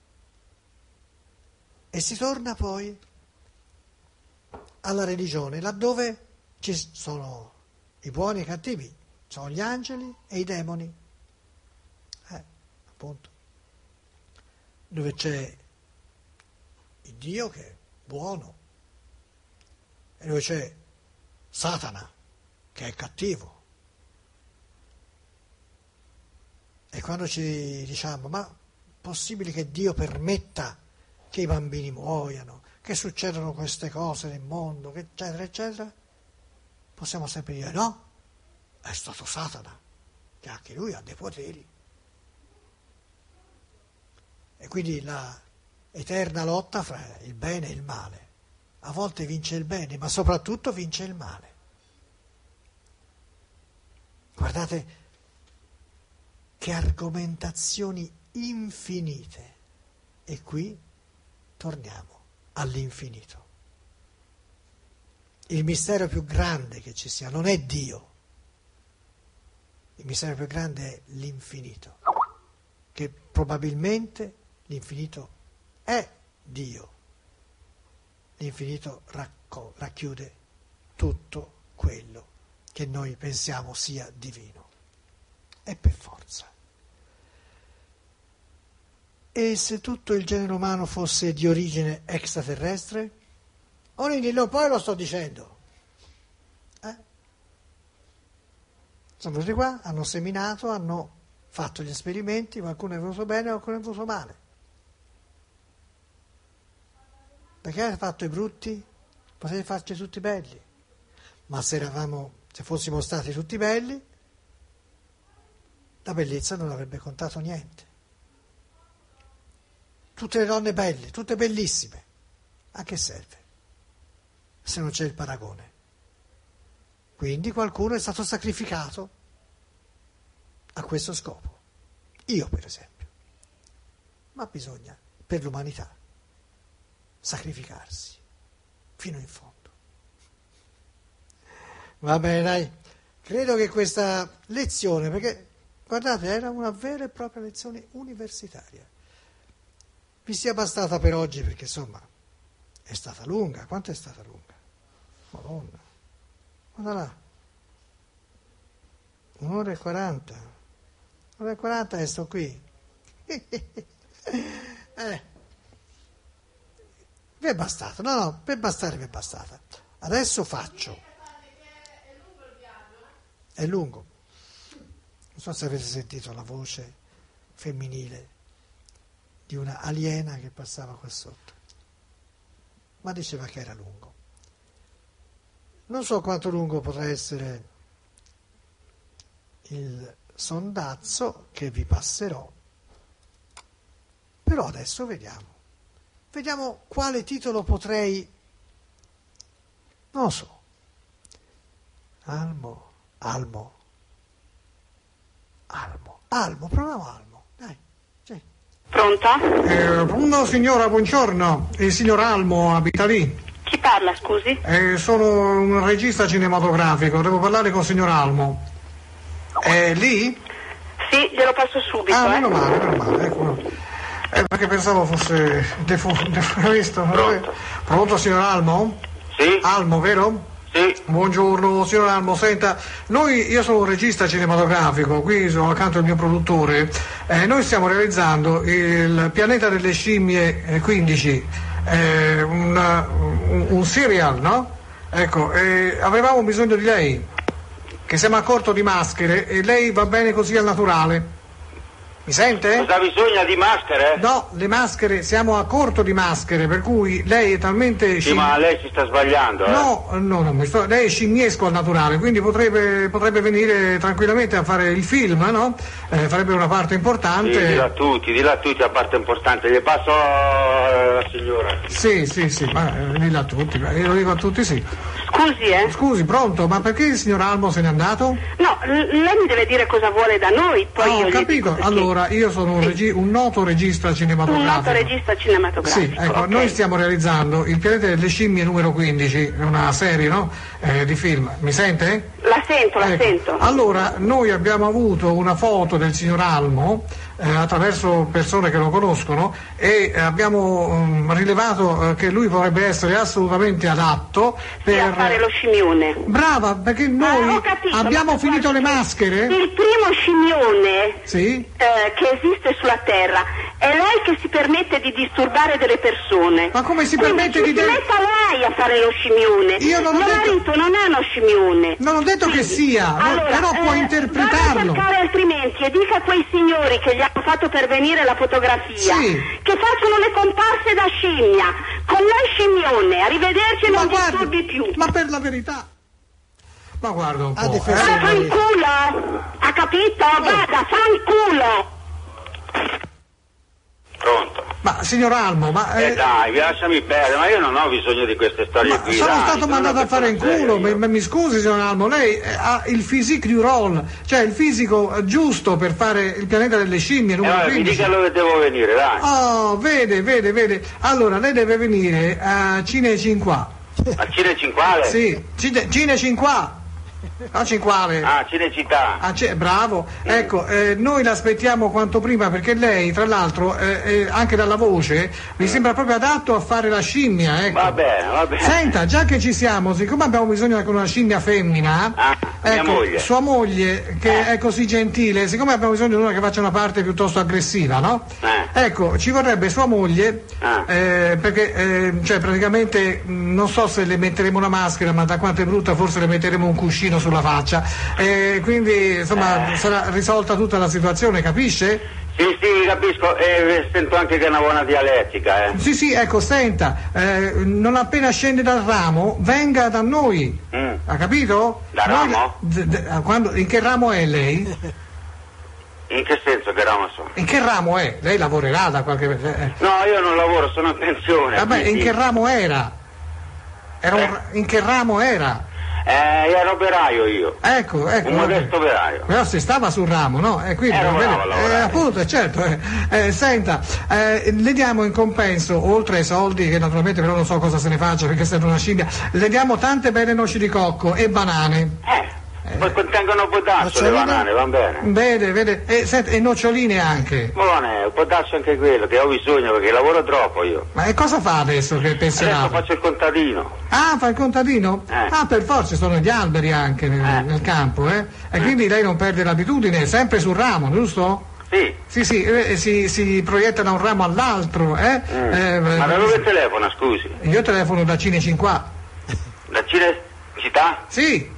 E si torna poi alla religione, laddove ci sono i buoni e i cattivi, sono gli angeli e i demoni. Appunto. Dove c'è il Dio che è buono e dove c'è Satana che è cattivo. E quando ci diciamo, ma è possibile che Dio permetta che i bambini muoiano, che succedano queste cose nel mondo, eccetera, eccetera, possiamo sempre dire no, è stato Satana, che anche lui ha dei poteri. E quindi la eterna lotta fra il bene e il male. A volte vince il bene, ma soprattutto vince il male. Guardate che argomentazioni infinite. E qui torniamo all'infinito. Il mistero più grande che ci sia non è Dio. Il mistero più grande è l'infinito, che probabilmente l'infinito è Dio. L'infinito racchiude tutto quello che noi pensiamo sia divino. E per forza. E se tutto il genere umano fosse di origine extraterrestre? Poi lo sto dicendo. Sono venuti qua, hanno seminato, hanno fatto gli esperimenti, qualcuno è venuto bene, qualcuno è venuto male. Perché avete fatto i brutti? Potete farci tutti belli. Ma se fossimo stati tutti belli, la bellezza non avrebbe contato niente. Tutte le donne belle, tutte bellissime. A che serve? Se non c'è il paragone. Quindi qualcuno è stato sacrificato a questo scopo. Io, per esempio. Ma bisogna, per l'umanità, sacrificarsi fino in fondo. Va bene, dai. Credo che questa lezione, perché guardate, era una vera e propria lezione universitaria, vi sia bastata per oggi, perché insomma è stata lunga. Quanto è stata lunga? Madonna. Guarda là. 1 ora e 40. 1 ora e 40 e sto qui. Vi è bastato. No, per bastare vi è bastata. Adesso faccio. È lungo. Non so se avete sentito la voce femminile di una aliena che passava qua sotto, ma diceva che era lungo. Non so quanto lungo potrà essere il sondazzo che vi passerò, però adesso vediamo quale titolo potrei, non lo so. Almo, proviamo Almo, dai, sì. Pronto? Pronto signora, buongiorno, il signor Almo abita lì? Chi parla, scusi? Sono un regista cinematografico, devo parlare con il signor Almo. È lì? Sì, glielo passo subito. Meno male, ecco. Perché pensavo fosse visto. Pronto signor Almo? Sì. Almo, vero? Sì. Buongiorno signor Almo, senta, io sono un regista cinematografico, qui sono accanto al mio produttore, noi stiamo realizzando il Pianeta delle Scimmie 15, un serial, no? Ecco, avevamo bisogno di lei, che siamo a corto di maschere e lei va bene così al naturale. Mi sente? Cosa bisogna di maschere? No, le maschere, siamo a corto di maschere, per cui lei è talmente... Sì, ma lei si sta sbagliando, No, lei è scimmiesco al naturale, quindi potrebbe venire tranquillamente a fare il film, no? Farebbe una parte importante. Sì, dilla a tutti la parte importante, gli passo la signora. Sì, ma dilla a tutti, io lo dico a tutti sì. Scusi, Scusi, pronto, ma perché il signor Almo se n'è andato? No, lei mi deve dire cosa vuole da noi, poi io ho capito, allora io sono un noto regista cinematografico. Un noto regista cinematografico. Sì, ecco, okay. Noi stiamo realizzando Il Pianeta delle Scimmie numero 15, una serie, no? Di film. Mi sente? La sento. Allora, noi abbiamo avuto una foto del signor Almo attraverso persone che lo conoscono e abbiamo rilevato che lui potrebbe essere assolutamente adatto per fare lo scimmione. Brava, perché noi abbiamo finito le maschere. Il primo scimmione sì? Che esiste sulla Terra è lei che si permette di disturbare delle persone. Ma come si permette di si metta lei a fare lo scimmione. Io non ho detto... marito non è uno scimmione. Non ho detto che sia, però può interpretarlo. Vada a cercare altrimenti e dica a quei signori che gli hanno fatto pervenire la fotografia che facciano le comparse da scimmia con lei scimmione. Arrivederci e non disturbi più. Ma per la verità, ma guarda un po'. Vada, fa in culo, ha capito? Vada, fa in culo. Pronto? Ma signor Almo, dai, lasciami perdere, ma io non ho bisogno di queste storie qui. Sono stato mandato a fare in culo, mi scusi signor Almo, lei ha il physique du rôle, cioè il fisico giusto per fare Il Pianeta delle Scimmie numero 15. Mi dica dove devo venire, dai. Oh, vede, allora lei deve venire a Cinecinquà. A Cinecinquale? Sì, Cinecinquà. A Cinquale. Cinecittà. Bravo, ecco, noi l'aspettiamo quanto prima perché lei, tra l'altro, anche dalla voce, mi sembra proprio adatto a fare la scimmia, ecco. Va bene. Senta, già che ci siamo, siccome abbiamo bisogno anche di una scimmia femmina, mia moglie. Sua moglie, che è così gentile, siccome abbiamo bisogno di una che faccia una parte piuttosto aggressiva, no? Ecco, ci vorrebbe sua moglie, perché, cioè, praticamente, non so se le metteremo una maschera, ma da quanto è brutta forse le metteremo un cuscino sulla faccia, quindi insomma sarà risolta tutta la situazione, capisce? Sì, capisco, sento anche che è una buona dialettica, Sì, ecco, senta, non appena scende dal ramo, venga da noi, ha capito? Da ramo? In che ramo è lei? In che senso che ramo sono? In che ramo è? Lei lavorerà da qualche... No, io non lavoro, sono in pensione. Vabbè, quindi... in che ramo era? In che ramo era? Ero operaio io. Ecco. Un modesto operaio. Però si stava sul ramo, no? E quindi, appunto, certo. Senta, le diamo in compenso, oltre ai soldi, che naturalmente però non so cosa se ne faccia perché è una scimmia, le diamo tante belle noci di cocco e banane. Poi contengono potassio le banane, va bene? Vede, e noccioline anche. Buone, un potassio anche quello, che ho bisogno perché lavoro troppo io. Ma e cosa fa adesso che è pensionato? Adesso faccio il contadino. Ah, fa il contadino? Per forza, sono gli alberi anche nel campo, E quindi lei non perde l'abitudine, sempre sul ramo, giusto? Sì. Si proietta da un ramo all'altro, Ma da dove telefona, scusi? Io telefono da Cinecittà. Da Cinecittà? Sì.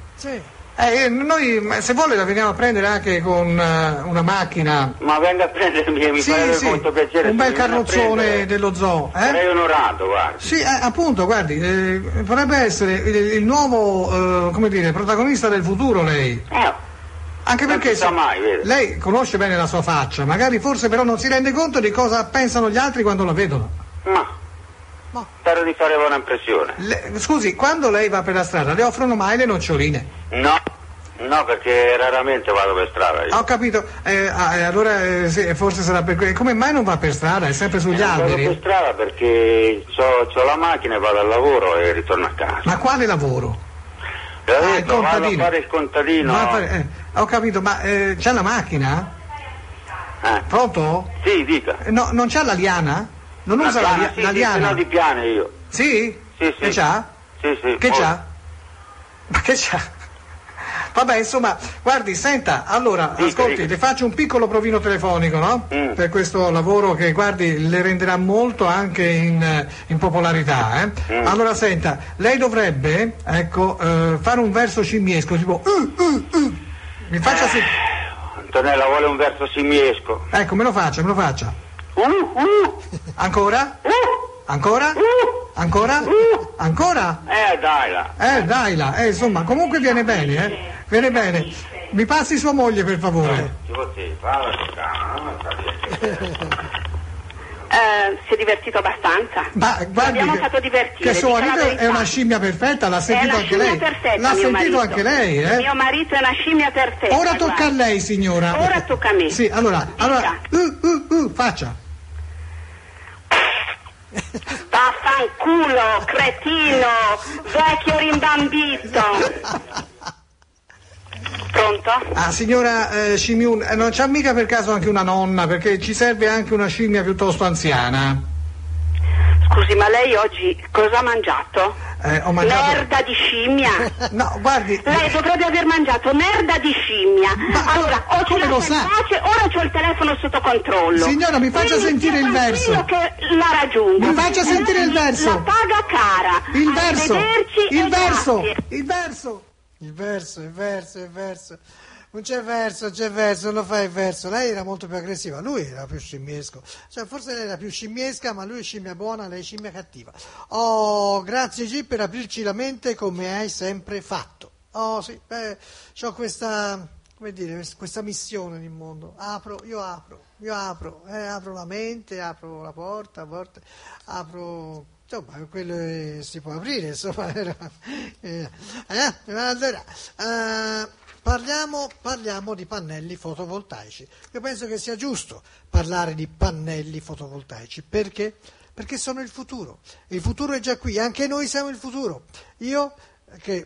Noi, se vuole, la veniamo a prendere anche con una macchina. Ma venga a prendermi e mi farebbe molto piacere. Un bel carrozzone dello zoo. Sarei onorato, guardi. Sì, appunto, guardi, potrebbe essere il nuovo, protagonista del futuro lei. Anche perché lei conosce bene la sua faccia, magari forse però non si rende conto di cosa pensano gli altri quando la vedono. Ma spero di fare buona impressione. Scusi, quando lei va per la strada le offrono mai le noccioline? No, perché raramente vado per strada io. Ho capito, allora forse sarà per quello. Come mai non va per strada? È sempre sugli alberi? Vado per strada perché c'ho la macchina e vado al lavoro e ritorno a casa. Ma quale lavoro? Il contadino. Vado a fare il contadino. Ho capito, ma c'ha la macchina? Pronto? Sì, dica. No, non c'ha la liana? Non usa la liana? No, di piane io. Sì? Sì. Che c'ha? Sì. Che c'ha? Ma che c'ha? Vabbè, insomma, guardi, senta, allora, ascolti, le faccio un piccolo provino telefonico, no? Per questo lavoro che, guardi, le renderà molto anche in popolarità, Allora, senta, lei dovrebbe, fare un verso scimmiesco, tipo... Mi faccia Antonella vuole un verso scimmiesco. Ecco, me lo faccia. Ancora? Ancora? Daila. Insomma, comunque viene bene, Viene bene. Mi passi sua moglie, per favore. Si è divertito abbastanza. Ma guardi, abbiamo fatto divertire. Che suo marito è una scimmia perfetta, l'ha sentito anche lei. L'ha sentito anche lei, Mio marito è una scimmia perfetta. Ora tocca a lei, signora. Ora tocca a me. Sì, allora, faccia. Vaffanculo, cretino, vecchio rimbambito. Pronto? Signora Scimmiun, non c'ha mica per caso anche una nonna, perché ci serve anche una scimmia piuttosto anziana. Scusi, ma lei oggi cosa ha mangiato? Ho mangiato... Merda di scimmia? No, guardi... Lei dovrebbe aver mangiato merda di scimmia. Ma allora, o ci lascia in pace, ora c'ho il telefono sotto controllo. Signora, mi faccia sentire il verso. Che la raggiungo. Mi faccia sentire il verso. La paga cara. Il verso. Il verso. Non c'è verso, non lo fa il verso. Lei era molto più aggressiva, lui era più scimmiesco. Cioè, forse lei era più scimmiesca, ma lui è scimmia buona, lei è scimmia cattiva. Oh, grazie G per aprirci la mente come hai sempre fatto. Oh sì, ho questa, questa missione nel mondo. Io apro la mente, apro la porta, a volte apro... Insomma, quello si può aprire, insomma. Allora, parliamo di pannelli fotovoltaici. Io penso che sia giusto parlare di pannelli fotovoltaici. Perché? Perché sono il futuro. Il futuro è già qui, anche noi siamo il futuro. Io, che,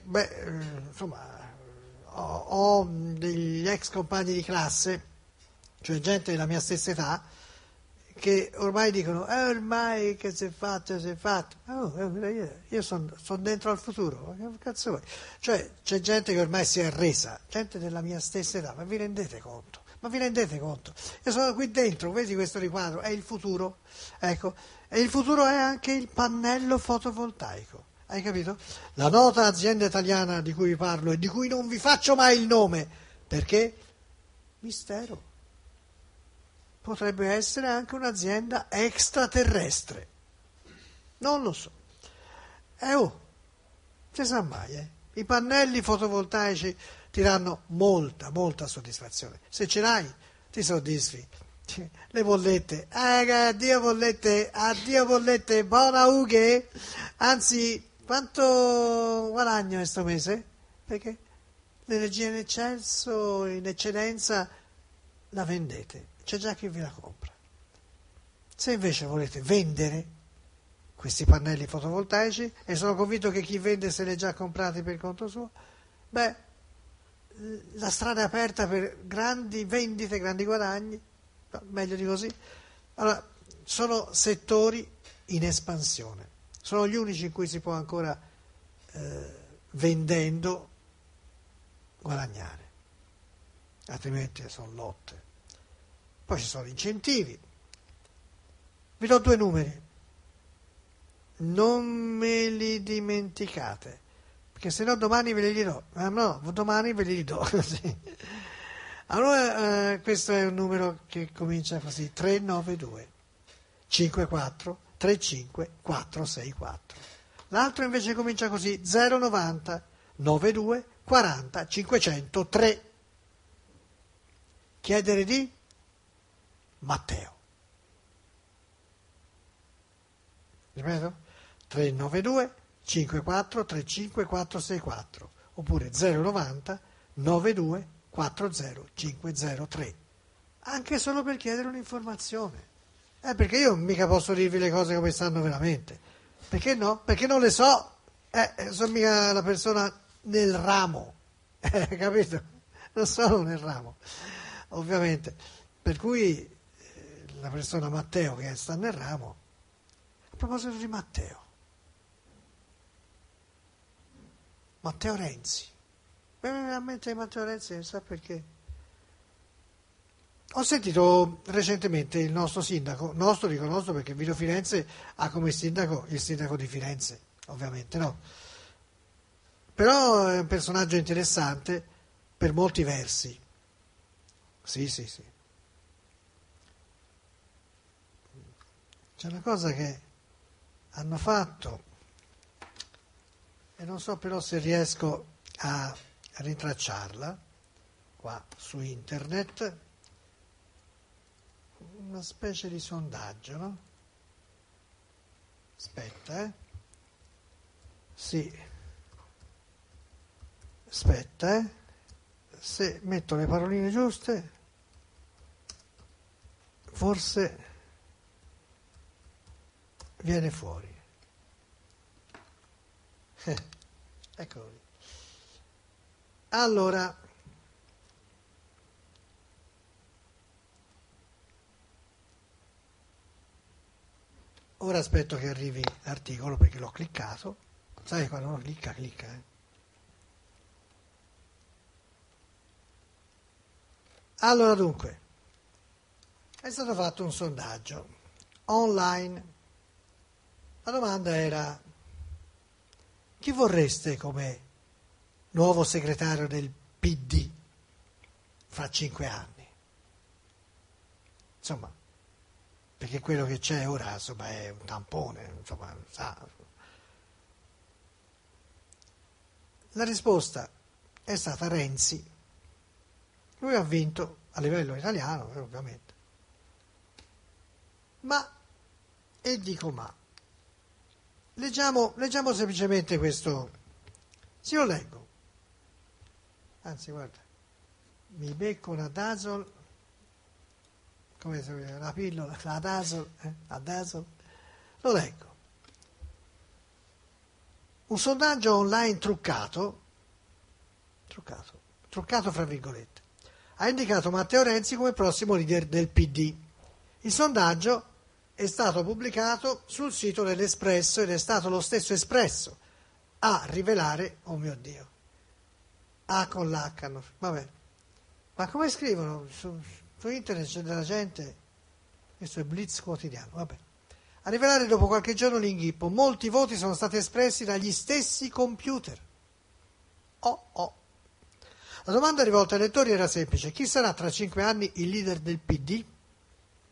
ho degli ex compagni di classe, cioè gente della mia stessa età, che ormai dicono ormai che si è fatto io sono dentro al futuro, ma che cazzo vuoi? Cioè c'è gente che ormai si è arresa, gente della mia stessa età, ma vi rendete conto? Io sono qui dentro, vedi questo riquadro, è il futuro, ecco, e il futuro è anche il pannello fotovoltaico, hai capito? La nota azienda italiana di cui vi parlo e di cui non vi faccio mai il nome, perché? Mistero. potrebbe essere anche un'azienda extraterrestre. Non lo so. Si sa mai, I pannelli fotovoltaici ti danno molta, molta soddisfazione. Se ce l'hai, ti soddisfi. Le bollette, addio bollette, buona Ughe. Anzi, quanto guadagno questo mese? Perché l'energia in eccesso, in eccedenza, la vendete. C'è già chi ve la compra. Se invece volete vendere questi pannelli fotovoltaici, e sono convinto che chi vende se li ha già comprati per conto suo, la strada è aperta per grandi vendite, grandi guadagni, meglio di così. Allora, sono settori in espansione, sono gli unici in cui si può ancora vendendo guadagnare, altrimenti sono lotte. Poi ci sono incentivi. Vi do 2 numeri, non me li dimenticate, perché se no domani ve li do. No, domani ve li do. Sì. Allora, questo è un numero che comincia così: 392 54 35 464. L'altro invece comincia così: 090 92 40 503. Chiedere di Matteo. Ripeto? 392 54 35 464 oppure 090 92 40 503, anche solo per chiedere un'informazione, perché io mica posso dirvi le cose come stanno veramente, perché no? Perché non le so, sono mica la persona nel ramo, capito? Non sono nel ramo, ovviamente, per cui la persona Matteo che sta nel ramo. A proposito di Matteo Renzi, veramente Matteo Renzi, sa perché? Ho sentito recentemente il nostro sindaco, dico nostro perché Vito Firenze ha come sindaco il sindaco di Firenze, ovviamente no, però è un personaggio interessante per molti versi. Sì. C'è una cosa che hanno fatto, e non so però se riesco a rintracciarla qua su internet, una specie di sondaggio, no? Aspetta, Sì. Aspetta, Se metto le paroline giuste, forse viene fuori. Eccolo lì. Allora, ora aspetto che arrivi l'articolo perché l'ho cliccato. Sai quando uno clicca. Allora dunque, è stato fatto un sondaggio online. La domanda era: chi vorreste come nuovo segretario del PD fra 5 anni? Insomma, perché quello che c'è ora insomma, è un tampone, insomma, sa. La risposta è stata Renzi. Lui ha vinto a livello italiano, ovviamente. Leggiamo semplicemente questo. Sì, lo leggo. Anzi, guarda, mi becco una Dasol, come si chiama, la pillola, la Dasol, lo leggo. Un sondaggio online truccato fra virgolette, ha indicato Matteo Renzi come prossimo leader del PD. Il sondaggio è stato pubblicato sul sito dell'Espresso ed è stato lo stesso Espresso a rivelare, oh mio Dio, A con l'H, vabbè, ma come scrivono su internet c'è della gente, questo è Blitz quotidiano, vabbè, a rivelare dopo qualche giorno l'inghippo, molti voti sono stati espressi dagli stessi computer. La domanda rivolta ai lettori era semplice: chi sarà tra 5 anni il leader del PD?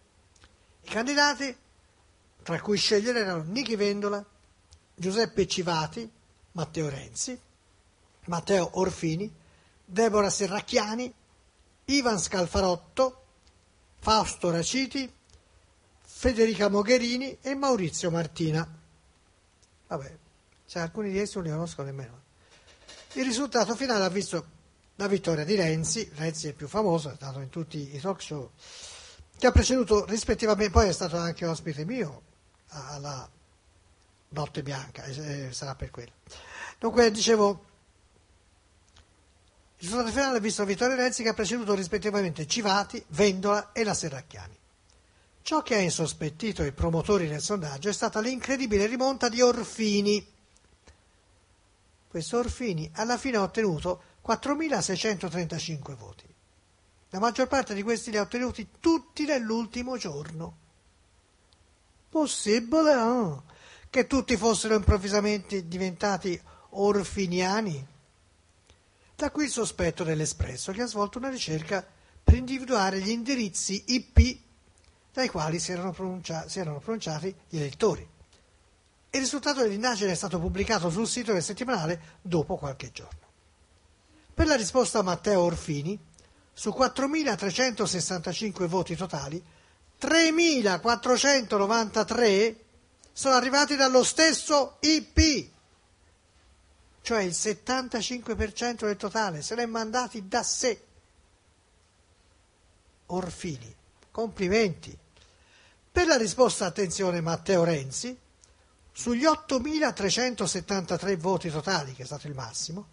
I candidati, tra cui scegliere, erano Nichi Vendola, Giuseppe Civati, Matteo Renzi, Matteo Orfini, Deborah Serracchiani, Ivan Scalfarotto, Fausto Raciti, Federica Mogherini e Maurizio Martina. Vabbè, alcuni di essi non li conosco nemmeno. Il risultato finale ha visto la vittoria di Renzi. Renzi è il più famoso, è stato in tutti i talk show, che ha preceduto rispettivamente, poi è stato anche ospite mio alla Notte Bianca, sarà per quello. Dunque, dicevo, il risultato finale ha visto la vittoria di Renzi, che ha preceduto rispettivamente Civati, Vendola e la Serracchiani. Ciò che ha insospettito i promotori del sondaggio è stata l'incredibile rimonta di Orfini. Questo Orfini alla fine ha ottenuto 4.635 voti. La maggior parte di questi li ha ottenuti tutti nell'ultimo giorno. Possibile, no? Che tutti fossero improvvisamente diventati orfiniani? Da qui il sospetto dell'Espresso, che ha svolto una ricerca per individuare gli indirizzi IP dai quali si erano pronunciati gli elettori. Il risultato dell'indagine è stato pubblicato sul sito del settimanale dopo qualche giorno. Per la risposta a Matteo Orfini, su 4.365 voti totali, 3.493 sono arrivati dallo stesso IP, cioè il 75% del totale, se l'è mandati da sé. Orfini, complimenti. Per la risposta, attenzione, Matteo Renzi, sugli 8.373 voti totali, che è stato il massimo,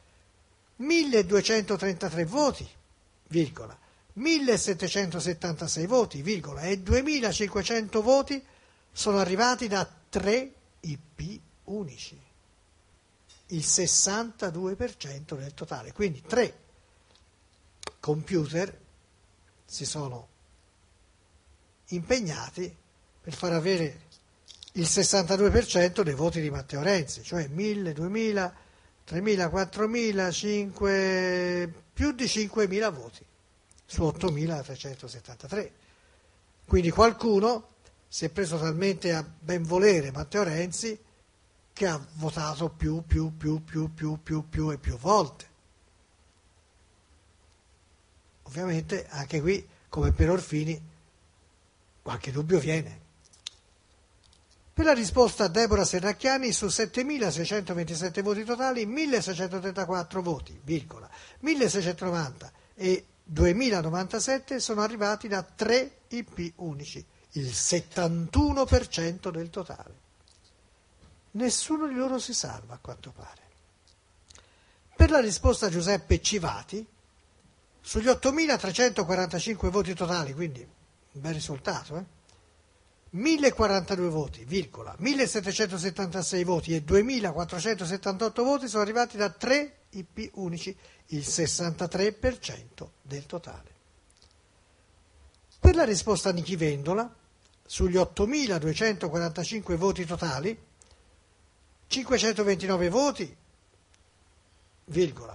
1.233 voti, virgola, 1.776 voti, virgola, e 2.500 voti sono arrivati da 3 IP unici, il 62% del totale. Quindi 3 computer si sono impegnati per far avere il 62% dei voti di Matteo Renzi, cioè 1.000, 2.000, 3.000, 4.000, 5, più di 5.000 voti su 8.373. Quindi qualcuno si è preso talmente a ben volere Matteo Renzi che ha votato più e più volte. Ovviamente anche qui, come per Orfini, qualche dubbio viene. Per la risposta a Deborah Serracchiani, su 7.627 voti totali, 1.634 voti, virgola, 1.690 e 2.097 sono arrivati da 3 IP unici, il 71% del totale. Nessuno di loro si salva, a quanto pare. Per la risposta a Giuseppe Civati, sugli 8.345 voti totali, quindi un bel risultato, 1.042 voti, virgola, 1.776 voti e 2.478 voti sono arrivati da 3 IP unici, il 63% del totale. Per la risposta a Nichi Vendola, sugli 8.245 voti totali, 529 voti, virgola,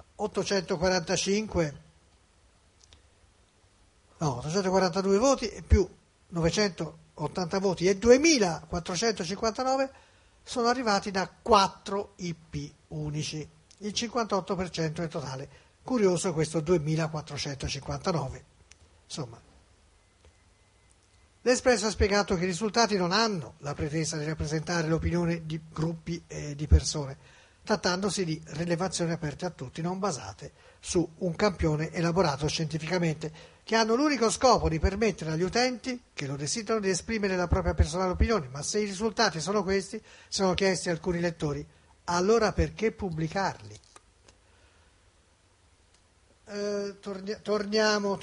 842 voti e più 980 voti e 2.459 sono arrivati da 4 IP unici, il 58% del totale. Curioso questo 2.459. Insomma, l'Espresso ha spiegato che i risultati non hanno la pretesa di rappresentare l'opinione di gruppi e di persone, trattandosi di rilevazioni aperte a tutti, non basate su un campione elaborato scientificamente, che hanno l'unico scopo di permettere agli utenti che lo desiderano di esprimere la propria personale opinione. Ma se i risultati sono questi, sono chiesti alcuni lettori, allora perché pubblicarli? Torniamo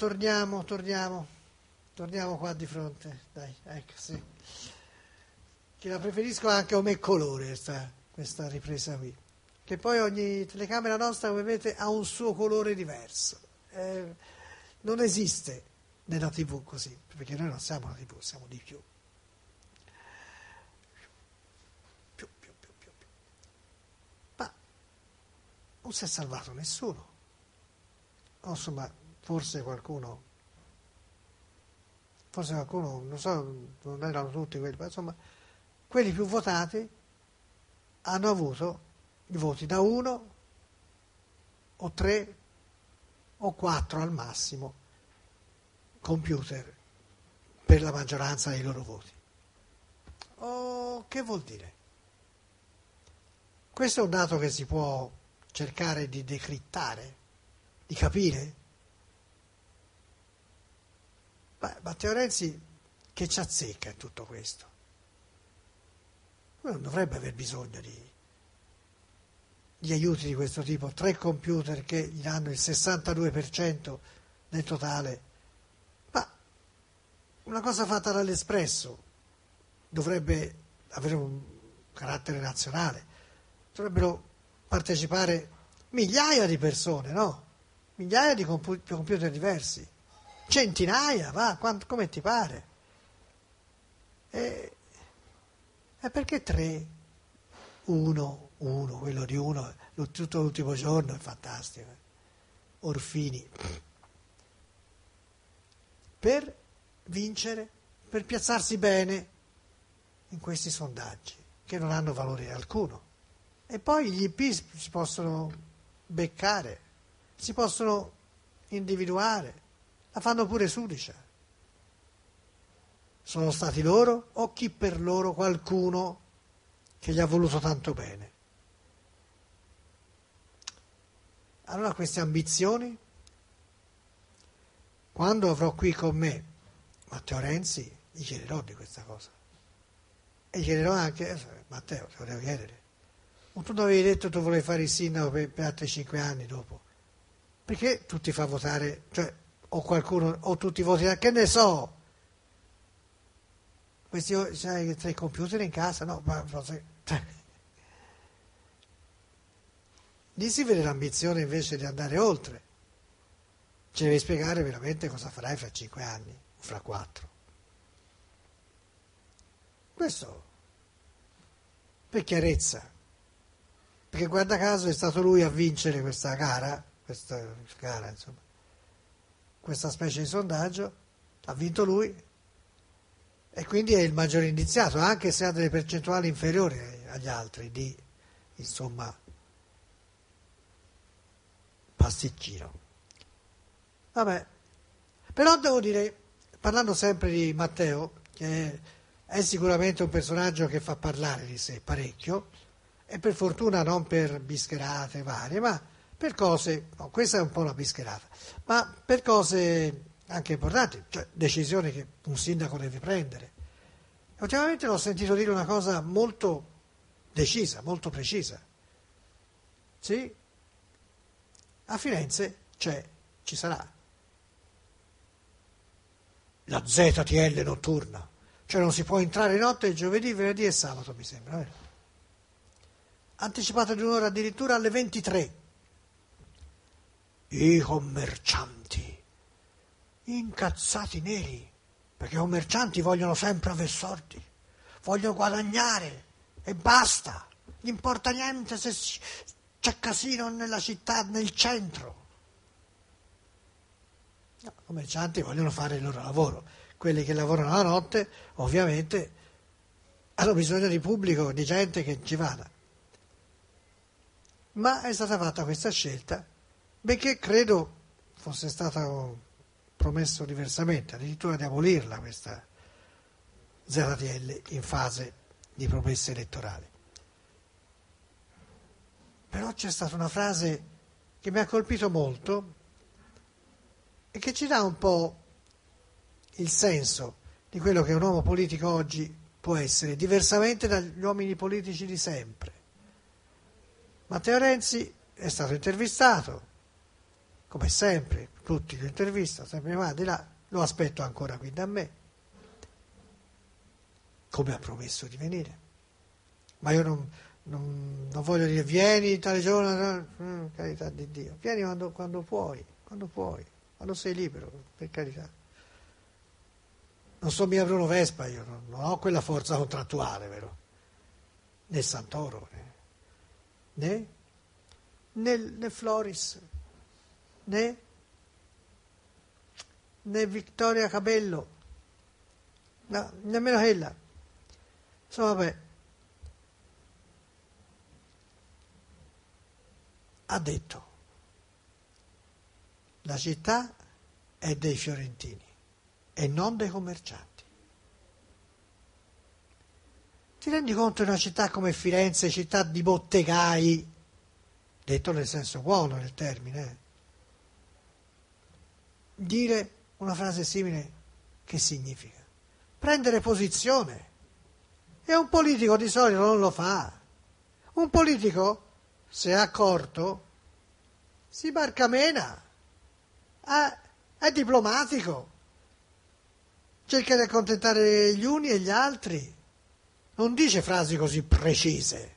qua di fronte, dai, ecco, sì. Che la preferisco anche come colore questa ripresa qui, che poi ogni telecamera nostra, come vedete, ha un suo colore diverso. Non esiste nella TV così, perché noi non siamo la TV, siamo di più. Ma non si è salvato nessuno. O insomma, forse qualcuno forse qualcuno, non so, non erano tutti quelli, ma insomma, quelli più votati hanno avuto i voti da 1 o 3 o 4 al massimo computer per la maggioranza dei loro voti. Che vuol dire? Questo è un dato che si può cercare di decrittare, di capire. Beh, Matteo Renzi che ci azzecca in tutto questo? Non dovrebbe aver bisogno di aiuti di questo tipo. 3 computer che gli danno il 62% del totale. Ma una cosa fatta dall'Espresso dovrebbe avere un carattere nazionale. Dovrebbero partecipare migliaia di persone, no? Migliaia di computer diversi. Centinaia, va, come ti pare. E perché 3? 1, quello di 1, tutto l'ultimo giorno è fantastico. Orfini. Per vincere, per piazzarsi bene in questi sondaggi, che non hanno valore alcuno. E poi gli IP si possono beccare, si possono individuare, la fanno pure Sudicia. Sono stati loro o chi per loro, qualcuno che gli ha voluto tanto bene. Allora queste ambizioni, quando avrò qui con me Matteo Renzi, gli chiederò di questa cosa. E gli chiederò anche, Matteo, te lo devo chiedere, ma tu non avevi detto che tu volevi fare il sindaco per altri 5 anni dopo? Perché tu ti fa votare, cioè, o qualcuno, o tutti voti, che ne so, questi, sai, 3 computer in casa, no, ma lì si vede l'ambizione invece di andare oltre. Ci devi spiegare veramente cosa farai fra 5 anni o fra 4. Questo per chiarezza, perché guarda caso è stato lui a vincere questa gara, insomma, questa specie di sondaggio, ha vinto lui e quindi è il maggiore indiziato, anche se ha delle percentuali inferiori agli altri di, insomma, pasticcino. Vabbè, però devo dire, parlando sempre di Matteo, che è sicuramente un personaggio che fa parlare di sé parecchio, e per fortuna non per bischerate varie, ma per cose, no, questa è un po' una bischerata, ma per cose anche importanti, cioè decisioni che un sindaco deve prendere. E ultimamente l'ho sentito dire una cosa molto decisa, molto precisa. Sì, a Firenze ci sarà la ZTL notturna, cioè non si può entrare notte giovedì, venerdì e sabato, mi sembra, vero? Anticipata di un'ora addirittura alle 23. I commercianti incazzati neri, perché i commercianti vogliono sempre aver soldi, vogliono guadagnare e basta, gli importa niente se c'è casino nella città, nel centro. No, i commercianti vogliono fare il loro lavoro, quelli che lavorano la notte ovviamente hanno bisogno di pubblico, di gente che ci vada. Ma è stata fatta questa scelta, benché credo fosse stato promesso diversamente, addirittura di abolirla questa ZTL in fase di promesse elettorali. Però c'è stata una frase che mi ha colpito molto e che ci dà un po' il senso di quello che un uomo politico oggi può essere, diversamente dagli uomini politici di sempre. Matteo Renzi è stato intervistato, come sempre, tutti lo intervistano, sempre va di là, lo aspetto ancora qui da me, come ha promesso di venire. Ma io non voglio dire vieni tale giorno, no, carità di Dio, vieni quando puoi, quando sei libero, per carità. Non so mica Bruno Vespa, io non ho quella forza contrattuale, vero? Né Santoro, né Floris, né Vittoria Cabello, No, nemmeno quella. Insomma, vabbè. Ha detto, la città è dei fiorentini e non dei commercianti. Ti rendi conto di una città come Firenze, città di bottegai, detto nel senso buono del termine, dire una frase simile che significa? Prendere posizione. E un politico di solito non lo fa. Un politico, se è accorto, si barcamena, è diplomatico, cerca di accontentare gli uni e gli altri, non dice frasi così precise.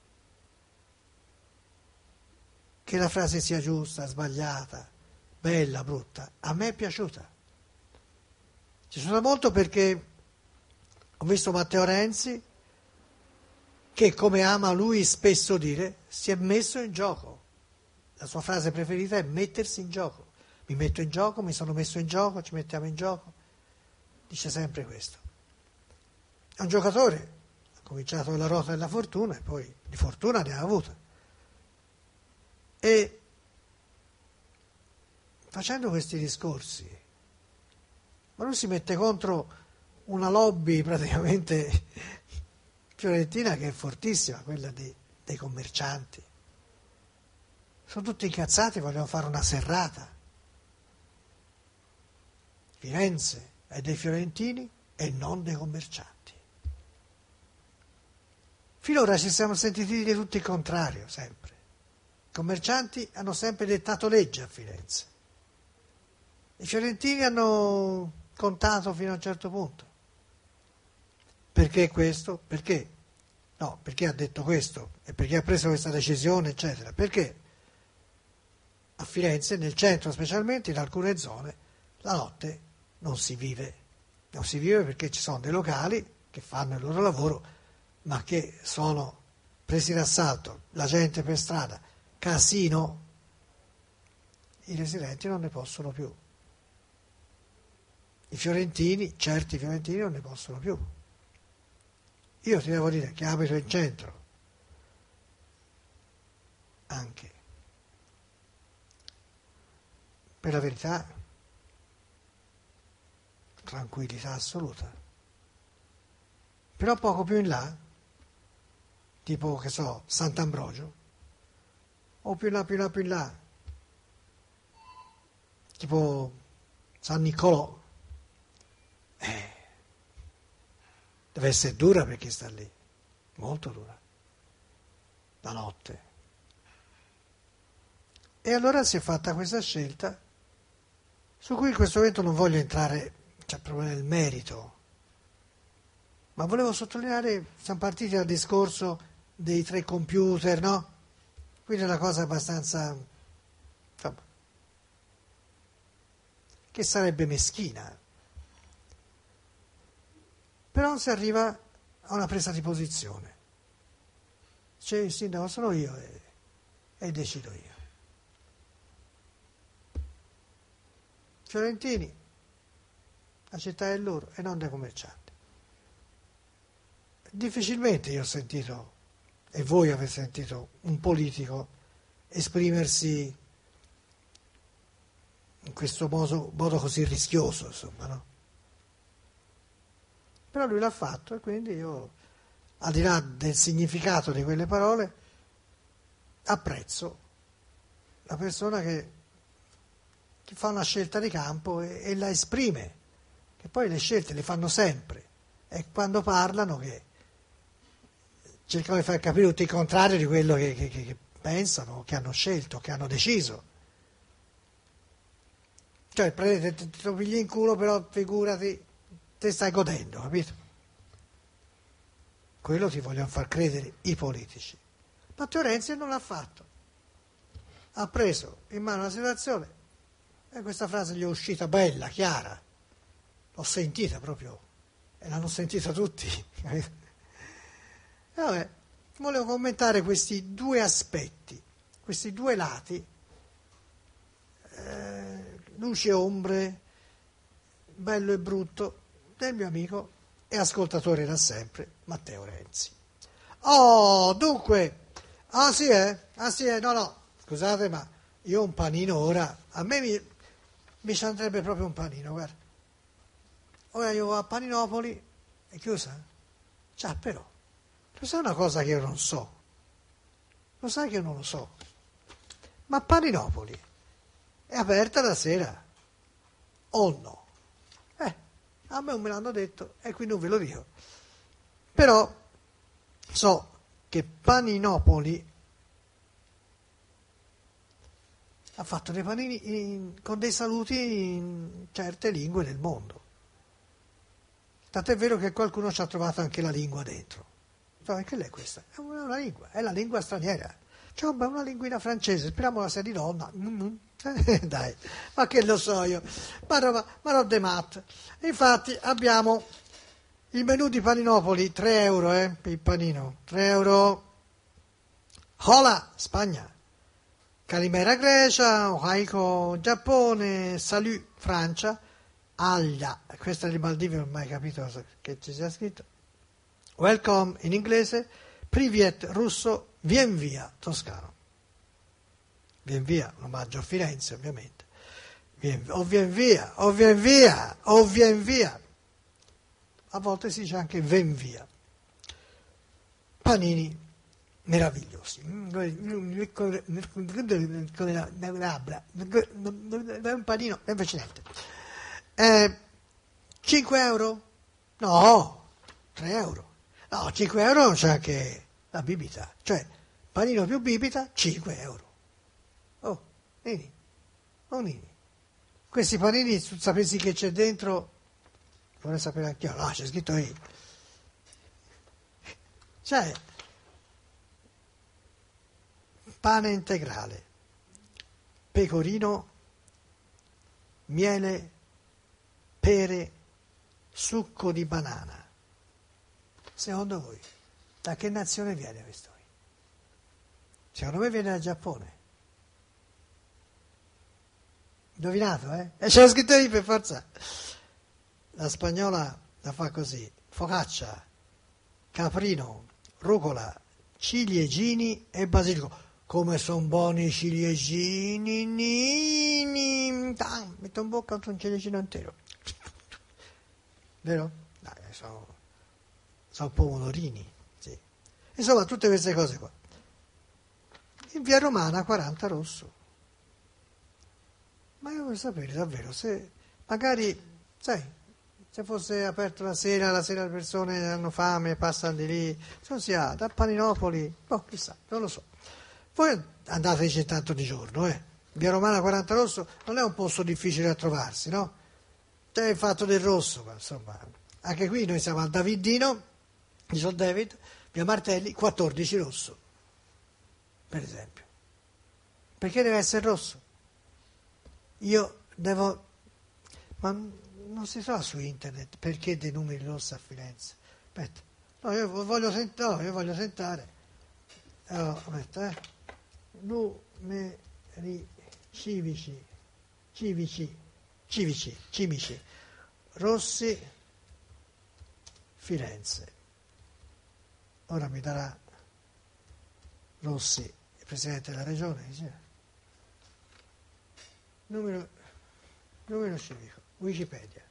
Che la frase sia giusta, sbagliata, bella, brutta, a me è piaciuta. Ci sono molto perché ho visto Matteo Renzi che, come ama lui spesso dire, si è messo in gioco. La sua frase preferita è mettersi in gioco. Mi metto in gioco, mi sono messo in gioco, ci mettiamo in gioco. Dice sempre questo. È un giocatore, ha cominciato la ruota della fortuna e poi di fortuna ne ha avuta. E facendo questi discorsi, ma lui si mette contro una lobby praticamente fiorentina che è fortissima, quella dei commercianti. Sono tutti incazzati, vogliono fare una serrata. Firenze è dei fiorentini e non dei commercianti. Finora ci siamo sentiti dire tutto il contrario, sempre. I commercianti hanno sempre dettato legge a Firenze. I fiorentini hanno contato fino a un certo punto. Perché questo? Perché? No, perché ha detto questo e perché ha preso questa decisione, eccetera. Perché a Firenze, nel centro specialmente, in alcune zone, la notte non si vive. Non si vive perché ci sono dei locali che fanno il loro lavoro, ma che sono presi d'assalto, la gente per strada, casino, i residenti non ne possono più. I fiorentini, certi fiorentini non ne possono più. Io ti devo dire che abito in centro, anche. Per la verità, tranquillità assoluta. Però poco più in là, tipo, che so, Sant'Ambrogio, o più in là, tipo San Niccolò, deve essere dura per chi sta lì, molto dura, la notte. E allora si è fatta questa scelta, su cui in questo momento non voglio entrare proprio nel merito, ma volevo sottolineare, siamo partiti dal discorso dei 3 computer, no? Quindi è una cosa abbastanza, insomma, che sarebbe meschina. Però si arriva a una presa di posizione. Dice il sindaco sono io e decido io. Fiorentini, la città è loro e non dei commercianti. Difficilmente io ho sentito, e voi avete sentito, un politico esprimersi in questo modo così rischioso, insomma, no? Però lui l'ha fatto e quindi io, al di là del significato di quelle parole, apprezzo la persona che fa una scelta di campo e la esprime, che poi le scelte le fanno sempre, e quando parlano che cercano di far capire tutto il contrario di quello che pensano, che hanno scelto, che hanno deciso. Cioè, ti pigli in culo, però figurati, te stai godendo, capito? Quello ti vogliono far credere i politici. Matteo Renzi non l'ha fatto. Ha preso in mano la situazione e questa frase gli è uscita bella, chiara. L'ho sentita proprio e l'hanno sentita tutti. E vabbè, volevo commentare questi 2 aspetti, questi 2 lati, luce e ombre, bello e brutto, del mio amico e ascoltatore da sempre, Matteo Renzi. Oh, dunque, sì, no, scusate, ma io un panino ora, a me mi ci andrebbe proprio un panino, guarda. Ora io vado a Paninopoli, è chiusa? Già, però, lo sai una cosa che io non so? Lo sai che io non lo so? Ma Paninopoli è aperta la sera o no? A me non me l'hanno detto e quindi non ve lo dico. Però so che Paninopoli ha fatto dei panini con dei saluti in certe lingue del mondo. Tant'è vero che qualcuno ci ha trovato anche la lingua dentro. Cioè, che è questa? È una lingua, è la lingua straniera. Cioè, una linguina francese, speriamo la sia di donna. Dai, ma che lo so io. Ma roba de mat. Infatti abbiamo il menù di Paninopoli, 3 euro, per il panino. 3 euro. Hola, Spagna. Calimera Grecia, Ohaiko Giappone, Salut Francia, Aglia, questa è di Maldive, non ho mai capito che ci sia scritto. Welcome in inglese, Privet russo, Vien via toscano. Vien via, un omaggio a Firenze ovviamente. Vien via. A volte si dice anche ven via. Panini meravigliosi. Con le labbra. Un panino, e invece niente. 5 euro? No, 3 euro. No, 5 euro non c'è anche la bibita. Cioè, panino più bibita, 5 euro. Oh, Nini. Questi panini, sapessi che c'è dentro, vorrei sapere anche io. No, c'è scritto lì. Cioè, pane integrale, pecorino, miele, pere, succo di banana. Secondo voi, da che nazione viene questo? Secondo me viene dal Giappone. Indovinato, eh? E c'è scritto lì per forza. La spagnola la fa così: focaccia, caprino, rucola, ciliegini e basilico. Come sono buoni i ciliegini, metto in bocca un ciliegino intero. Vero? Dai, sono pomodorini, sì. Insomma, tutte queste cose qua. In via Romana 40 rosso. Ma io voglio sapere davvero se magari, sai, se fosse aperto la sera le persone hanno fame, passano di lì, non si ha, da Paninopoli, chissà, non lo so. Voi andateci tanto di giorno, Via Romana 40 rosso non è un posto difficile da trovarsi, no? C'è il fatto del rosso, ma insomma, anche qui noi siamo al Davidino, di Sol David, via Martelli, 14 rosso, per esempio. Perché deve essere rosso? Io devo... Ma non si trova su internet perché dei numeri rossi a Firenze. Aspetta, no, io voglio sentare. Aspetta, numeri civici, Rossi, Firenze. Ora mi darà Rossi, il Presidente della Regione, dice. Numero civico, Wikipedia.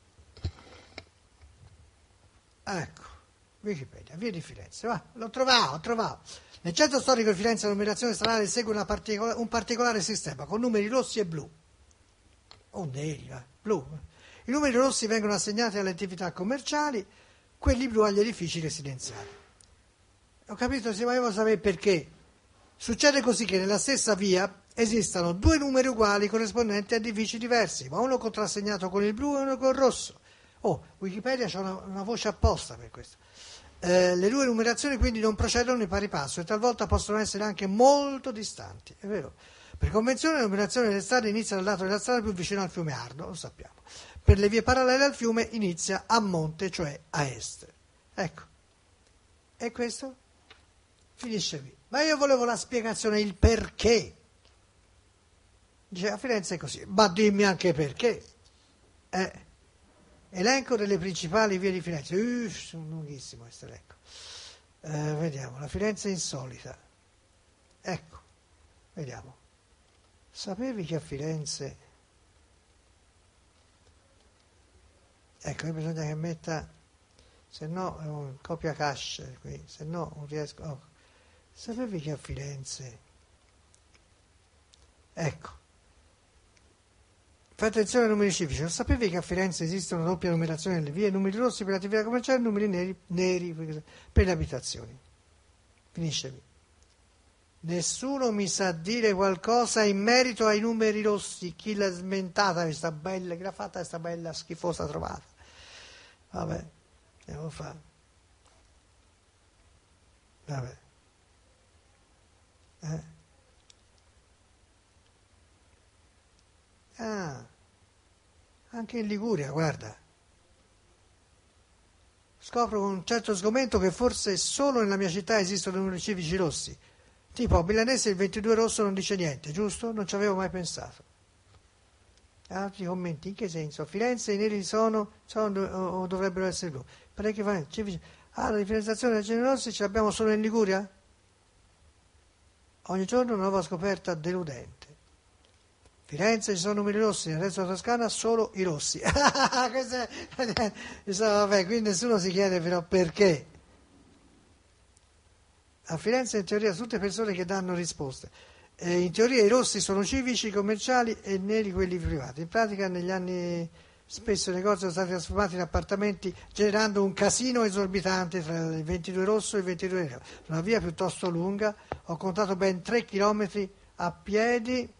Ecco, Wikipedia, via di Firenze. Va, l'ho trovato. Nel centro storico di Firenze la numerazione stradale segue un particolare sistema con numeri rossi e blu. O neri, blu. I numeri rossi vengono assegnati alle attività commerciali, quelli blu agli edifici residenziali. Ho capito, se volevo sapere perché. Succede così che nella stessa via esistano 2 numeri uguali corrispondenti a edifici diversi, ma uno contrassegnato con il blu e uno con il rosso. Wikipedia c'ha una voce apposta per questo. Le 2 numerazioni quindi non procedono di pari passo e talvolta possono essere anche molto distanti, è vero. Per convenzione la numerazione delle strade inizia dal lato della strada più vicino al fiume Arno, lo sappiamo. Per le vie parallele al fiume inizia a monte, cioè a est. Ecco. E questo finisce qui. Ma io volevo la spiegazione, il perché. Dice, a Firenze è così, ma dimmi anche perché. Elenco delle principali vie di Firenze. Sono lunghissimo questo elenco. Vediamo, la Firenze insolita. Ecco, vediamo. Sapevi che a Firenze... Ecco, bisogna che metta, se no copia cache qui, se no non riesco. Oh. Sapevi che a Firenze... Ecco. Fai attenzione ai numeri civici. Non sapevi che a Firenze esiste una doppia numerazione delle vie, numeri rossi per l'attività commerciale e numeri neri per le abitazioni? Finisce lì. Nessuno mi sa dire qualcosa in merito ai numeri rossi. Chi l'ha smentata questa bella, chi l'ha fatta questa bella schifosa trovata? Vabbè, devo fare. Vabbè. Anche in Liguria, guarda. Scopro con un certo sgomento che forse solo nella mia città esistono numeri civici rossi. Tipo a Milanese il 22 rosso non dice niente, giusto? Non ci avevo mai pensato. Altri commenti, in che senso? A Firenze i neri sono o dovrebbero essere blu? Parecchi civici. La differenziazione dei generi rossi ce l'abbiamo solo in Liguria? Ogni giorno una nuova scoperta deludente. Firenze ci sono numeri rossi, nel resto della Toscana solo i rossi. Vabbè, qui nessuno si chiede però perché. A Firenze in teoria sono tutte persone che danno risposte. In teoria i rossi sono civici, commerciali e neri quelli privati. In pratica negli anni spesso i negozi sono stati trasformati in appartamenti generando un casino esorbitante tra il 22 rosso e il 22 nero. Una via piuttosto lunga, ho contato ben 3 chilometri a piedi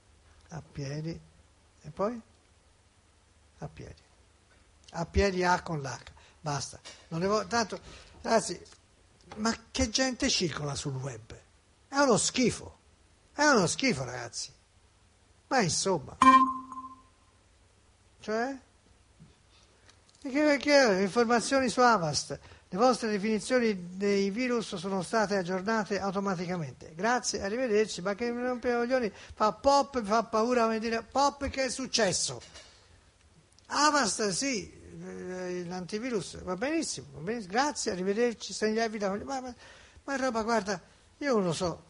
e poi a piedi A con l'H, basta. Non ne voglio tanto, ragazzi, ma che gente circola sul web? È uno schifo, ragazzi, ma insomma, cioè, che informazioni su Avast, le vostre definizioni dei virus sono state aggiornate automaticamente. Grazie, arrivederci. Ma che mi rompe i coglioni, fa pop, fa paura a dire pop, che è successo? Avast, sì, l'antivirus va benissimo, grazie, arrivederci, sei lievita. Ma roba, guarda, io non lo so,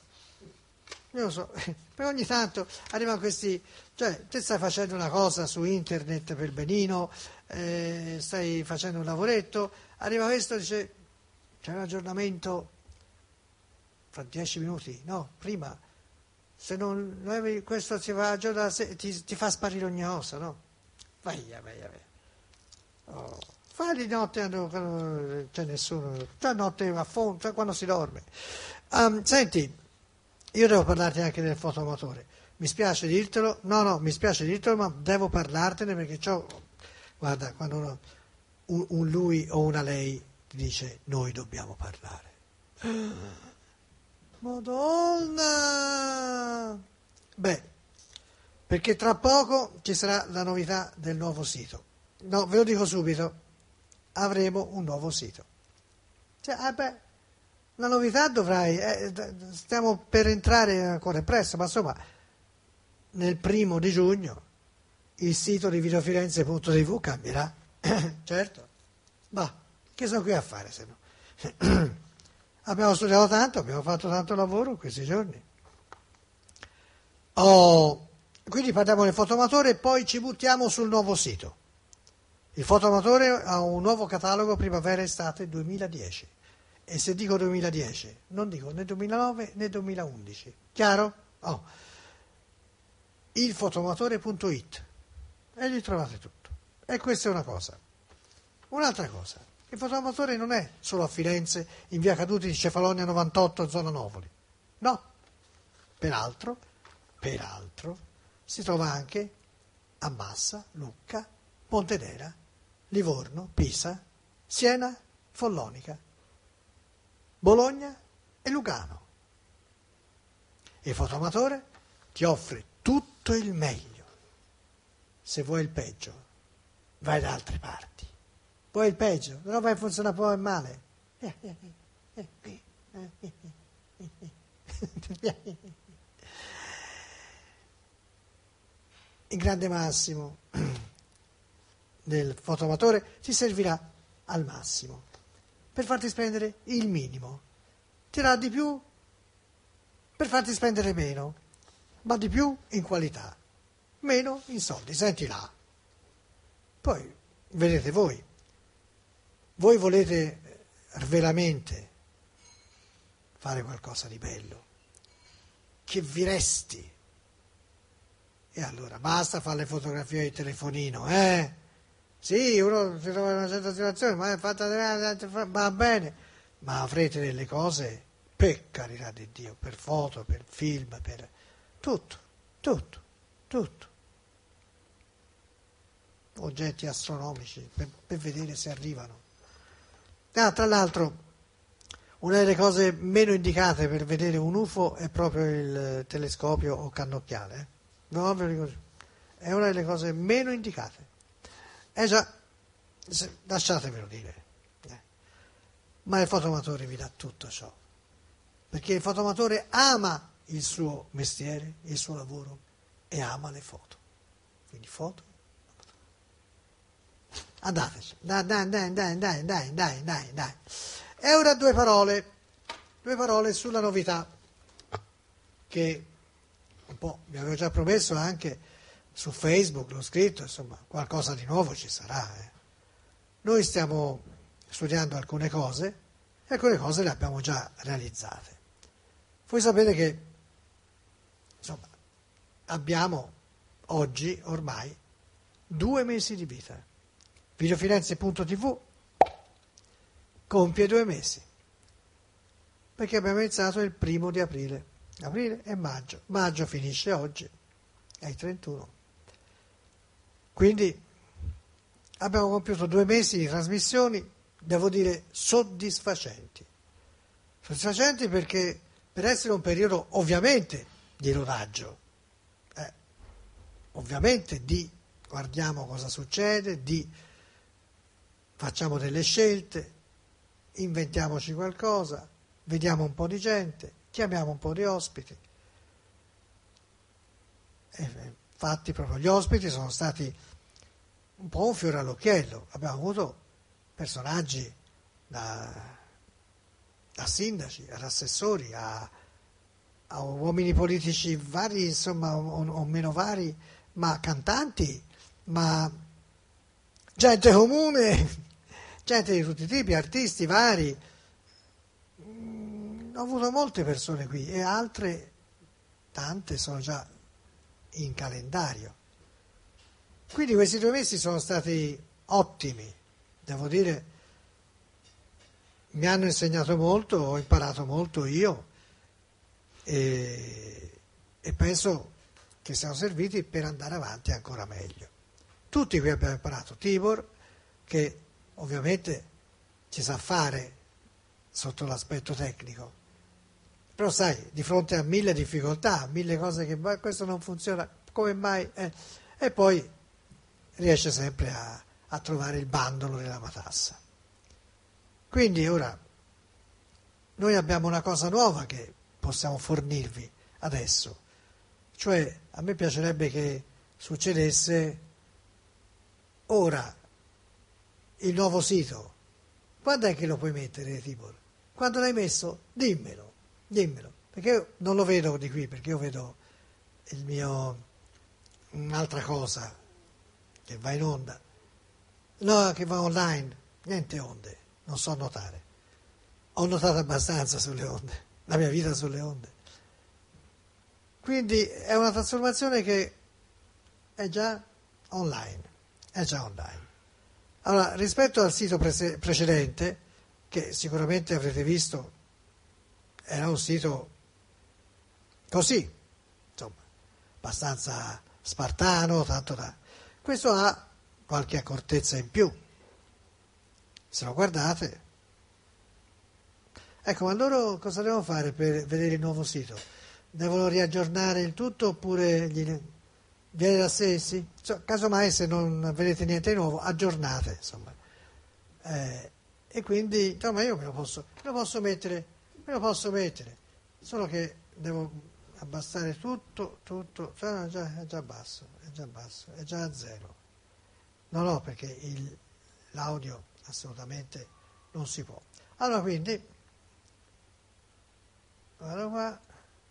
per ogni tanto arrivano questi, cioè te stai facendo una cosa su internet per benino, stai facendo un lavoretto, arriva questo e dice c'è un aggiornamento fra 10 minuti, no, prima, se non avevi questo ti fa sparire ogni cosa, no? Vai. Oh. Fai di notte quando c'è nessuno, cioè notte a fondo, cioè quando si dorme. Senti, io devo parlarti anche del fotoamatore. Mi spiace dirtelo, ma devo parlartene perché guarda, quando un lui o una lei ti dice noi dobbiamo parlare. Madonna! Beh, perché tra poco ci sarà la novità del nuovo sito. No, ve lo dico subito, avremo un nuovo sito. La novità stiamo per entrare ancora presto, ma insomma, nel 1° di giugno il sito di videofirenze.tv cambierà, certo. Ma che sono qui a fare se no? Abbiamo studiato tanto, abbiamo fatto tanto lavoro in questi giorni. Quindi parliamo del fotoamatore e poi ci buttiamo sul nuovo sito. Il fotoamatore ha un nuovo catalogo primavera-estate 2010. E se dico 2010, non dico né 2009 né 2011. Chiaro? Ilfotoamatore.it e lì trovate tutto. E questa è una cosa. Un'altra cosa, il fotoamatore non è solo a Firenze, in via Caduti di Cefalonia 98, zona Novoli. No. Peraltro, si trova anche a Massa, Lucca, Pontedera, Livorno, Pisa, Siena, Follonica, Bologna e Lugano. Il fotoamatore ti offre tutto il meglio. Se vuoi il peggio, vai da altre parti. Vuoi il peggio, però vai a funzionare poi male. Il grande Massimo del fotoamatore ti servirà al massimo per farti spendere il minimo. Ti darà di più per farti spendere meno, ma di più in qualità, meno in soldi. Senti là. Poi vedete voi. Voi volete veramente fare qualcosa di bello, che vi resti. E allora basta fare le fotografie di telefonino, Sì, uno si trova in una certa situazione, ma è fatta, va bene, ma avrete delle cose, per carità di Dio, per foto, per film, per tutto. Oggetti astronomici, per vedere se arrivano. Tra l'altro, una delle cose meno indicate per vedere un UFO è proprio il telescopio o cannocchiale. No, ve lo dico, è una delle cose meno indicate. Già, lasciatevelo dire. Ma il fotoamatore vi dà tutto ciò. Perché il fotoamatore ama il suo mestiere, il suo lavoro e ama le foto. Quindi foto. Andateci. Dai. E ora due parole sulla novità che un po' vi avevo già promesso anche su Facebook, l'ho scritto, insomma, qualcosa di nuovo ci sarà. Noi stiamo studiando alcune cose e alcune cose le abbiamo già realizzate. Voi sapete che, insomma, abbiamo oggi ormai 2 mesi di vita. Videofirenze.tv compie 2 mesi, perché abbiamo iniziato il 1° di aprile e maggio finisce oggi, è il 31, quindi abbiamo compiuto 2 mesi di trasmissioni, devo dire soddisfacenti perché per essere un periodo ovviamente di rodaggio, ovviamente di guardiamo cosa succede, facciamo delle scelte, inventiamoci qualcosa, vediamo un po' di gente, chiamiamo un po' di ospiti. Infatti proprio gli ospiti sono stati un po' un fiore all'occhiello. Abbiamo avuto personaggi da sindaci, ad assessori, a uomini politici vari, insomma, o meno vari, ma cantanti, ma gente comune, gente di tutti i tipi, artisti vari. Ho avuto molte persone qui e altre, tante, sono già in calendario. Quindi questi 2 mesi sono stati ottimi, devo dire, mi hanno insegnato molto, ho imparato molto io e penso che siano serviti per andare avanti ancora meglio. Tutti qui abbiamo imparato, Tibor, che ovviamente ci sa fare sotto l'aspetto tecnico, però sai, di fronte a 1000 difficoltà, 1000 cose che questo non funziona, come mai? E poi riesce sempre a trovare il bandolo della matassa. Quindi ora noi abbiamo una cosa nuova che possiamo fornirvi adesso, cioè a me piacerebbe che succedesse ora il nuovo sito. Quando è che lo puoi mettere, Tibor? Quando l'hai messo? Dimmelo, perché io non lo vedo di qui, perché io vedo un'altra cosa che va in onda, no, che va online, niente onde, non so nuotare. Ho nuotato abbastanza sulle onde, la mia vita sulle onde. Quindi è una trasformazione che è già online. Allora, rispetto al sito precedente, che sicuramente avrete visto, era un sito così, insomma, abbastanza spartano, tanto da... Questo ha qualche accortezza in più. Se lo guardate... Ecco, ma loro cosa devono fare per vedere il nuovo sito? Devono riaggiornare il tutto oppure viene da sé? Sì? Casomai se non vedete niente di nuovo, aggiornate, insomma. E quindi, insomma, io me lo posso mettere, solo che devo abbassare tutto, è già basso, è già a 0. No, perché l'audio assolutamente non si può. Allora quindi, guarda qua,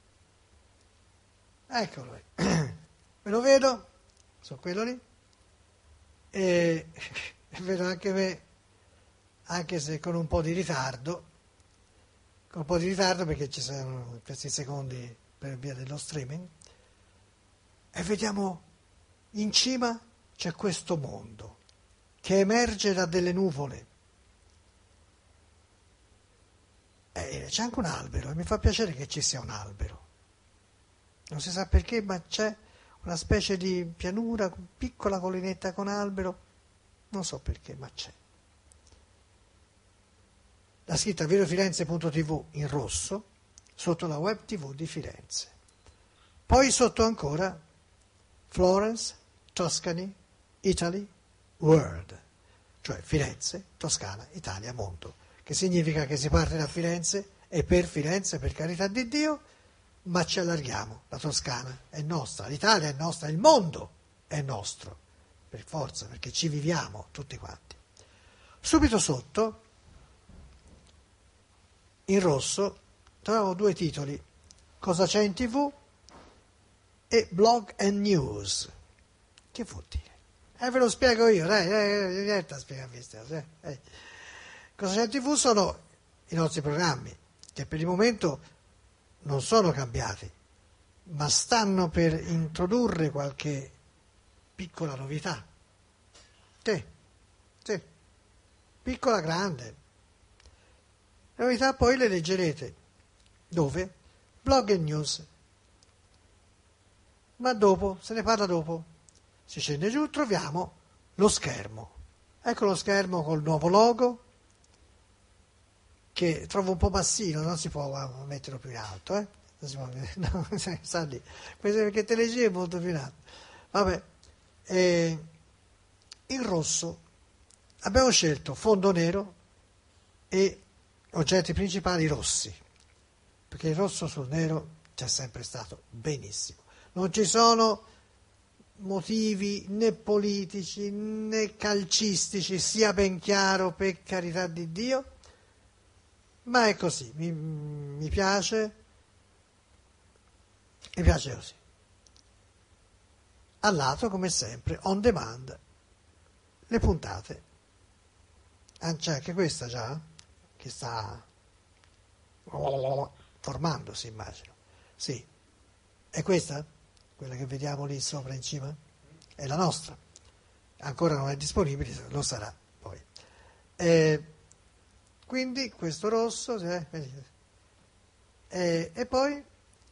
eccolo lì, me lo vedo, sono quello lì, e vedo anche me, anche se con un po' di ritardo, perché ci sono questi secondi per via dello streaming, e vediamo in cima c'è questo mondo che emerge da delle nuvole. C'è anche un albero, e mi fa piacere che ci sia un albero. Non si sa perché, ma c'è una specie di pianura, piccola collinetta con albero, non so perché, ma c'è. La scritta verofirenze.tv in rosso, sotto la web TV di Firenze. Poi sotto ancora Florence, Tuscany, Italy, World, cioè Firenze, Toscana, Italia, mondo, che significa che si parte da Firenze e per Firenze, per carità di Dio, ma ci allarghiamo, la Toscana è nostra, l'Italia è nostra, il mondo è nostro, per forza, perché ci viviamo tutti quanti. Subito sotto, in rosso, troviamo due titoli, Cosa c'è in TV e Blog and News. Che vuol dire? Ve lo spiego io, dai, niente a spiegarvi. Cosa c'è in TV sono i nostri programmi, che per il momento non sono cambiati, ma stanno per introdurre qualche piccola novità. Sì, piccola, grande. Le novità poi le leggerete. Dove? Blog and News. Ma dopo, se ne parla dopo. Si scende giù, troviamo lo schermo. Ecco lo schermo col nuovo logo, che trovo un po' bassino, non si può metterlo più in alto, Non si può, no, sta lì. Perché te leggi è molto più in alto. Vabbè, in rosso abbiamo scelto fondo nero e oggetti principali rossi, perché il rosso sul nero c'è sempre stato benissimo. Non ci sono motivi né politici né calcistici, sia ben chiaro, per carità di Dio, ma è così, mi piace così. Al lato, come sempre, on demand, le puntate. C'è anche questa già, che sta formandosi, immagino. Sì, è questa? Quella che vediamo lì sopra in cima? È la nostra. Ancora non è disponibile, lo sarà poi. Quindi questo rosso, e poi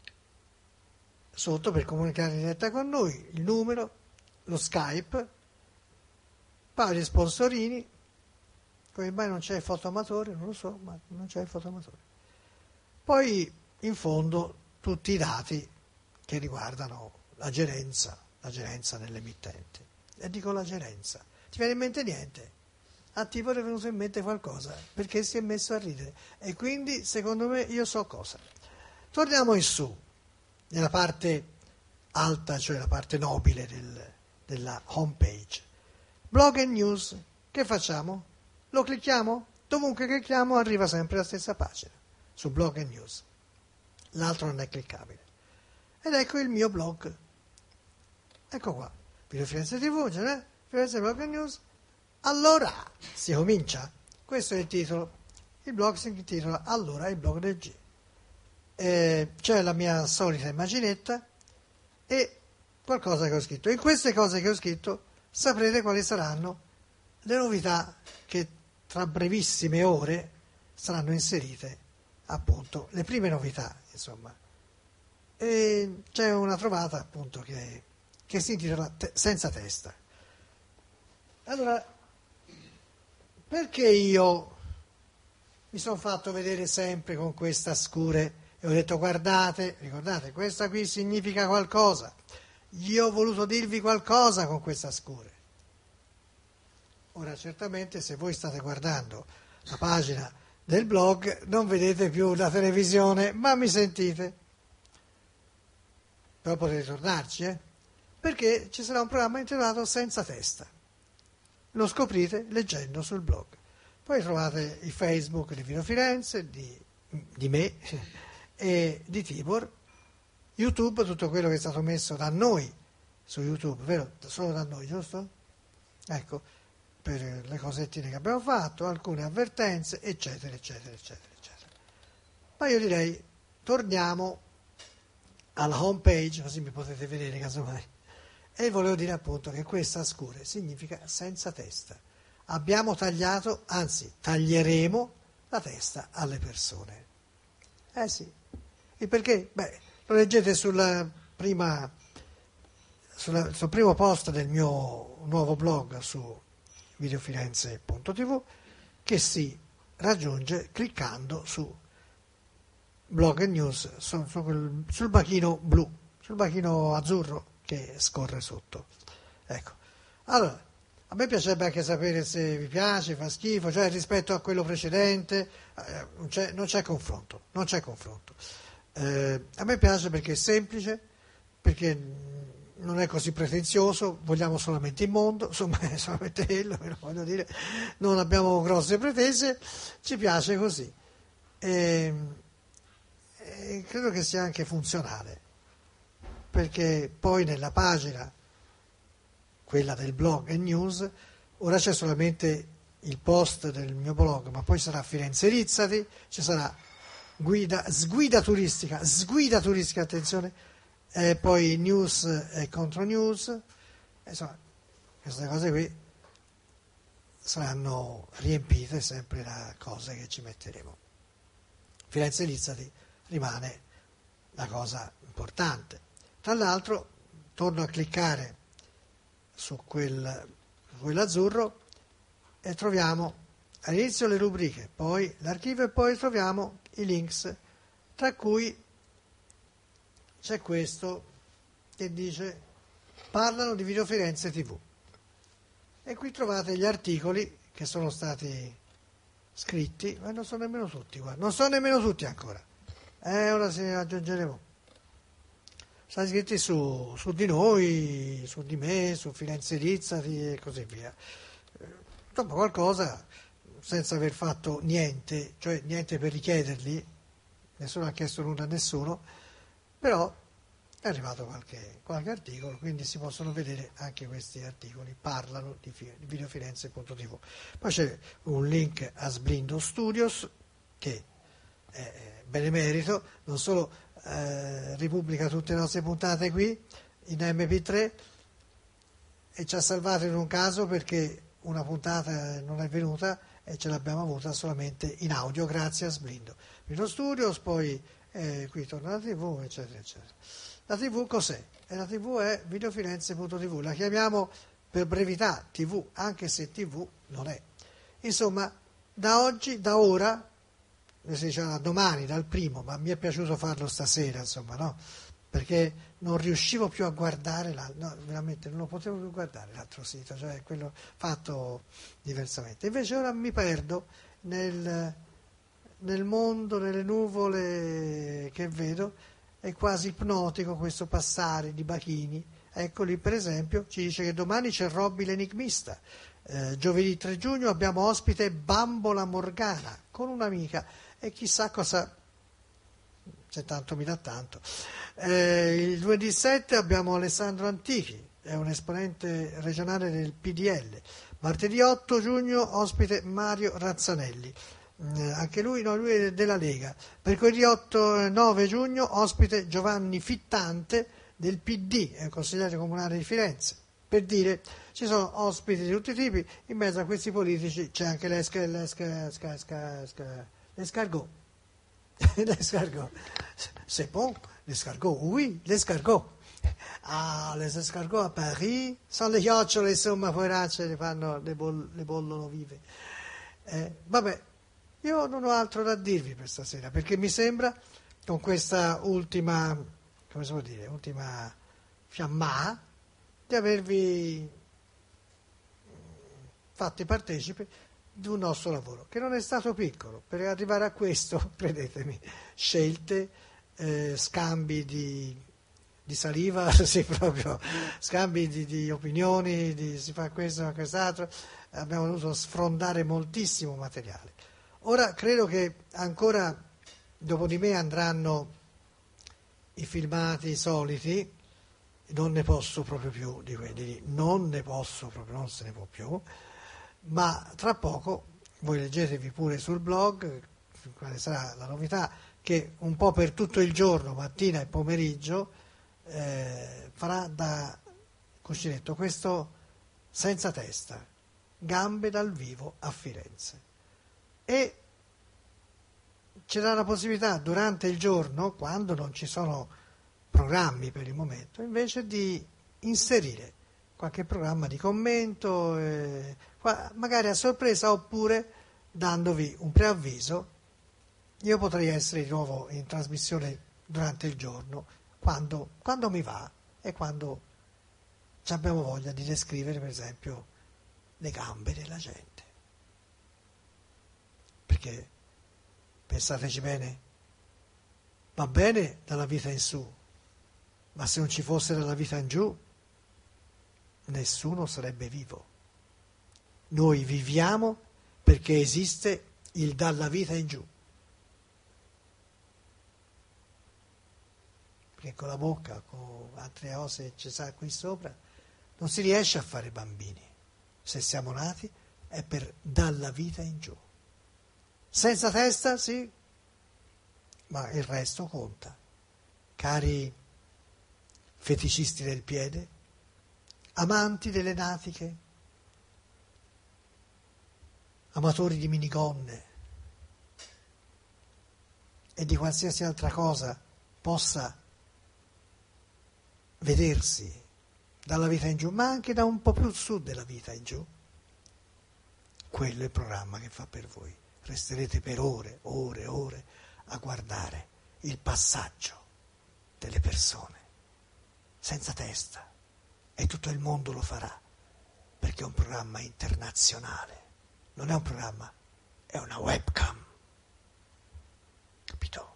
sotto per comunicare in diretta con noi il numero, lo Skype, pari sponsorini. Come mai non c'è il fotoamatore? Non lo so, ma non c'è il fotoamatore. Poi in fondo tutti i dati che riguardano la gerenza nell'emittente. E dico la gerenza. Ti viene in mente niente? A tipo è venuto in mente qualcosa, perché si è messo a ridere. E quindi, secondo me, io so cosa. Torniamo in su, nella parte alta, cioè la parte nobile della home page. Blog and News, che facciamo? Lo clicchiamo? Dovunque clicchiamo arriva sempre la stessa pagina, su Blog and News. L'altro non è cliccabile. Ed ecco il mio blog. Ecco qua. Video Firenze TV, Firenze Blog and News. Allora, si comincia. Questo è il titolo. Il blog si intitola Allora il blog del G. C'è la mia solita immaginetta e qualcosa che ho scritto. In queste cose che ho scritto saprete quali saranno le novità che tra brevissime ore saranno inserite, appunto, le prime novità, insomma. E c'è una trovata, appunto, che si intitola Senza testa. Allora, perché io mi sono fatto vedere sempre con questa scure e ho detto guardate, ricordate, questa qui significa qualcosa, io ho voluto dirvi qualcosa con questa scure. Ora certamente se voi state guardando la pagina del blog non vedete più la televisione, ma mi sentite, però potete tornarci, perché ci sarà un programma intitolato Senza testa. lo scoprite leggendo sul blog. Poi trovate i Facebook di Vino Firenze, di me e di Tibor, YouTube, tutto quello che è stato messo da noi su YouTube, vero? Solo da noi, giusto? Ecco, per le cosettine che abbiamo fatto, alcune avvertenze, eccetera, eccetera, eccetera, eccetera. Ma io direi, torniamo alla home page, così mi potete vedere casomai. E volevo dire appunto che questa scure significa senza testa. Abbiamo tagliato, anzi taglieremo la testa alle persone. Sì. E perché? Beh, lo leggete sul primo post del mio nuovo blog su videofirenze.tv, che si raggiunge cliccando su blog e news, sul bachino blu, sul bachino azzurro che scorre sotto. Ecco. Allora, a me piacerebbe anche sapere se vi piace, fa schifo, cioè rispetto a quello precedente non c'è confronto. A me piace perché è semplice, perché non è così pretenzioso, vogliamo solamente il mondo, insomma è solamente quello, però voglio dire, non abbiamo grosse pretese, ci piace così. E credo che sia anche funzionale, perché poi nella pagina, quella del blog e news, ora c'è solamente il post del mio blog, ma poi sarà Firenze Rizzati, ci sarà sguida turistica, attenzione, e poi news e contro news, insomma, queste cose qui saranno riempite sempre da cose che ci metteremo. Firenze Rizzati rimane la cosa importante. Tra l'altro, torno a cliccare su quell'azzurro e troviamo all'inizio le rubriche, poi l'archivio e poi troviamo i links, tra cui c'è questo che dice parlano di Video Firenze TV, e qui trovate gli articoli che sono stati scritti, ma non sono nemmeno tutti, guarda, non sono nemmeno tutti ancora, ora si aggiungeremo. Sono scritti su di noi, su di me, su Firenze Rizzati e così via. Insomma, qualcosa senza aver fatto niente, cioè niente per richiederli, nessuno ha chiesto nulla a nessuno, però è arrivato qualche articolo, quindi si possono vedere anche questi articoli, parlano di videofirenze.tv. Poi c'è un link a Sblindo Studios, che è benemerito, non solo ripubblica tutte le nostre puntate qui in MP3 e ci ha salvato in un caso perché una puntata non è venuta e ce l'abbiamo avuta solamente in audio grazie a Sblindo Studios. Poi qui torna la TV, eccetera eccetera. La TV cos'è? La TV è videofirenze.tv, la chiamiamo per brevità TV, anche se TV non è. Insomma, da ora, si diceva domani, dal primo, ma mi è piaciuto farlo stasera, insomma, no? Perché non riuscivo più a guardare, veramente non lo potevo più guardare l'altro sito, cioè quello fatto diversamente. Invece ora mi perdo nel mondo, nelle nuvole che vedo, è quasi ipnotico questo passare di bachini. Ecco lì, per esempio, ci dice che domani c'è Robby l'enigmista, giovedì 3 giugno abbiamo ospite Bambola Morgana con un'amica, e chissà cosa, c'è tanto mi dà tanto. Il lunedì 7 abbiamo Alessandro Antichi, è un esponente regionale del PDL. Martedì 8 giugno ospite Mario Razzanelli, anche lui è della Lega. Mercoledì 9 giugno ospite Giovanni Fittante del PD, è un consigliere comunale di Firenze. Per dire, ci sono ospiti di tutti i tipi, in mezzo a questi politici c'è anche l'escargot. L'escargot. C'est bon, l'escargot, oui, l'escargot. Ah, les escargots a Paris, sono le chiocciole, insomma, poveracce, le bollono vive. Vabbè, io non ho altro da dirvi per stasera, perché mi sembra, con questa ultima fiammata, di avervi fatti partecipi di un nostro lavoro, che non è stato piccolo. Per arrivare a questo, credetemi, scelte, scambi di di saliva, sì, proprio scambi di opinioni, si fa questo, fa quest'altro, abbiamo dovuto sfrondare moltissimo materiale. Ora credo che ancora dopo di me andranno i filmati soliti, non ne posso proprio più di quelli lì, non ne posso proprio, non se ne può più, ma tra poco voi leggetevi pure sul blog quale sarà la novità, che un po' per tutto il giorno, mattina e pomeriggio, farà da cuscinetto questo senza testa, gambe dal vivo a Firenze. E c'era la possibilità durante il giorno, quando non ci sono programmi per il momento, invece di inserire qualche programma di commento, magari a sorpresa, oppure dandovi un preavviso. Io potrei essere di nuovo in trasmissione durante il giorno, quando mi va e quando abbiamo voglia di descrivere, per esempio, le gambe della gente. Perché, pensateci bene, va bene dalla vita in su, ma se non ci fosse dalla vita in giù, nessuno sarebbe vivo. Noi viviamo perché esiste il dalla vita in giù. Perché con la bocca, con altre cose ci sa qui sopra, non si riesce a fare bambini. Se siamo nati è per dalla vita in giù. Senza testa, sì, ma il resto conta. Cari feticisti del piede, amanti delle natiche, amatori di minigonne e di qualsiasi altra cosa possa vedersi dalla vita in giù, ma anche da un po' più su della vita in giù, quello è il programma che fa per voi. Resterete per ore, ore, ore a guardare il passaggio delle persone senza testa, e tutto il mondo lo farà, perché è un programma internazionale, non è un programma, è una webcam, capito?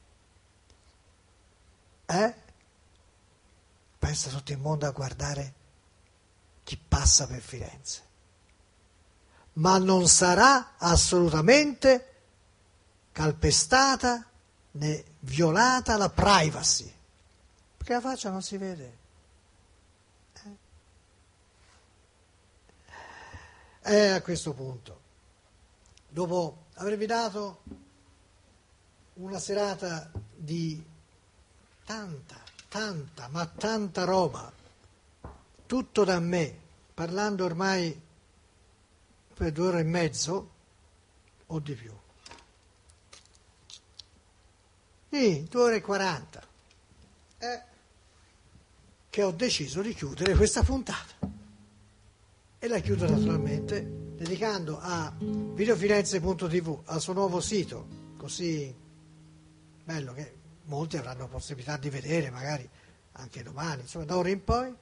Pensa tutto il mondo a guardare chi passa per Firenze, ma non sarà assolutamente calpestata né violata la privacy, perché la faccia non si vede. E a questo punto, dopo avervi dato una serata di tanta roba, tutto da me, parlando ormai per 2 ore e mezzo o di più. Sì, 2 ore e 40. Che ho deciso di chiudere questa puntata. E la chiudo naturalmente dedicando a videofirenze.tv, al suo nuovo sito, così bello che molti avranno possibilità di vedere, magari anche domani, insomma, da ora in poi,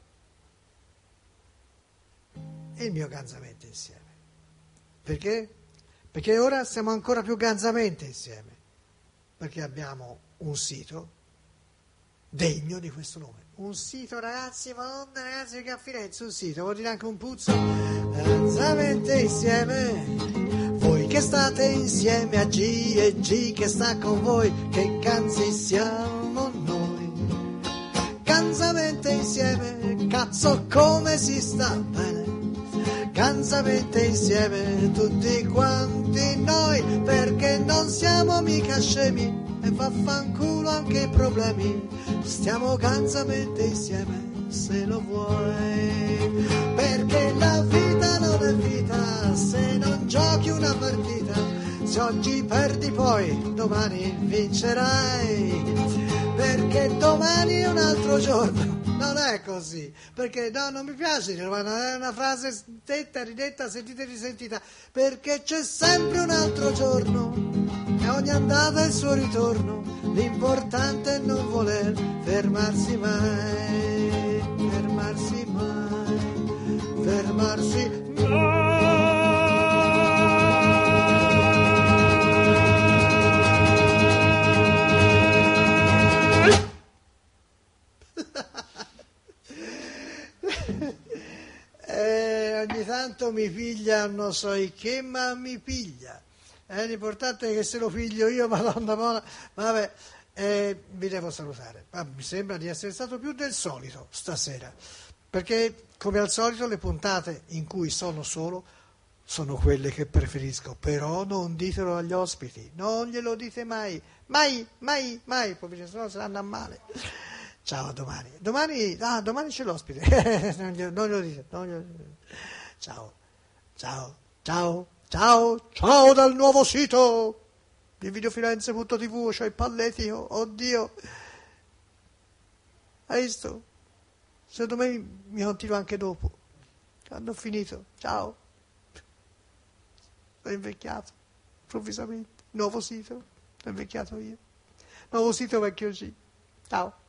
e il mio Ganzamente Insieme. Perché? Perché ora siamo ancora più ganzamente insieme, perché abbiamo un sito degno di questo nome. Un sito, ragazzi, ma non ragazzi che a Firenze, un sito, vuol dire anche un puzzo. Ganzamente Insieme, voi che state insieme a G e G che sta con voi, che ganzi siamo noi. Ganzamente Insieme, cazzo come si sta bene. Ganzamente insieme tutti quanti noi, perché non siamo mica scemi e vaffanculo anche i problemi. Stiamo ganzamente insieme se lo vuoi, perché la vita non è vita se non giochi una partita. Se oggi perdi poi domani vincerai, perché domani è un altro giorno. Non è così, perché no, non mi piace dire, ma è una frase detta, ridetta, sentita e risentita, perché c'è sempre un altro giorno e ogni andata è il suo ritorno. L'importante è non voler fermarsi mai, fermarsi mai, fermarsi mai. Ogni tanto mi piglia, non so che, ma mi piglia. L'importante è che se lo figlio io, Madonna buona, vabbè, vi devo salutare. Ma mi sembra di essere stato più del solito stasera, perché come al solito le puntate in cui sono solo sono quelle che preferisco, però non ditelo agli ospiti, non glielo dite mai, mai, poverini, se no se andranno a male. Ciao, a domani. Domani c'è l'ospite. Non glielo dite. Ciao dal nuovo sito di videofirenze.tv, c'ho i palletti, oddio. Hai visto? Secondo me mi continuo anche dopo. Quando ho finito. Ciao. Sono invecchiato, improvvisamente. Nuovo sito, sono invecchiato io. Nuovo sito, vecchio G. Ciao.